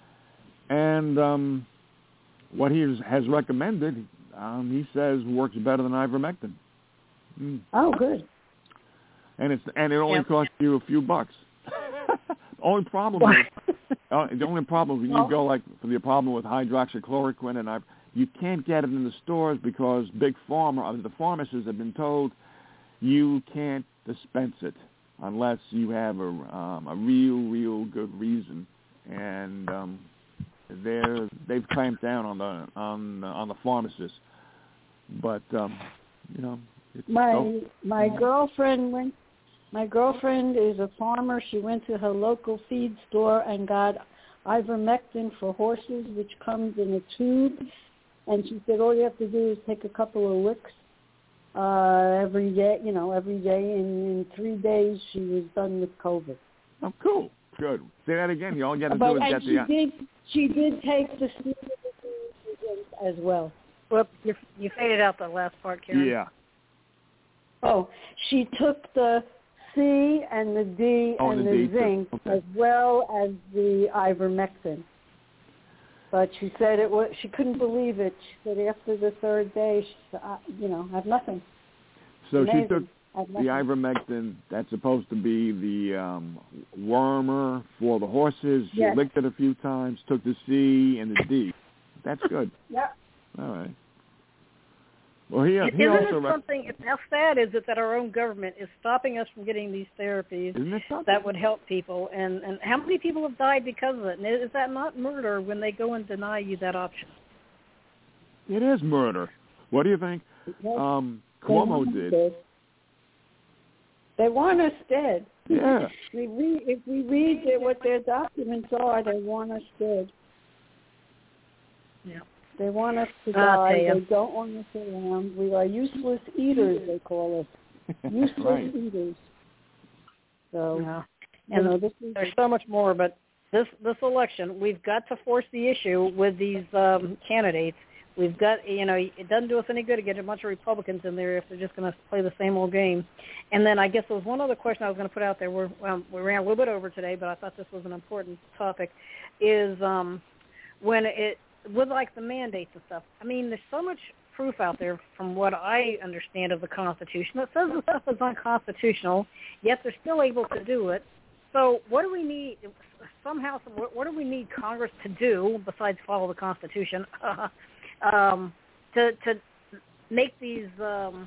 And um, what he has, has recommended, um, he says, works better than ivermectin. Mm. Oh, good. And it's and it only Yep. costs you a few bucks. The only problem is, uh, the only problem is when you go like for the problem with hydroxychloroquine and I, you can't get it in the stores because big pharma, the pharmacists have been told you can't dispense it unless you have a um, a real, real good reason, and um, they're they've clamped down on the on on the pharmacists. But um, you know, it's my so, my girlfriend went. My girlfriend is a farmer. She went to her local feed store and got ivermectin for horses, which comes in a tube. And she said, all you have to do is take a couple of licks uh, every day, you know, every day. And in three days, she was done with COVID. Oh, cool. Good. Say that again. You all got to but, do is and get she the... did, she did take the seed as well. Well, you, you faded out the last part, Karen. Yeah. Oh, she took the C and the D Oh, and the the D, zinc okay. as well as the ivermectin. But she said it was, she couldn't believe it. She said after the third day, she said, I, you know, I have nothing. So Amazing. she took I have the nothing. ivermectin that's supposed to be the um, wormer for the horses. She Yes. licked it a few times, took the C and the D. That's good. Yep. All right. Well, he, he Isn't also... it Rec- something, how sad is it that our own government is stopping us from getting these therapies Isn't it something? that would help people? And, and how many people have died because of it? And is that not murder when they go and deny you that option? It is murder. What do you think Yes. um, They want Cuomo us did? dead. They want us dead. Yeah. we read, if we read their, what their documents are, they want us dead. Yeah. They want us to I'll die. tell you. They don't want us around. We are useless eaters, they call us. Useless Right. eaters. So, Yeah. you And know, this is... there's so much more, but this this election, we've got to force the issue with these um, candidates. We've got, you know, it doesn't do us any good to get a bunch of Republicans in there if they're just going to play the same old game. And then I guess there was one other question I was going to put out there. We're, um, we ran a little bit over today, but I thought this was an important topic, is um, when it, with like the mandates and stuff, I mean, there's so much proof out there from what I understand of the Constitution that says the stuff is unconstitutional, yet they're still able to do it. So what do we need, somehow, what do we need Congress to do besides follow the Constitution uh, um, to, to make these um,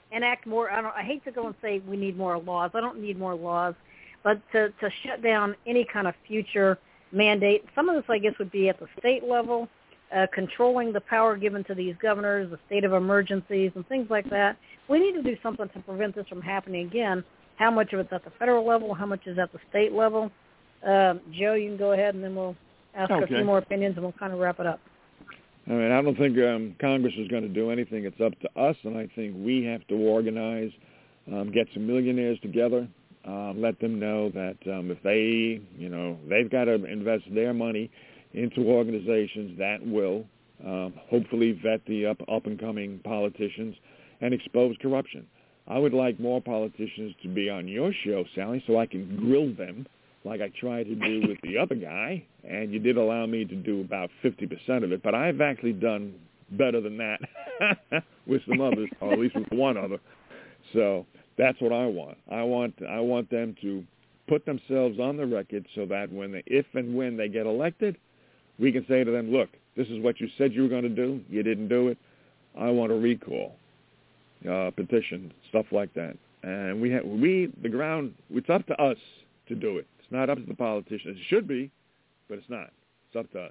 enact more. I don't. I hate to go and say we need more laws. I don't need more laws, but to to shut down any kind of future mandate. Some of this, I guess, would be at the state level, uh, controlling the power given to these governors, the state of emergencies, and things like that. We need to do something to prevent this from happening again. How much of it's at the federal level? How much is at the state level? Um, Joe, you can go ahead, and then we'll ask okay. a few more opinions, and we'll kind of wrap it up. All right. I don't think um, Congress is going to do anything. It's up to us, and I think we have to organize, um, get some millionaires together, uh, let them know that um, if they, you know, they've got to invest their money into organizations that will um, hopefully vet the up, up-and-coming politicians and expose corruption. I would like more politicians to be on your show, Sally, so I can grill them like I tried to do with the other guy, and you did allow me to do about fifty percent of it, but I've actually done better than that with some others, or at least with one other. So that's what I want. I want I want them to put themselves on the record so that when they, if and when they get elected, we can say to them, look, this is what you said you were going to do. You didn't do it. I want a recall, uh, petition, stuff like that. And we have, we, the ground, it's up to us to do it. It's not up to the politicians. It should be, but it's not. It's up to us.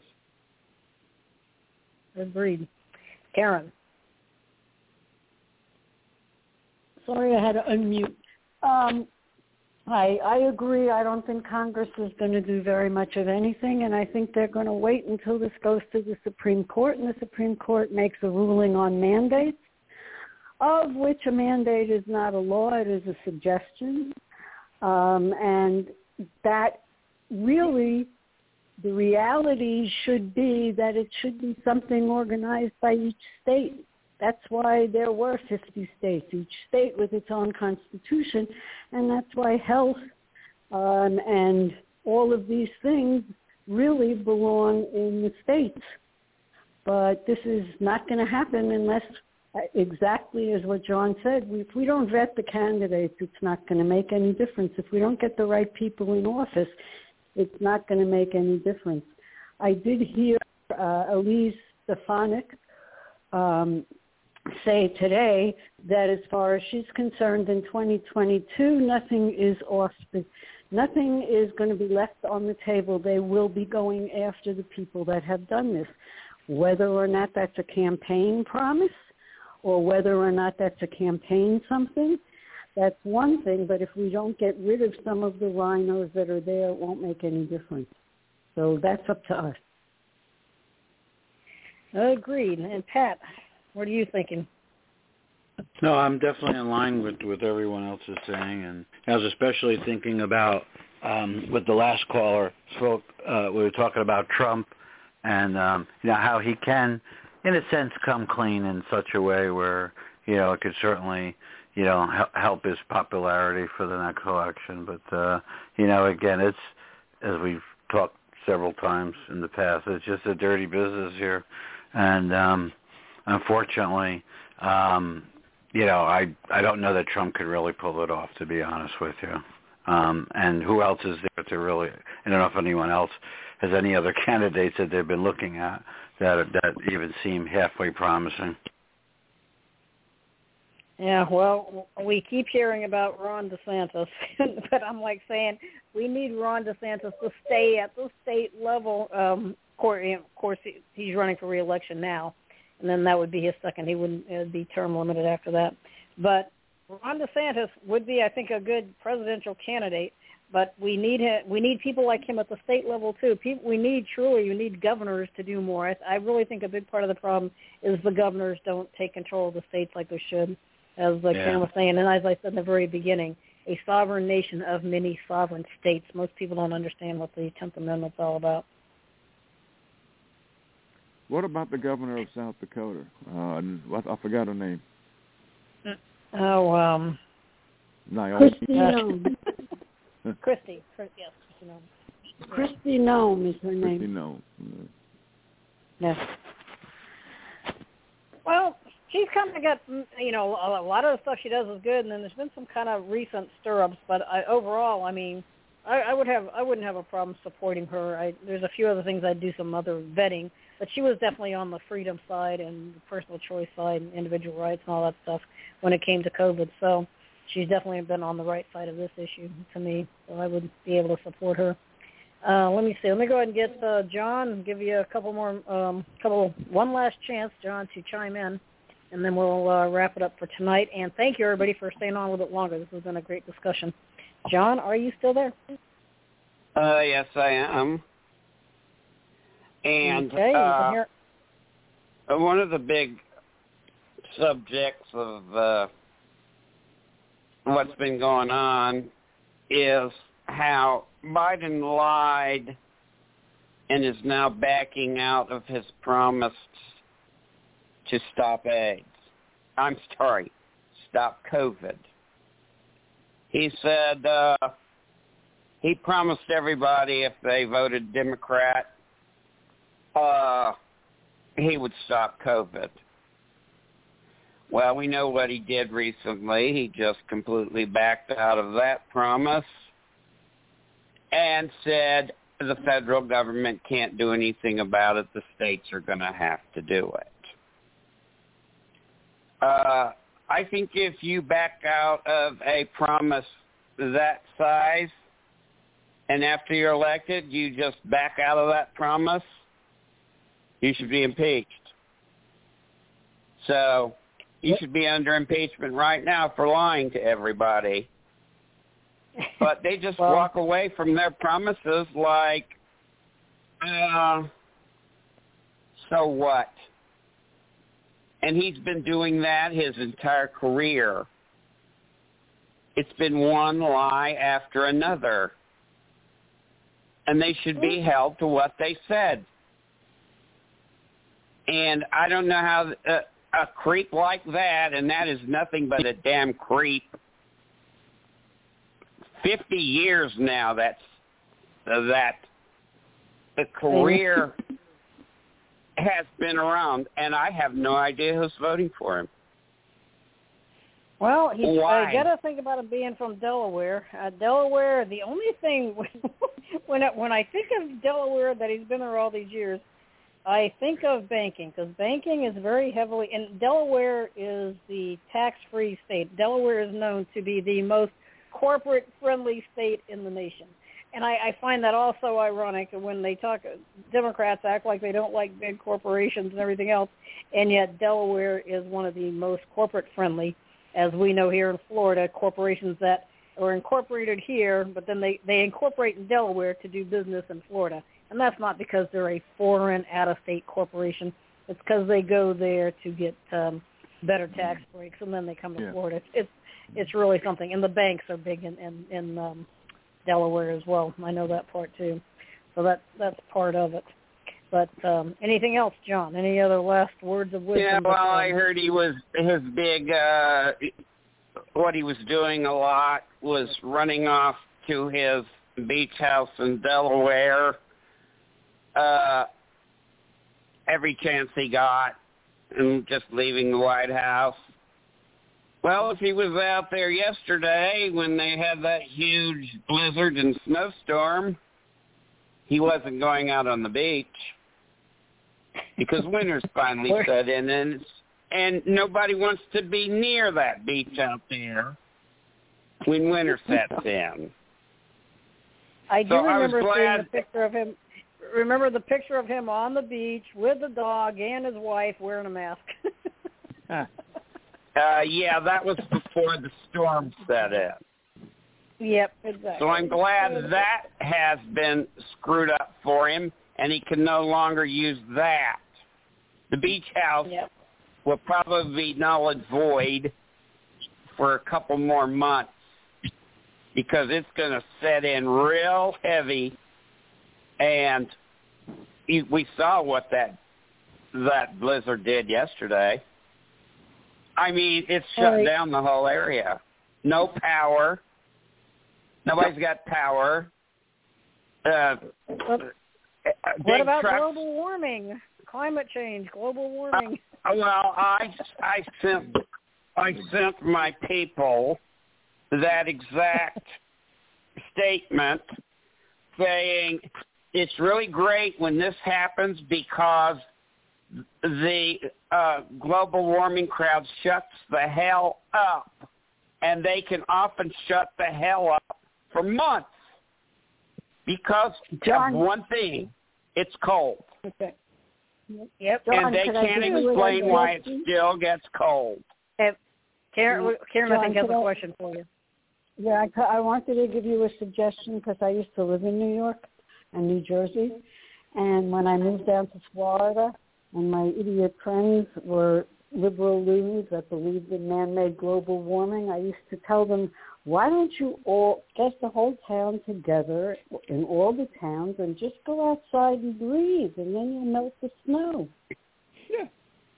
Agreed. Karen. Sorry, I had to unmute. Um, I, I agree. I don't think Congress is going to do very much of anything, and I think they're going to wait until this goes to the Supreme Court, and the Supreme Court makes a ruling on mandates, of which a mandate is not a law. It is a suggestion. Um, and that really, the reality should be that it should be something organized by each state. That's why there were fifty states, each state with its own constitution, and that's why health um, and all of these things really belong in the states. But this is not going to happen unless, exactly as what John said, if we don't vet the candidates, it's not going to make any difference. If we don't get the right people in office, it's not going to make any difference. I did hear uh, Elise Stefanik um, say today that as far as she's concerned in twenty twenty-two, nothing is off, nothing is going to be left on the table. They will be going after the people that have done this, whether or not that's a campaign promise or whether or not that's a campaign something, that's one thing. But if we don't get rid of some of the rhinos that are there, it won't make any difference. So that's up to us. Agreed. And Pat, what are you thinking? No, I'm definitely in line with, with everyone else is saying, and I was especially thinking about um, with the last caller spoke. Uh, we were talking about Trump and um, you know how he can, in a sense, come clean in such a way where you know it could certainly you know help his popularity for the next election. But uh, you know, again, it's as we've talked several times in the past, it's just a dirty business here, and um, unfortunately. Um, You know, I I don't know that Trump could really pull it off, to be honest with you. Um, and who else is there to really? I don't know if anyone else has any other candidates that they've been looking at that that even seem halfway promising. Yeah, well, we keep hearing about Ron DeSantis, but I'm like saying we need Ron DeSantis to stay at the state level. Um, of course, he's running for re-election now. And then that would be his second. He wouldn't it'd be term limited after that. But Ron DeSantis would be, I think, a good presidential candidate. But we need him, we need people like him at the state level too. People, we need truly, we need governors to do more. I, I really think a big part of the problem is the governors don't take control of the states like they should, as like yeah. Ken was saying. And as I said in the very beginning, a sovereign nation of many sovereign states. Most people don't understand what the tenth Amendment's all about. What about the governor of South Dakota? Uh, what, I forgot her name. Oh, um, Naomi. Kristi Noem. Kristi. Yes, Kristi Noem. Kristi Noem is her name. Kristi Noem. Yes. Well, she's kind of got, you know, a lot of the stuff she does is good, and then there's been some kind of recent stir-ups. But I, overall, I mean, I, I would have, I wouldn't have a problem supporting her. I, there's a few other things I'd do some other vetting. but she was definitely on the freedom side and the personal choice side and individual rights and all that stuff when it came to COVID. So she's definitely been on the right side of this issue to me, so I would be able to support her. Uh, let me see. Let me go ahead and get uh, John and give you a couple more, um, couple, one last chance, John, to chime in, and then we'll uh, wrap it up for tonight. And thank you, everybody, for staying on a little bit longer. This has been a great discussion. John, are you still there? Uh, yes, I am. And okay, uh, hear- one of the big subjects of uh, what's been going on is how Biden lied and is now backing out of his promise to stop AIDS. I'm sorry, stop COVID. He said uh, he promised everybody if they voted Democrat, uh, he would stop COVID. Well, we know what he did recently. He just completely backed out of that promise and said the federal government can't do anything about it. The states are going to have to do it. Uh, I think if you back out of a promise that size and after you're elected, you just back out of that promise, you should be impeached. So you should be under impeachment right now for lying to everybody. But they just well, walk away from their promises like, uh, so what? And he's been doing that his entire career. It's been one lie after another. And they should be held to what they said. And I don't know how uh, a creep like that, and that is nothing but a damn creep, fifty years now that's uh, that the career has been around, and I have no idea who's voting for him. Well, he's, I got to think about him being from Delaware. Uh, Delaware, the only thing, when I, when I think of Delaware, that he's been there all these years, I think of banking, because banking is very heavily, and Delaware is the tax-free state. Delaware is known to be the most corporate-friendly state in the nation. And I, I find that also ironic when they talk, Democrats act like they don't like big corporations and everything else, and yet Delaware is one of the most corporate-friendly, as we know here in Florida, corporations that are incorporated here, but then they, they incorporate in Delaware to do business in Florida. And that's not because they're a foreign, out-of-state corporation. It's because they go there to get um, better tax breaks, and then they come to yeah. Florida. It's, it's it's really something. And the banks are big in, in, in um, Delaware as well. I know that part too. So that that's part of it. But um, anything else, John? Any other last words of wisdom? Yeah, well, I heard he was, his big, uh, what he was doing a lot was running off to his beach house in Delaware uh, every chance he got and just leaving the White House. Well, if he was out there yesterday when they had that huge blizzard and snowstorm, he wasn't going out on the beach because winter's finally set in, and it's, and nobody wants to be near that beach out there when winter sets in. I do so remember I seeing the picture of him. Remember the picture of him on the beach with the dog and his wife wearing a mask. uh, yeah, that was before the storm set in. Yep, exactly. So I'm glad that has been screwed up for him, and he can no longer use that. The beach house yep. will probably be null and void for a couple more months because it's going to set in real heavy, and we saw what that that blizzard did yesterday. I mean, it shut right. down the whole area. No power. Nobody's got power. Uh, what what about trucks. Global warming, climate change, global warming? Uh, well, I, I sent I sent my people that exact statement saying it's really great when this happens because the uh, global warming crowd shuts the hell up, and they can often shut the hell up for months because John, of one thing: it's cold. Okay. Yep. John, and they can't explain why it still gets cold. Hey, Karen, Karen John, I think has a I, question for you. Yeah, I, I wanted to give you a suggestion because I used to live in New York and New Jersey, and when I moved down to Florida, and my idiot friends were liberal loons that believed in man-made global warming, I used to tell them, why don't you all get the whole town together in all the towns and just go outside and breathe, and then you'll melt the snow. Yeah.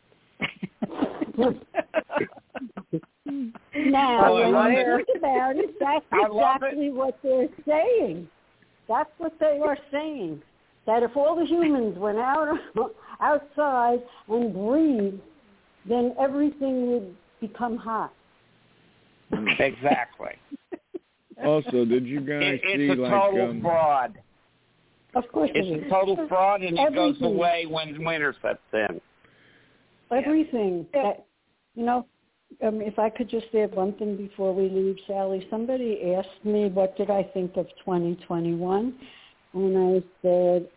Now, Oh, when you it. think about it, that's exactly what they're saying. That's what they are saying. That if all the humans went out outside and breathed, then everything would become hot. Exactly. Also, did you guys It, it's see a like total um, fraud. Of course it It's is. a total fraud, and it goes Everything. away when winter sets in. Everything. That, you know, um, if I could just add one thing before we leave, Sally. Somebody asked me, what did I think of twenty twenty-one? And I said,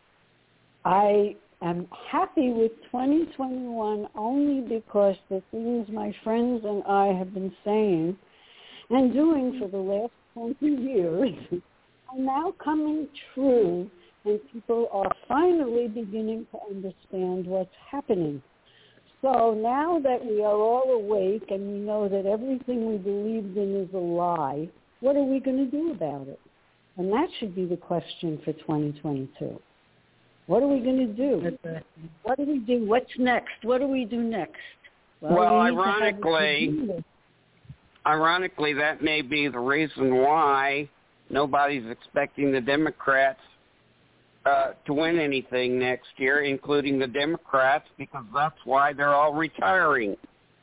I am happy with twenty twenty-one only because the things my friends and I have been saying and doing for the last twenty years are now coming true, and people are finally beginning to understand what's happening. So now that we are all awake and we know that everything we believed in is a lie, what are we going to do about it? And that should be the question for twenty twenty-two. What are we going to do? What do we do? What's next? What do we do next? Well, we need to have ironically, ironically, that may be the reason why nobody's expecting the Democrats uh, to win anything next year, including the Democrats, because that's why they're all retiring.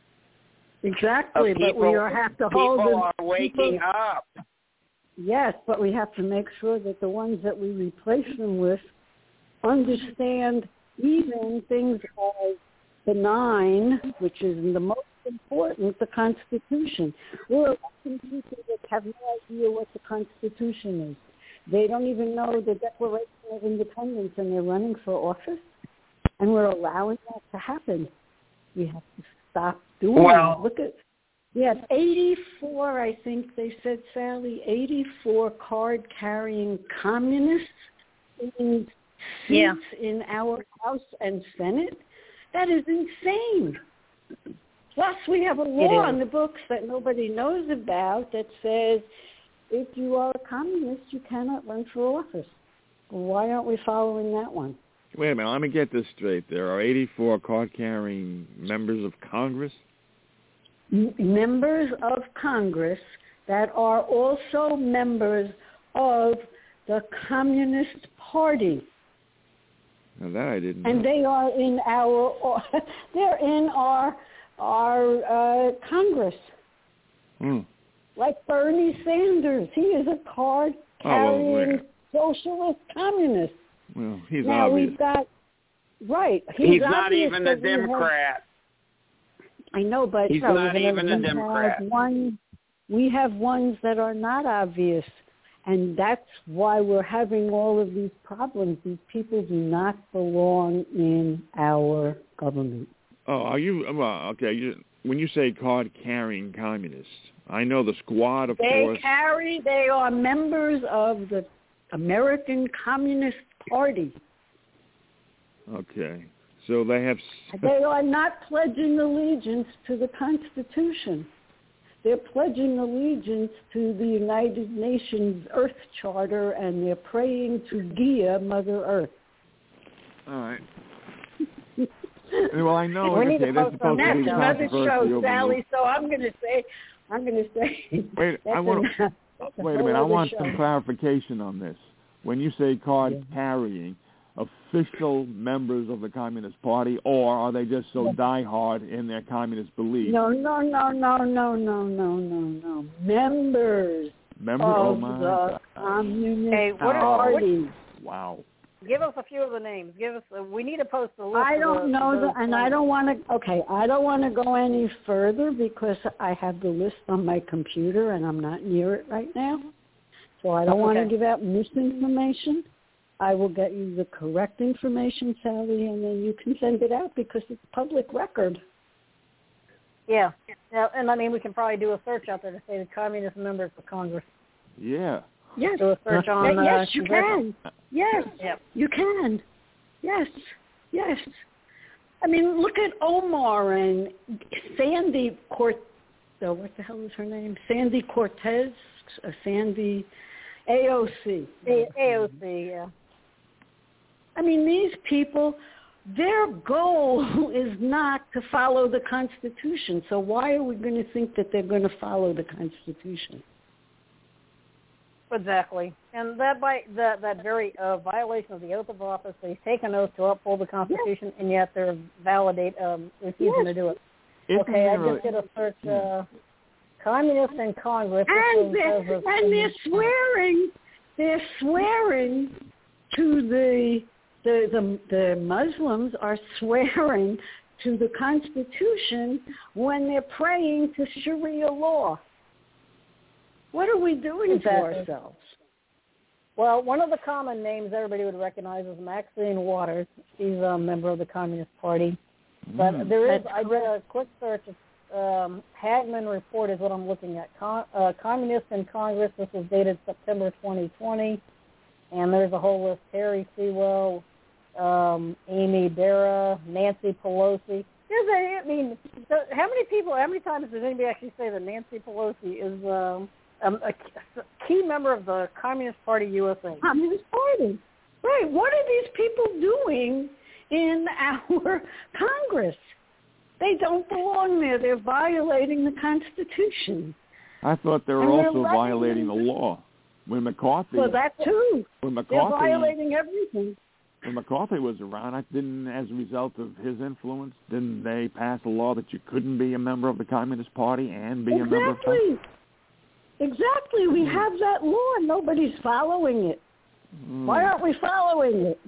Exactly, Uh, people, but we are, have to hold People them. are waking people, up. Yes, but we have to make sure that the ones that we replace them with understand even things as benign, which is the most important, the Constitution. We're electing people that have no idea what the Constitution is. They don't even know the Declaration of Independence, and they're running for office, and we're allowing that to happen. We have to stop doing Well, that. Look at, we have eighty-four, I think they said, Sally, eighty-four card-carrying communists in seats Yeah. in our House and Senate. That is insane. Plus, we have a law on the books that nobody knows about that says if you are a communist, you cannot run for office. Why aren't we following that one? Wait a minute, let me get this straight. There are eighty-four card-carrying members of Congress? M- members of Congress that are also members of the Communist Party. Now that I didn't know. And they are in our, they're in our, our uh, Congress. Hmm. Like Bernie Sanders. He is a card-carrying Oh, well, socialist communist. Well, he's now obvious. we've got, right. He's, He's not obvious even a that we have- Democrat. I know, but He's no, not we're even gonna, a we Democrat. Have one, we have ones that are not obvious, and that's why we're having all of these problems. These people do not belong in our government. Oh, are you, well, okay, you, when you say card-carrying communists, I know the Squad, of They course. carry, they are members of the American Communist Party. Okay. So they have... They are not pledging allegiance to the Constitution. They're pledging allegiance to the United Nations Earth Charter, and they're praying to Gaia, Mother Earth. All right. Well, I know. We okay, need to that's post on supposed to that. be It's another controversial. show, over Sally, so I'm going to say, I'm going to say... Wait, I want to... Wait a minute. I want some clarification on this. When you say card-carrying, official members of the Communist Party, or are they just so diehard in their communist beliefs? No, no, no, no, no, no, no, no, no. Members Members? Oh, of my the God. Communist Hey, what are- Party. Wow. give us a few of the names. Give us. A, we need to post a list. I don't of the, know, those the, and I don't want to. Okay, I don't want to go any further because I have the list on my computer and I'm not near it right now. So I don't okay. want to give out misinformation. I will get you the correct information, Sally, and then you can send it out because it's public record. Yeah, now, and I mean we can probably do a search out there to say the communist members of Congress. Yeah. Yes. Do a search on. Uh, yes, uh, you can. Yes, yep. you can. Yes, yes. I mean, look at Omar and Sandy Cort. Oh, what the hell is her name? Sandy Cortez. Uh, Sandy A O C. A- AOC, yeah. I mean, these people, their goal is not to follow the Constitution. So why are we going to think that they're going to follow the Constitution? Exactly. And that by that that very uh, violation of the oath of office, they take an oath to uphold the Constitution, yes. and yet they're validate um, refusing yes. to do it. Isn't okay, I really, just did a search. Uh, communists in Congress. And they're, and they're swearing. They're swearing to the the the the Muslims are swearing to the Constitution when they're praying to Sharia law. What are we doing exactly. to ourselves? Well, one of the common names everybody would recognize is Maxine Waters. She's a member of the Communist Party. But mm. there is, I did a quick search. Um, Hagman Report is what I'm looking at. Con, uh, Communists in Congress. This is dated September twenty twenty. And there's a whole list. Terry Sewell, um, Amy Bera, Nancy Pelosi. There's a, I mean, so how many people, how many times does anybody actually say that Nancy Pelosi is um, Um, a key member of the Communist Party U S A. Communist Party. Right. What are these people doing in our Congress? They don't belong there. They're violating the Constitution. I thought they were and also violating the law. When McCarthy... Well, that too. When McCarthy, they're violating everything. When McCarthy was around, I didn't, as a result of his influence, didn't they pass a law that you couldn't be a member of the Communist Party and be exactly. a member of Congress? Exactly. We have that law and nobody's following it. Mm. Why aren't we following it?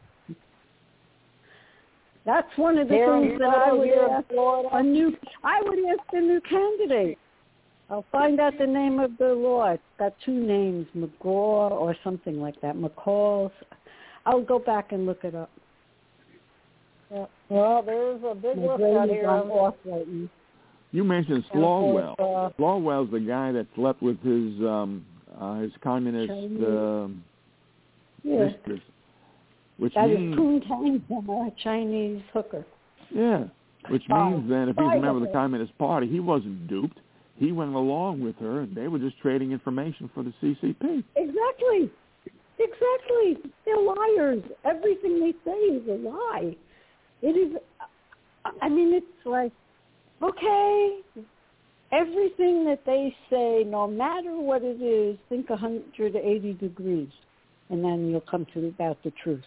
That's one of the here, things that I would ask a new. I would ask a new candidate. I'll find out the name of the law. It's got two names, McGraw or something like that. McCall's. I'll go back and look it up. Yeah. Well, there's a big My list brain out is here. on off right now. You mentioned Slawwell. Uh, Slawwell's the guy that slept with his um, uh, his communist um, yeah. mistress, which that means is Poontang, a Chinese hooker. Yeah, which Spy. means then if he's Spy a member of the hooker. Communist Party, he wasn't duped. He went along with her, and they were just trading information for the C C P. Exactly. Exactly. They're liars. Everything they say is a lie. It is. I mean, it's like. Okay, everything that they say, no matter what it is, think one hundred eighty degrees, and then you'll come to about the truth.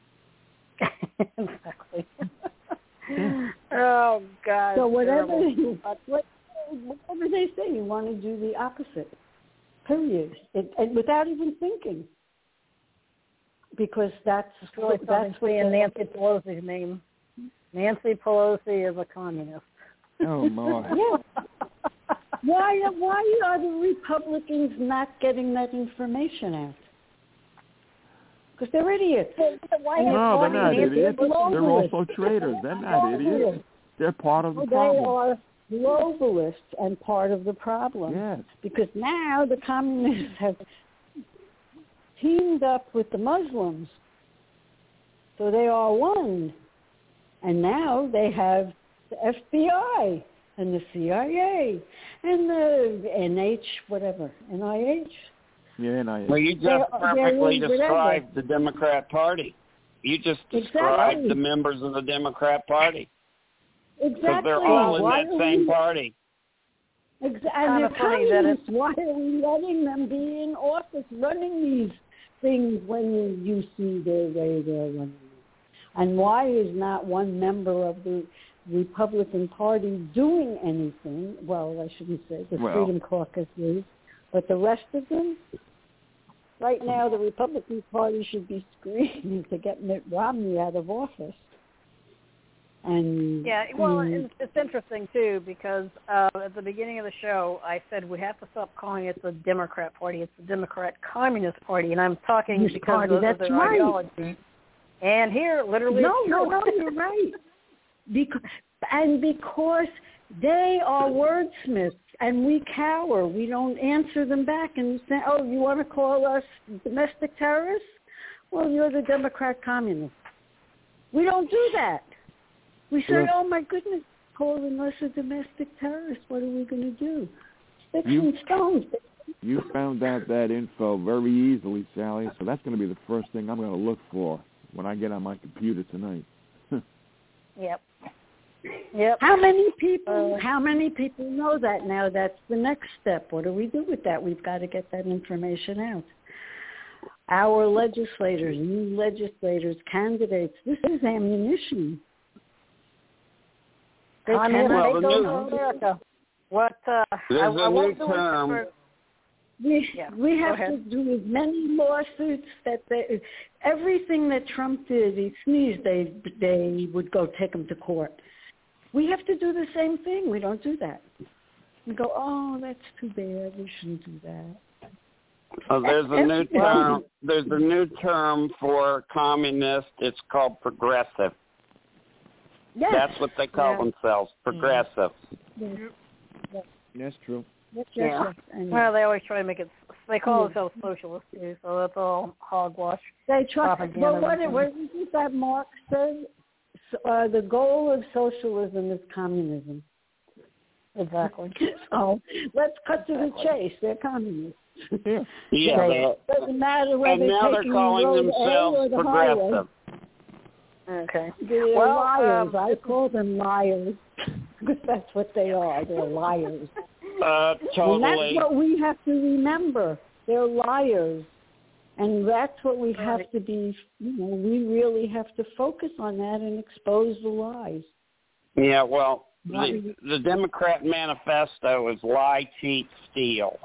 Exactly. Oh, God. So whatever, what, whatever they say, you want to do the opposite, period, it, and without even thinking, because that's, really that's what in Nancy Pelosi's name. Nancy Pelosi is a communist. Oh, my. Yeah. Why, why are the Republicans not getting that information out? Because they're idiots. Why no, they're not Nancy idiots. Globalists. They're also traitors. They're not idiots. They're part of the well, problem. They are globalists and part of the problem. Yes. Because now the communists have teamed up with the Muslims. So they are one. And now they have the F B I and the C I A and the N H, whatever, N I H. Yeah, N I H. Well, you just They're, perfectly they're described the Democrat Party. You just described exactly. the members of the Democrat Party. Exactly. Because they're all in why that same we, party. Exa- and they're funny that communists. Why are we letting them be in office running these things when you, you see the way they're running? And why is not one member of the Republican Party doing anything? Well, I shouldn't say the well, Freedom Caucus is, but the rest of them? Right now, the Republican Party should be screaming to get Mitt Romney out of office. And yeah, well, and, it's, it's interesting too because uh, at the beginning of the show, I said we have to stop calling it the Democrat Party. It's the Democrat Communist Party, and I'm talking This because party, of, that's of their right. ideology. And here, literally, no, it's no, true. no, you're right. Because and because they are wordsmiths, and we cower. We don't answer them back and say, "Oh, you want to call us domestic terrorists? Well, you're the Democrat Communists." We don't do that. We say, Yeah. "Oh my goodness, calling us a domestic terrorist. What are we going to do? Sticks You- and stones." You found out that info very easily, Sally, so that's going to be the first thing I'm going to look for when I get on my computer tonight. Yep. Yep. How many people? Uh, how many people know that now? That's the next step. What do we do with that? We've got to get that information out. Our legislators, new legislators, candidates. This is ammunition. They Communist cannot Well, the takeover new- of America. What? Uh, There's I, a I new won't go into term. for- We Yeah, we go have ahead. to do as many lawsuits that they, everything that Trump did, he sneezed, they they would go take him to court. We have to do the same thing. We don't do that. We go, oh, that's too bad. We shouldn't do that. Uh, there's a new Well- term. There's a new term for communist. It's called progressive. Yes. That's what they call Yeah. themselves, progressive. Yes, That's true. yes, yes, Yeah. yes. And Well, they always try to make it. They call Yeah. themselves socialists too, so that's all hogwash. they try. propaganda Well, what, and what is that Marx said? Uh, the goal of socialism is communism. Exactly. So let's cut to the chase. They're communists. Yeah. Yeah, Right. they- Doesn't matter whether and now they're taking calling road A themselves or the highway. progressive. Okay. They're Well, liars. um, I call them liars because that's what they are. They're liars. Uh, And totally. that's what we have to remember. They're liars. And that's what we have Right. to be, you know, we really have to focus on that and expose the lies. Yeah, well, Why- the, the Democrat manifesto is lie, cheat, steal.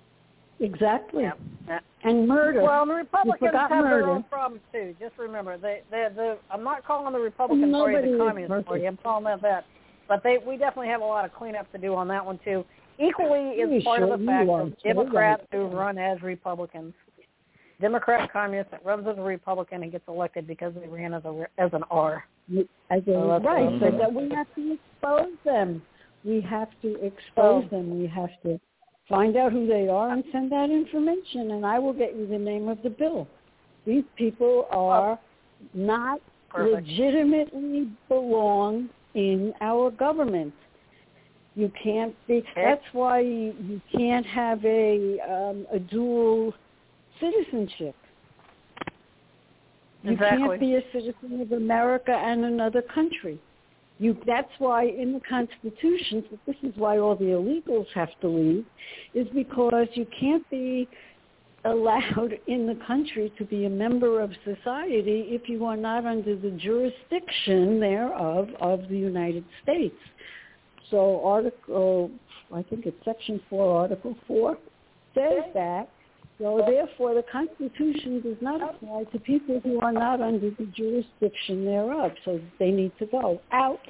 Exactly. Yeah. Yeah. And murder. Well, the Republicans forgot have murder. their own problems too. Just remember, they, they, the. I'm not calling the Republican Party Nobody the is Communist perfect. Party. I'm calling that that. But they, we definitely have a lot of cleanup to do on that one too. Equally, You is part sure of the you fact are of so Democrats right. who run as Republicans. Democrat communist that runs as a Republican and gets elected because they ran as a as an R. As a, So that's right, what so I'm that we have to expose them. We have to expose Oh. them. We have to find out who they are and send that information, and I will get you the name of the bill. These people are not Perfect. legitimately belong in our government. You can't be. That's why you, you can't have a um, a dual citizenship. You Exactly. can't be a citizen of America and another country. You, that's why in the Constitution, this is why all the illegals have to leave, is because you can't be allowed in the country to be a member of society if you are not under the jurisdiction thereof of the United States. So Article, I think it's Section four, Article four, says that. So therefore, the Constitution does not apply to people who are not under the jurisdiction thereof. So they need to go out.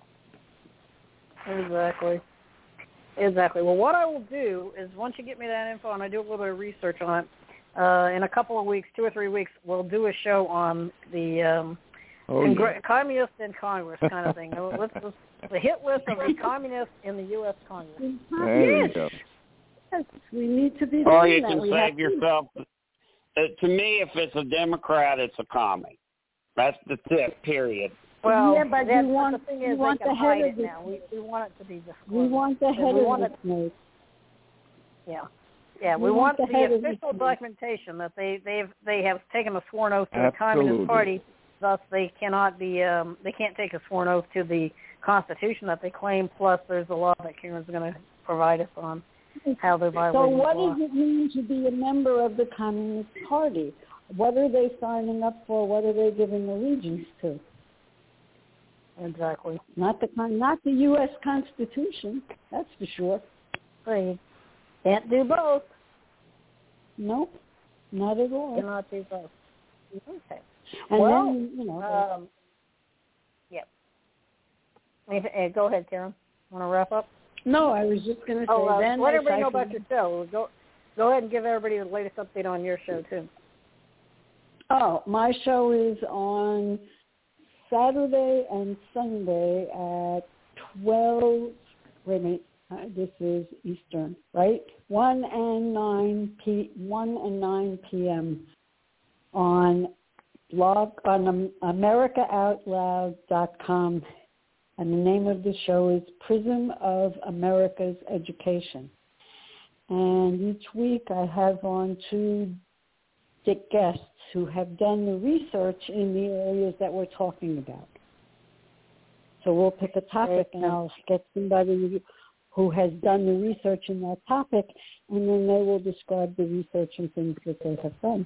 Exactly. Exactly. Well, what I will do is once you get me that info and I do a little bit of research on it, uh, in a couple of weeks, two or three weeks, we'll do a show on the um, Oh, Congre- yeah. communist in Congress kind of thing. Let's, let's, the hit list of the communists in the U S Congress. There yes. you go. Yes, we need to be Or doing you that. can We have save to- yourself. Uh, to me, if it's a Democrat, it's a commie. That's the tip, period. Well, Yeah, but that's, you want- the thing you is want they can the head hide of it the- now. We, we want it to be disclosed. We want the head we of want the it- snake. Yeah. Yeah, we, We want, want the the head of the official snake. documentation that they they've they have taken a sworn oath to the Communist Absolutely. Party. Thus, they cannot be um, they can't take a sworn oath to the Constitution that they claim. Plus, there's a law that Karen's going to provide us on how they're So violating what the law. does it mean to be a member of the Communist Party? What are they signing up for? What are they giving allegiance to? Exactly. Not the con- not the U S Constitution, that's for sure. So you can't do both. Nope. Not at all. Cannot do both. Okay. And well, then, you know. Um, yep. Uh, go ahead, Karen. Want to wrap up? No, I was just going to say oh, uh, then. let everybody know from, about your show. Go, go ahead and give everybody the latest update on your show, too. Oh, my show is on Saturday and Sunday at twelve, wait a minute, uh, this is Eastern, right? one and nine p one and nine p.m. on blog, on um, america out loud dot com. And the name of the show is Prism of America's Education. And each week I have on two guests who have done the research in the areas that we're talking about. So we'll pick a topic and I'll get somebody who has done the research in that topic, and then they will describe the research and things that they have done.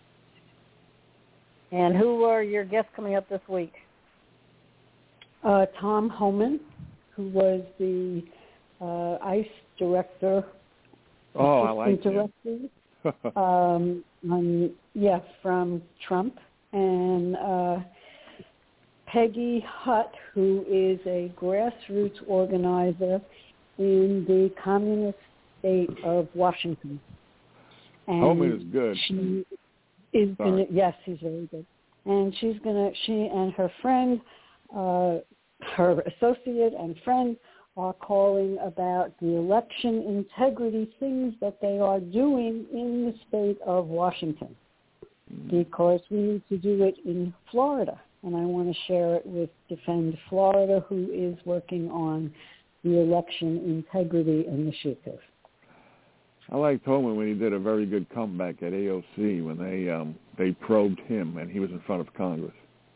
And who are your guests coming up this week? Uh, Tom Homan, who was the uh, ICE director. Oh, I like director, um, um, yeah, from Trump. And uh, Peggy Hutt, who is a grassroots organizer in the communist state of Washington. And Homan is good. She is going to, yes, he's very good. And she's going to, she and her friend, uh, her associate and friend are calling about the election integrity things that they are doing in the state of Washington, because we need to do it in Florida. And I want to share it with Defend Florida, who is working on the election integrity initiative. I liked Homan when he did a very good comeback at A O C when they um, they probed him and he was in front of Congress.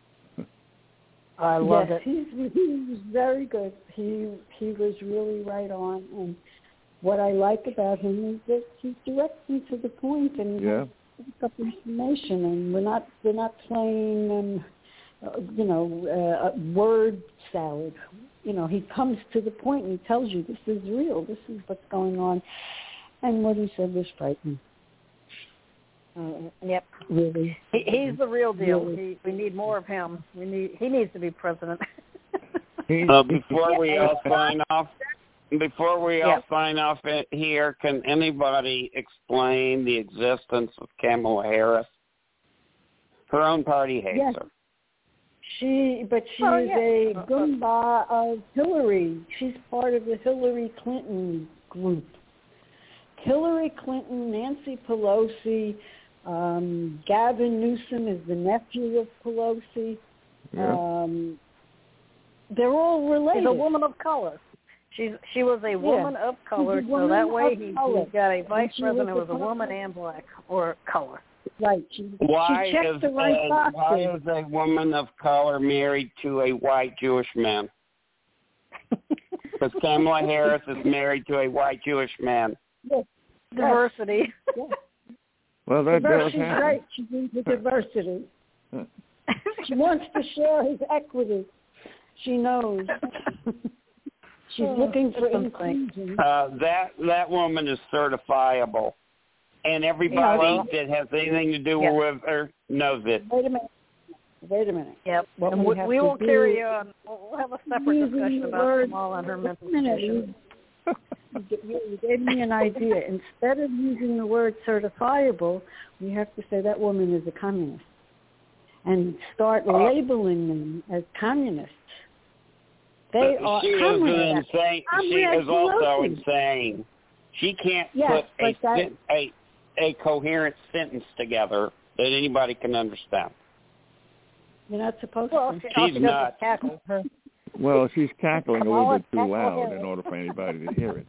I love yes, it. He's, he was very good. He he was really right on. And what I like about him is that he's direct and to the point, and he yeah. has up information. And we're not we're not playing, um, uh, you know, uh, word salad. You know, he comes to the point and he tells you this is real. This is what's going on. And what he said was frightening. Mm, yep. Really. He, he's the real deal. Really. He, we need more of him. We need. He needs to be president. Uh, before we all sign off, before we all Yep. sign off here, can anybody explain the existence of Kamala Harris? Her own party hates Yes. her. She, but she Oh, is yeah. a Goomba of Hillary. She's part of the Hillary Clinton group. Hillary Clinton, Nancy Pelosi, um, Gavin Newsom is the nephew of Pelosi. Yeah. Um, they're all related. She's a woman of color. She's she was a woman Yeah. of color, She's a so woman that way of he, color. he's got a vice she was president who a was a woman color. and black or color. Right. She, Why she checked is the right a, boxes. why is a woman of color married to a white Jewish man? Because Kamala Harris is married to a white Jewish man. Yes. Diversity. Yes. Well, that does She's happen. right. She's into diversity. She wants to share his equity. She knows. She's Oh, looking for something. inclusion. Uh, that that woman is certifiable, and everybody Yeah, well, that has anything to do yeah. with her knows it. Wait a minute. Wait a minute. Yep. What and we we, have we to will do carry on. We'll we'll have a separate using discussion the about word- Kamala and her Wait mental a minute. condition. You, you, you gave me an idea. Instead of using the word certifiable, we have to say that woman is a communist and start Uh, labeling them as communists. They are she is communists. insane. I'm She Nancy is also Pelosi. insane. She can't Yes, put a, but that- sen- a a coherent sentence together that anybody can understand. You're not supposed Well, to. she, all She's she does not. is cackle. Her. Well, she's cackling a All little it- bit too cackle loud Harris. in order for anybody to hear it.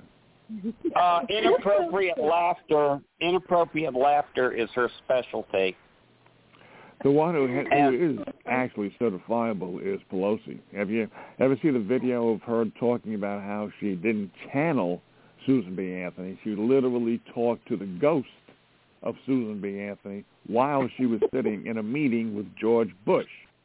Uh, inappropriate laughter. Inappropriate laughter is her specialty. The one who, ha- And- who is actually certifiable is Pelosi. Have you ever seen the video of her talking about how she didn't channel Susan B. Anthony? She literally talked to the ghost of Susan B. Anthony while she was sitting in a meeting with George Bush.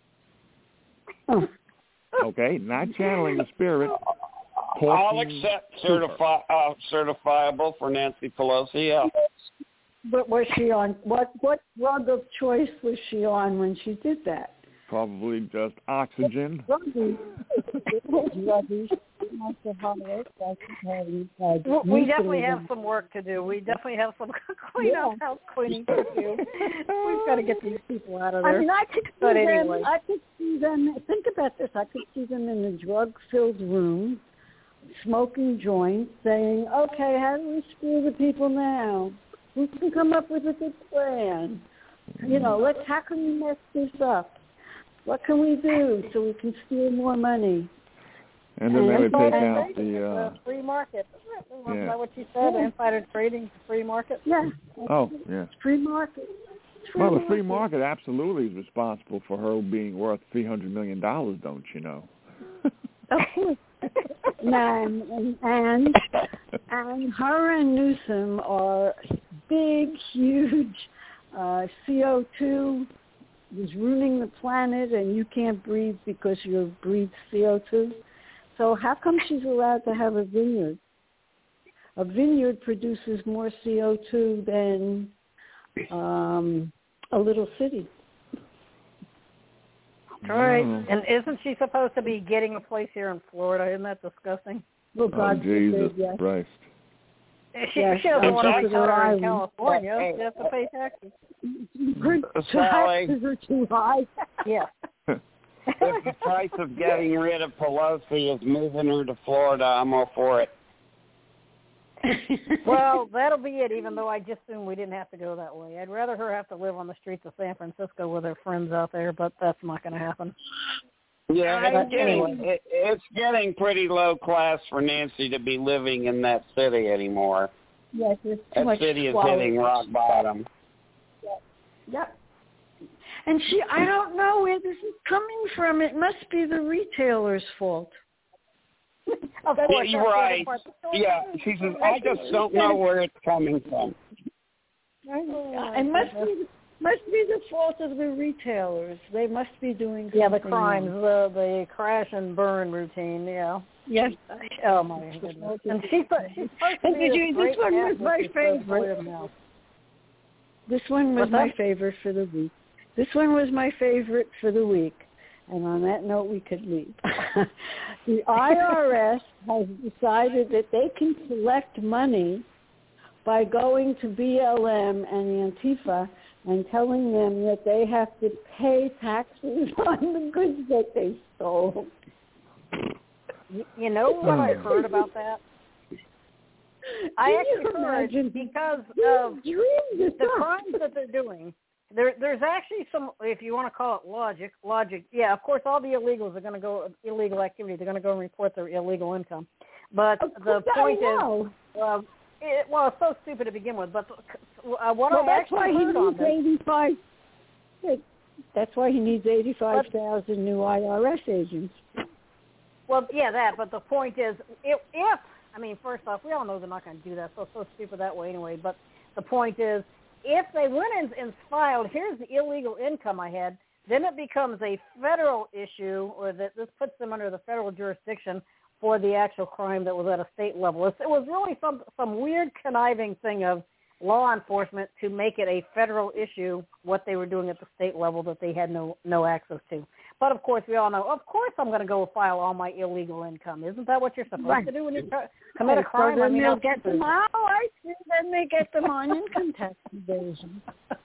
Okay, not channeling the spirit. I'll talking accept to her. certifi- uh, certifiable for Nancy Pelosi. Yeah. But was she on, what, what drug of choice was she on when she did that? Probably just oxygen. Rubbish. Rubbish. Well, we definitely have some work to do. We definitely have some cleanup, Yeah. house cleaning to do. We've got to get these people out of there. I mean, I could see But them. anyway. I could see them. Think about this. I could see them in a drug-filled room, smoking joints, saying, "Okay, how do we screw the people now? Who can come up with a good plan? You know, let's. How can we mess this up? What can we do so we can steal more money?" And then they would take Insider out trading the. is Uh, a free market. Isn't that yeah. what you said? Yeah. Insider trading, free market. Yeah. Oh, yeah. It's free market. It's free Well, the free market absolutely is responsible for her being worth three hundred million dollars, don't you know? and, and and and her and Newsom are big, huge uh, C O two is ruining the planet, and you can't breathe because you breathe C O two. So how come she's allowed to have a vineyard? A vineyard produces more C O two than um, a little city. That's right. Mm. And isn't she supposed to be getting a place here in Florida? Isn't that disgusting? Well, God oh, Jesus forbid, yes. Christ. She, Yes, she doesn't want to and retire in Island. California. Hey. She has to pay taxes. Her Sally. taxes are too high. Yeah. If the price of getting rid of Pelosi is moving her to Florida, I'm all for it. Well, that'll be it, even though I just assumed we didn't have to go that way. I'd rather her have to live on the streets of San Francisco with her friends out there, but that's not going to happen. Yeah, But it's getting anyway. it, it's getting pretty low class for Nancy to be living in that city anymore. Yes, there's too That much city is squalor. hitting rock bottom. Yep. And she, I don't know where this is coming from. It must be the retailer's fault. Of Yeah, course, you're that's where the right. part- the Yeah, she says, I just don't know where it's coming from. It must be must be the fault of the retailers. They must be doing something Yeah, the crimes, wrong. the the crash and burn routine. Yeah. Yes. Oh my goodness. And she's she's supposed to And be did a you- this great one was Catholic my who's supposed to favorite. live now. This one was What's my that? favorite for the week. This one was my favorite for the week. And on that note, we could leave. The I R S has decided that they can collect money by going to B L M and Antifa and telling them that they have to pay taxes on the goods that they stole. You, you know what I heard about that? I Can actually you heard imagine? because of Dream this the up. crimes that they're doing. There, there's actually some, if you want to call it logic, logic. Yeah, of course, all the illegals are going to go illegal activity. They're going to go and report their illegal income. But Of the course I point know. is, uh, it, well, it's so stupid to begin with. But uh, what Well, I that's actually why he heard on needs this, eighty-five. That's why he needs eighty-five thousand new I R S agents. well, yeah, that. But the point is, if, if I mean, first off, we all know they're not going to do that. So it's so stupid that way anyway. But the point is, if they went and, and filed, here's the illegal income I had, then it becomes a federal issue, or that this puts them under the federal jurisdiction for the actual crime that was at a state level. It's, it was really some some weird conniving thing of law enforcement to make it a federal issue, what they were doing at the state level that they had no no access to. But, of course, we all know, of course I'm going to go file all my illegal income. Isn't that what you're supposed Right. to do when you try, commit a So crime? then I mean, they'll how get stupid is them. it? Oh, I see. Then they get them on income tax evasion.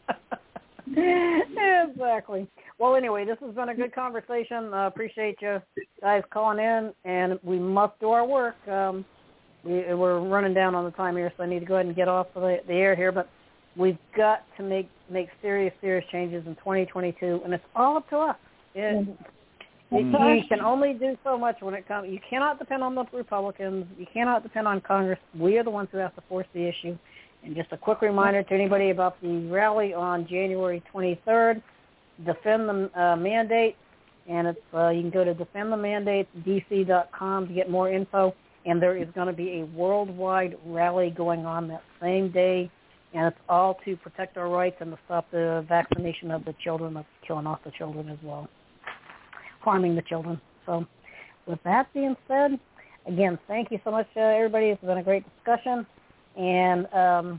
Exactly. Well, anyway, this has been a good conversation. I uh, appreciate you guys calling in, and we must do our work. Um, we, we're running down on the time here, so I need to go ahead and get off the, the air here. But we've got to make, make serious, serious changes in twenty twenty-two, and it's all up to us. It, you, you can only do so much when it comes. You cannot depend on the Republicans. You cannot depend on Congress. We are the ones who have to force the issue. And just a quick reminder to anybody about the rally on January twenty-third. Defend the uh, mandate, and it's uh, you can go to defend the mandate d c dot com to get more info. And there is going to be a worldwide rally going on that same day, and it's all to protect our rights and to stop the vaccination of the children, of killing off the children as well, harming the children. So with that being said, again, thank you so much, uh, everybody. It's been a great discussion. And um,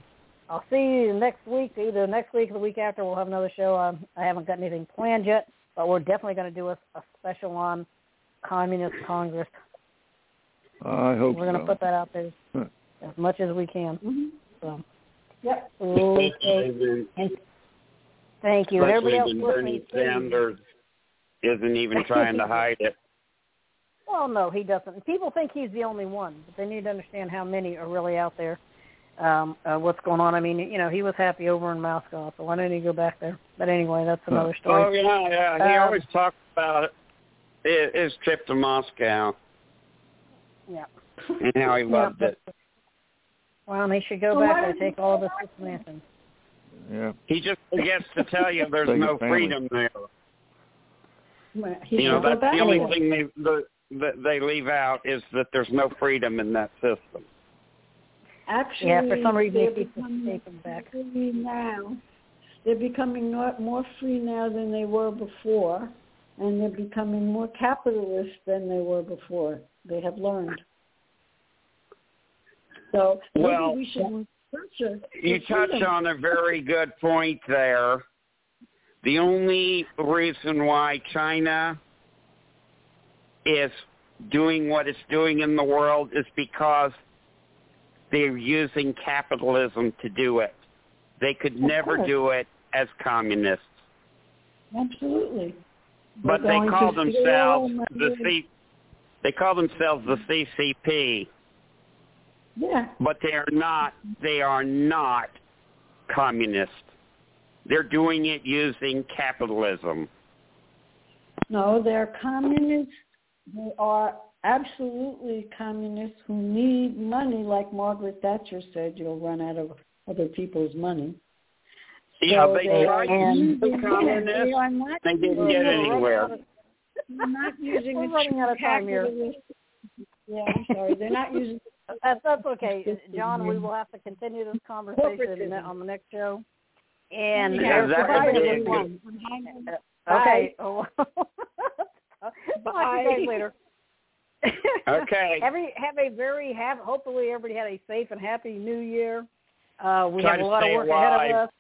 I'll see you next week, either next week or the week after. We'll have another show. Um, I haven't got anything planned yet, but we're definitely going to do a, a special on Communist Congress. I hope We're going to so. put that out there Huh. as much as we can. Mm-hmm. So, Yep. okay. And thank you. And everybody Especially else when listening, Bernie Sanders isn't even trying to hide it. Well, no, he doesn't. People think he's the only one, but they need to understand how many are really out there. Um, uh, what's going on? I mean, you know, he was happy over in Moscow, so why don't he go back there? But anyway, that's another story. Oh yeah, yeah. He Um, always talks about it, his trip to Moscow Yeah. and how he loved yeah, it. Well, and he should go So back why there, don't take you all go the back six mansions. Yeah. He just forgets to tell you there's Like no his family. freedom there. Well, he You know, should go that's back the only there. thing they the, that they leave out is that there's no freedom in that system. Actually, Yeah, for some reason they're he keeps becoming taking back. free now. They're becoming more, more free now than they were before, and they're becoming more capitalist than they were before. They have learned. So maybe Well, we should research You touch on a very good point there. The only reason why China is doing what it's doing in the world is because they're using capitalism to do it. They could Of never course. do it as communists. Absolutely. But They're they going call to themselves steal the money. C. They call themselves the C C P, Yeah. but they are not. They are not communist. They're doing it using capitalism. No, they're communists. They are absolutely communists who need money, like Margaret Thatcher said, you'll run out of other people's money. Yeah, So they they tried to are use the using- communists. They are not They didn't using get it. anywhere. They're not using We're it running to out of time here. capitalist. Yeah, I'm sorry. They're not using That's, that's okay. John, we will have to continue this conversation on the next show. And Yeah, there's that for would be a everyone. good- Okay. Oh. Talk to Bye. you guys later. Okay. Every have a very have. Hopefully, everybody had a safe and happy New Year. Uh, we Try have a to lot of stay work alive. ahead of us.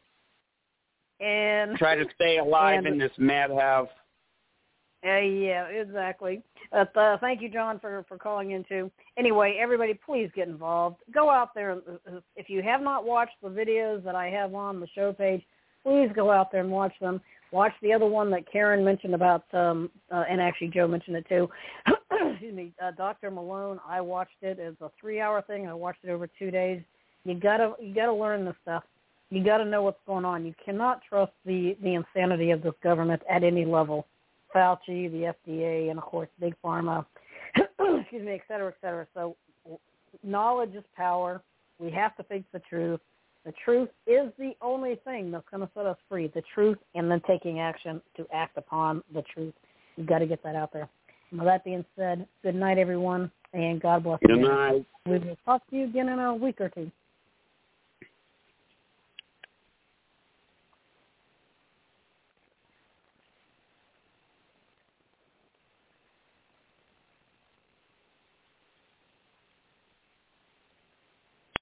And Try to stay alive and, in this madhouse. Uh, yeah, exactly. Uh, uh, thank you, John, for, for calling in, too. Anyway, everybody, please get involved. Go out there. And, uh, if you have not watched the videos that I have on the show page, please go out there and watch them. Watch the other one that Karen mentioned about, um, uh, and actually Joe mentioned it, too. Excuse me, uh, Doctor Malone. I watched it. It's a three-hour thing. I watched it over two days. You gotta, you gotta learn this stuff. You gotta know what's going on. You cannot trust the, the insanity of this government at any level. Fauci, the F D A, and, of course, Big Pharma, excuse me, et cetera, et cetera. So knowledge is power. We have to face the truth. The truth is the only thing that's going to set us free, the truth, and then taking action to act upon the truth. You've got to get that out there. And with that being said, good night, everyone, and God bless you. Good night. We will talk to you again in a week or two.